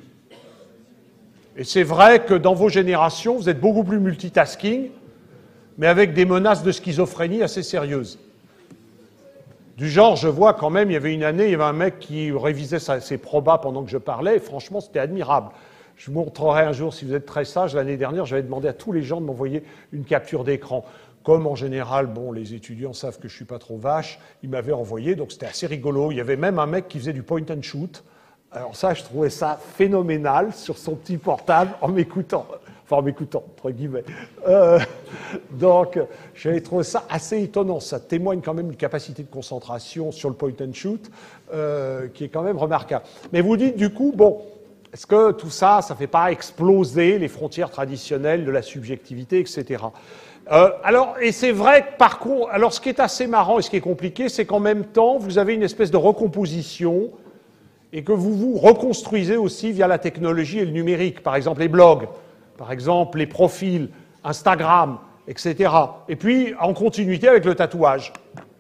Et c'est vrai que dans vos générations, vous êtes beaucoup plus multitasking, mais avec des menaces de schizophrénie assez sérieuses. Du genre, je vois quand même, il y avait une année, il y avait un mec qui révisait ses probas pendant que je parlais, et franchement, c'était admirable. Je vous montrerai un jour, si vous êtes très sage, l'année dernière, j'avais demandé à tous les gens de m'envoyer une capture d'écran. Comme en général, bon, les étudiants savent que je suis pas trop vache, ils m'avaient envoyé, donc c'était assez rigolo. Il y avait même un mec qui faisait du point and shoot. Alors ça, je trouvais ça phénoménal sur son petit portable en m'écoutant. Enfin, en m'écoutant, entre guillemets. Euh, donc, j'avais trouvé ça assez étonnant. Ça témoigne quand même d'une capacité de concentration sur le point and shoot euh, qui est quand même remarquable. Mais vous dites, du coup, bon, est-ce que tout ça, ça ne fait pas exploser les frontières traditionnelles de la subjectivité, et cetera. Euh, alors, et c'est vrai que par contre, alors ce qui est assez marrant et ce qui est compliqué, c'est qu'en même temps, vous avez une espèce de recomposition et que vous vous reconstruisez aussi via la technologie et le numérique. Par exemple, les blogs. Par exemple, les profils, Instagram, et cetera. Et puis, en continuité avec le tatouage.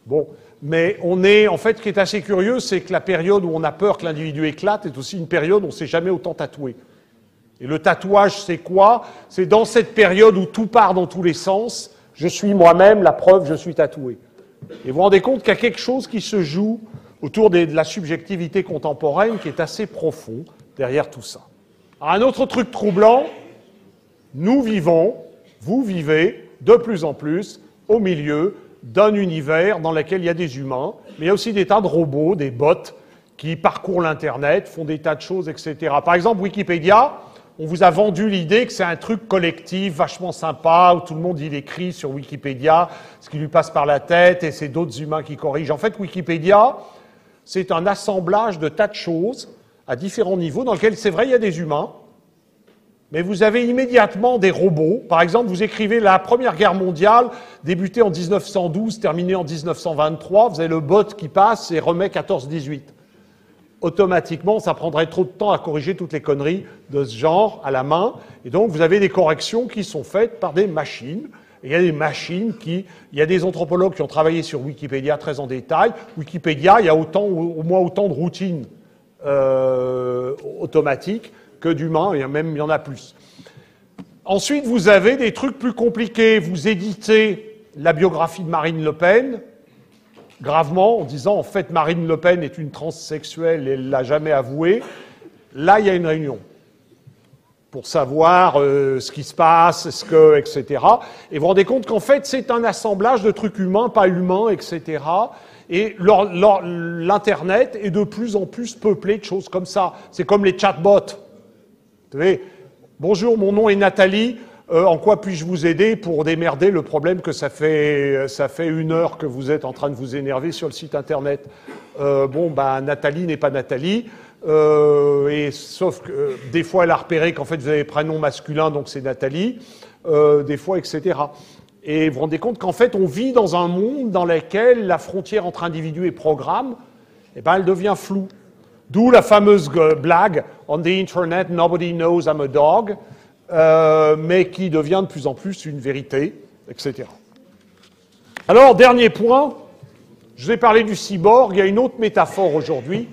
Bon, mais on est, en fait, ce qui est assez curieux, c'est que la période où on a peur que l'individu éclate est aussi une période où on ne s'est jamais autant tatoué. Et le tatouage, c'est quoi? C'est dans cette période où tout part dans tous les sens, je suis moi-même, la preuve, je suis tatoué. Et vous vous rendez compte qu'il y a quelque chose qui se joue autour des, de la subjectivité contemporaine qui est assez profond derrière tout ça. Alors, un autre truc troublant, nous vivons, vous vivez, de plus en plus, au milieu d'un univers dans lequel il y a des humains, mais il y a aussi des tas de robots, des bots, qui parcourent l'Internet, font des tas de choses, et cetera. Par exemple, Wikipédia, on vous a vendu l'idée que c'est un truc collectif, vachement sympa, où tout le monde il écrit sur Wikipédia ce qui lui passe par la tête, et c'est d'autres humains qui corrigent. En fait, Wikipédia, c'est un assemblage de tas de choses à différents niveaux, dans lesquels, c'est vrai, il y a des humains, mais vous avez immédiatement des robots. Par exemple, vous écrivez la Première Guerre mondiale, débutée en dix-neuf cent douze, terminée en dix-neuf cent vingt-trois, vous avez le bot qui passe et remet quatorze dix-huit. Automatiquement, ça prendrait trop de temps à corriger toutes les conneries de ce genre à la main, et donc vous avez des corrections qui sont faites par des machines. Et il y a des machines qui... Il y a des anthropologues qui ont travaillé sur Wikipédia très en détail. Wikipédia, il y a autant, au moins autant de routines euh, automatiques que d'humains, et même il y en a plus. Ensuite, vous avez des trucs plus compliqués. Vous éditez la biographie de Marine Le Pen, gravement, en disant, en fait, Marine Le Pen est une transsexuelle et elle ne l'a jamais avoué. Là, il y a une réunion pour savoir euh, ce qui se passe, ce que, et cetera. Et vous vous rendez compte qu'en fait, c'est un assemblage de trucs humains, pas humains, et cetera. Et l'Internet est de plus en plus peuplé de choses comme ça. C'est comme les chatbots. Vous savez, bonjour, mon nom est Nathalie, euh, en quoi puis-je vous aider pour démerder le problème que ça fait, ça fait une heure que vous êtes en train de vous énerver sur le site Internet. Euh, bon, ben, Nathalie n'est pas Nathalie. Euh, et sauf que euh, des fois elle a repéré qu'en fait vous avez prénom masculin donc c'est Nathalie, euh, des fois et cetera. Et vous vous rendez compte qu'en fait on vit dans un monde dans lequel la frontière entre individu et programme, eh ben, elle devient floue. D'où la fameuse blague « On the internet, nobody knows I'm a dog euh, », mais qui devient de plus en plus une vérité, et cetera. Alors, dernier point, je vous ai parlé du cyborg, il y a une autre métaphore aujourd'hui.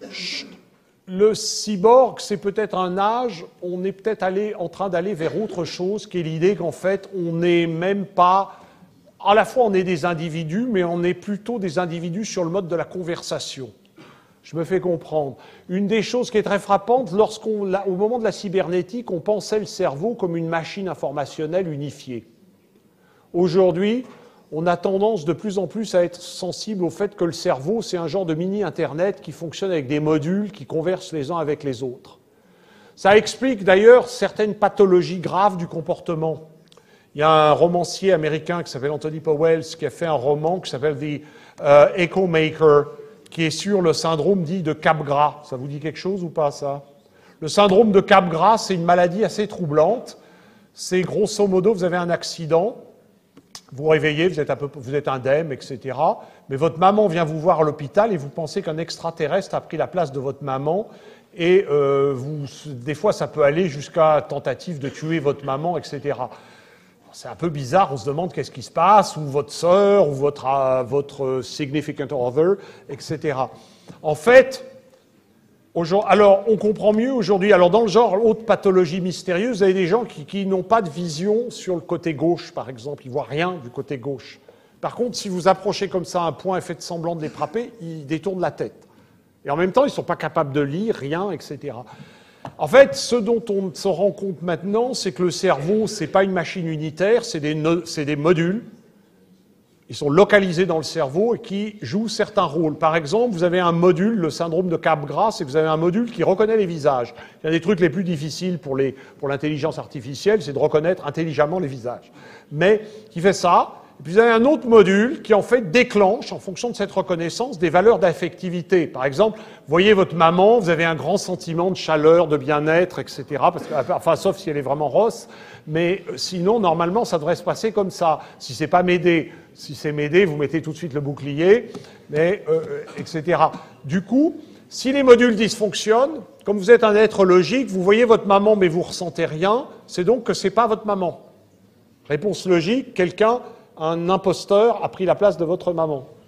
Le cyborg, c'est peut-être un âge, on est peut-être allé, en train d'aller vers autre chose, qui est l'idée qu'en fait, on n'est même pas... À la fois, on est des individus, mais on est plutôt des individus sur le mode de la conversation. Je me fais comprendre. Une des choses qui est très frappante, lorsqu'on, au moment de la cybernétique, on pensait le cerveau comme une machine informationnelle unifiée. Aujourd'hui, on a tendance de plus en plus à être sensible au fait que le cerveau, c'est un genre de mini-Internet qui fonctionne avec des modules qui conversent les uns avec les autres. Ça explique d'ailleurs certaines pathologies graves du comportement. Il y a un romancier américain qui s'appelle Anthony Powell qui a fait un roman qui s'appelle The uh, Echo Maker, qui est sur le syndrome dit de Capgras. Ça vous dit quelque chose ou pas, ça? Le syndrome de Capgras, c'est une maladie assez troublante. C'est grosso modo, vous avez un accident, vous vous réveillez, vous êtes, un peu, vous êtes indemne, et cetera. Mais votre maman vient vous voir à l'hôpital et vous pensez qu'un extraterrestre a pris la place de votre maman. Et euh, vous, des fois, ça peut aller jusqu'à tentative de tuer votre maman, et cetera. C'est un peu bizarre, on se demande qu'est-ce qui se passe, ou votre sœur, ou votre, uh, votre significant other, et cetera. En fait, alors on comprend mieux aujourd'hui, alors dans le genre haute pathologie mystérieuse, vous avez des gens qui, qui n'ont pas de vision sur le côté gauche, par exemple, ils ne voient rien du côté gauche. Par contre, si vous approchez comme ça un point et faites semblant de les frapper, ils détournent la tête. Et en même temps, ils ne sont pas capables de lire, rien, et cetera. En fait, ce dont on se rend compte maintenant, c'est que le cerveau, ce n'est pas une machine unitaire, c'est des, no des modules. Ils sont localisés dans le cerveau et qui jouent certains rôles. Par exemple, vous avez un module, le syndrome de Capgras, c'est que vous avez un module qui reconnaît les visages. Il y a des trucs les plus difficiles pour l'intelligence artificielle, c'est de reconnaître intelligemment les visages. Mais qui fait ça. Et puis vous avez un autre module qui en fait déclenche, en fonction de cette reconnaissance, des valeurs d'affectivité. Par exemple, vous voyez votre maman, vous avez un grand sentiment de chaleur, de bien-être, et cetera. Parce que, enfin, sauf si elle est vraiment rosse. Mais sinon, normalement, ça devrait se passer comme ça. Si c'est pas m'aider, si c'est m'aider, vous mettez tout de suite le bouclier, mais, euh, et cetera. Du coup, si les modules dysfonctionnent, comme vous êtes un être logique, vous voyez votre maman, mais vous ressentez rien, c'est donc que c'est pas votre maman. Réponse logique, quelqu'un... un imposteur a pris la place de votre maman.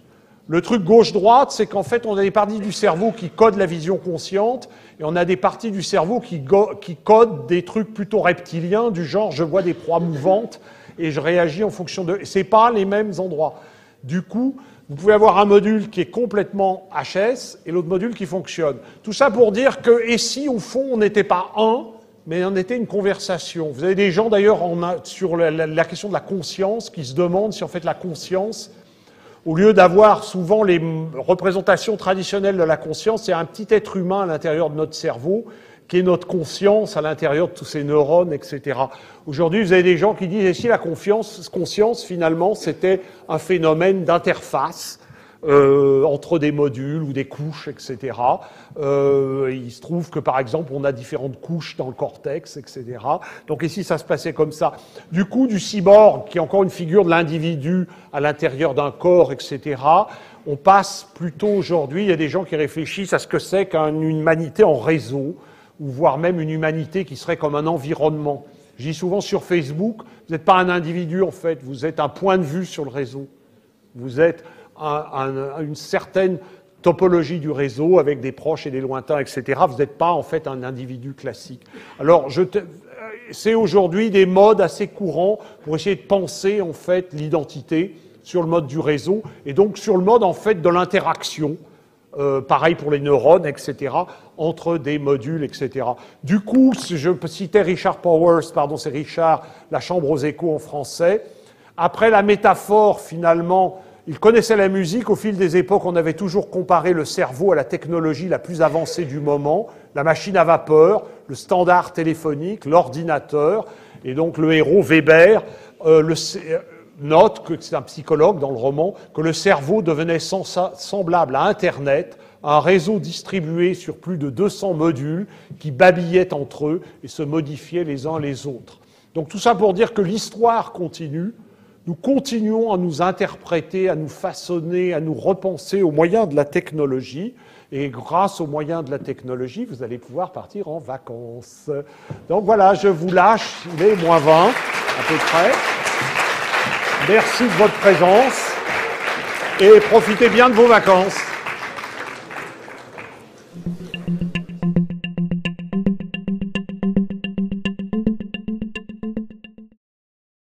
Le truc gauche-droite, c'est qu'en fait, on a des parties du cerveau qui codent la vision consciente, et on a des parties du cerveau qui, qui codent des trucs plutôt reptiliens, du genre je vois des proies mouvantes et je réagis en fonction de... C'est pas les mêmes endroits. Du coup, vous pouvez avoir un module qui est complètement H S et l'autre module qui fonctionne. Tout ça pour dire que, et si au fond on n'était pas un, mais on était une conversation. Vous avez des gens d'ailleurs sur la, la, la question de la conscience qui se demandent si en fait la conscience, au lieu d'avoir souvent les représentations traditionnelles de la conscience, c'est un petit être humain à l'intérieur de notre cerveau, qui est notre conscience à l'intérieur de tous ces neurones, et cetera. Aujourd'hui, vous avez des gens qui disent, et si la confiance, conscience, finalement, c'était un phénomène d'interface euh, entre des modules ou des couches, et cetera. Euh, il se trouve que, par exemple, on a différentes couches dans le cortex, et cetera. Donc ici, ça se passait comme ça. Du coup, du cyborg, qui est encore une figure de l'individu à l'intérieur d'un corps, et cetera, on passe plutôt aujourd'hui, il y a des gens qui réfléchissent à ce que c'est qu'une humanité en réseau, ou voire même une humanité qui serait comme un environnement. Je dis souvent sur Facebook, vous n'êtes pas un individu en fait, vous êtes un point de vue sur le réseau. Vous êtes un, un, une certaine topologie du réseau avec des proches et des lointains, et cetera. Vous n'êtes pas en fait un individu classique. Alors, je te... c'est aujourd'hui des modes assez courants pour essayer de penser en fait l'identité sur le mode du réseau et donc sur le mode en fait de l'interaction. Euh, pareil pour les neurones, et cetera, entre des modules, et cetera. Du coup, je citais Richard Powers, pardon, c'est Richard, La Chambre aux échos en français. Après la métaphore, finalement, il connaissait la musique. Au fil des époques, on avait toujours comparé le cerveau à la technologie la plus avancée du moment, la machine à vapeur, le standard téléphonique, l'ordinateur, et donc le héros Weber, euh, le... note, que c'est un psychologue dans le roman, que le cerveau devenait semblable à Internet, un réseau distribué sur plus de deux cents modules qui babillaient entre eux et se modifiaient les uns les autres. Donc tout ça pour dire que l'histoire continue, nous continuons à nous interpréter, à nous façonner, à nous repenser au moyen de la technologie, et grâce aux moyens de la technologie, vous allez pouvoir partir en vacances. Donc voilà, je vous lâche, il est moins vingt à peu près. Merci de votre présence et profitez bien de vos vacances.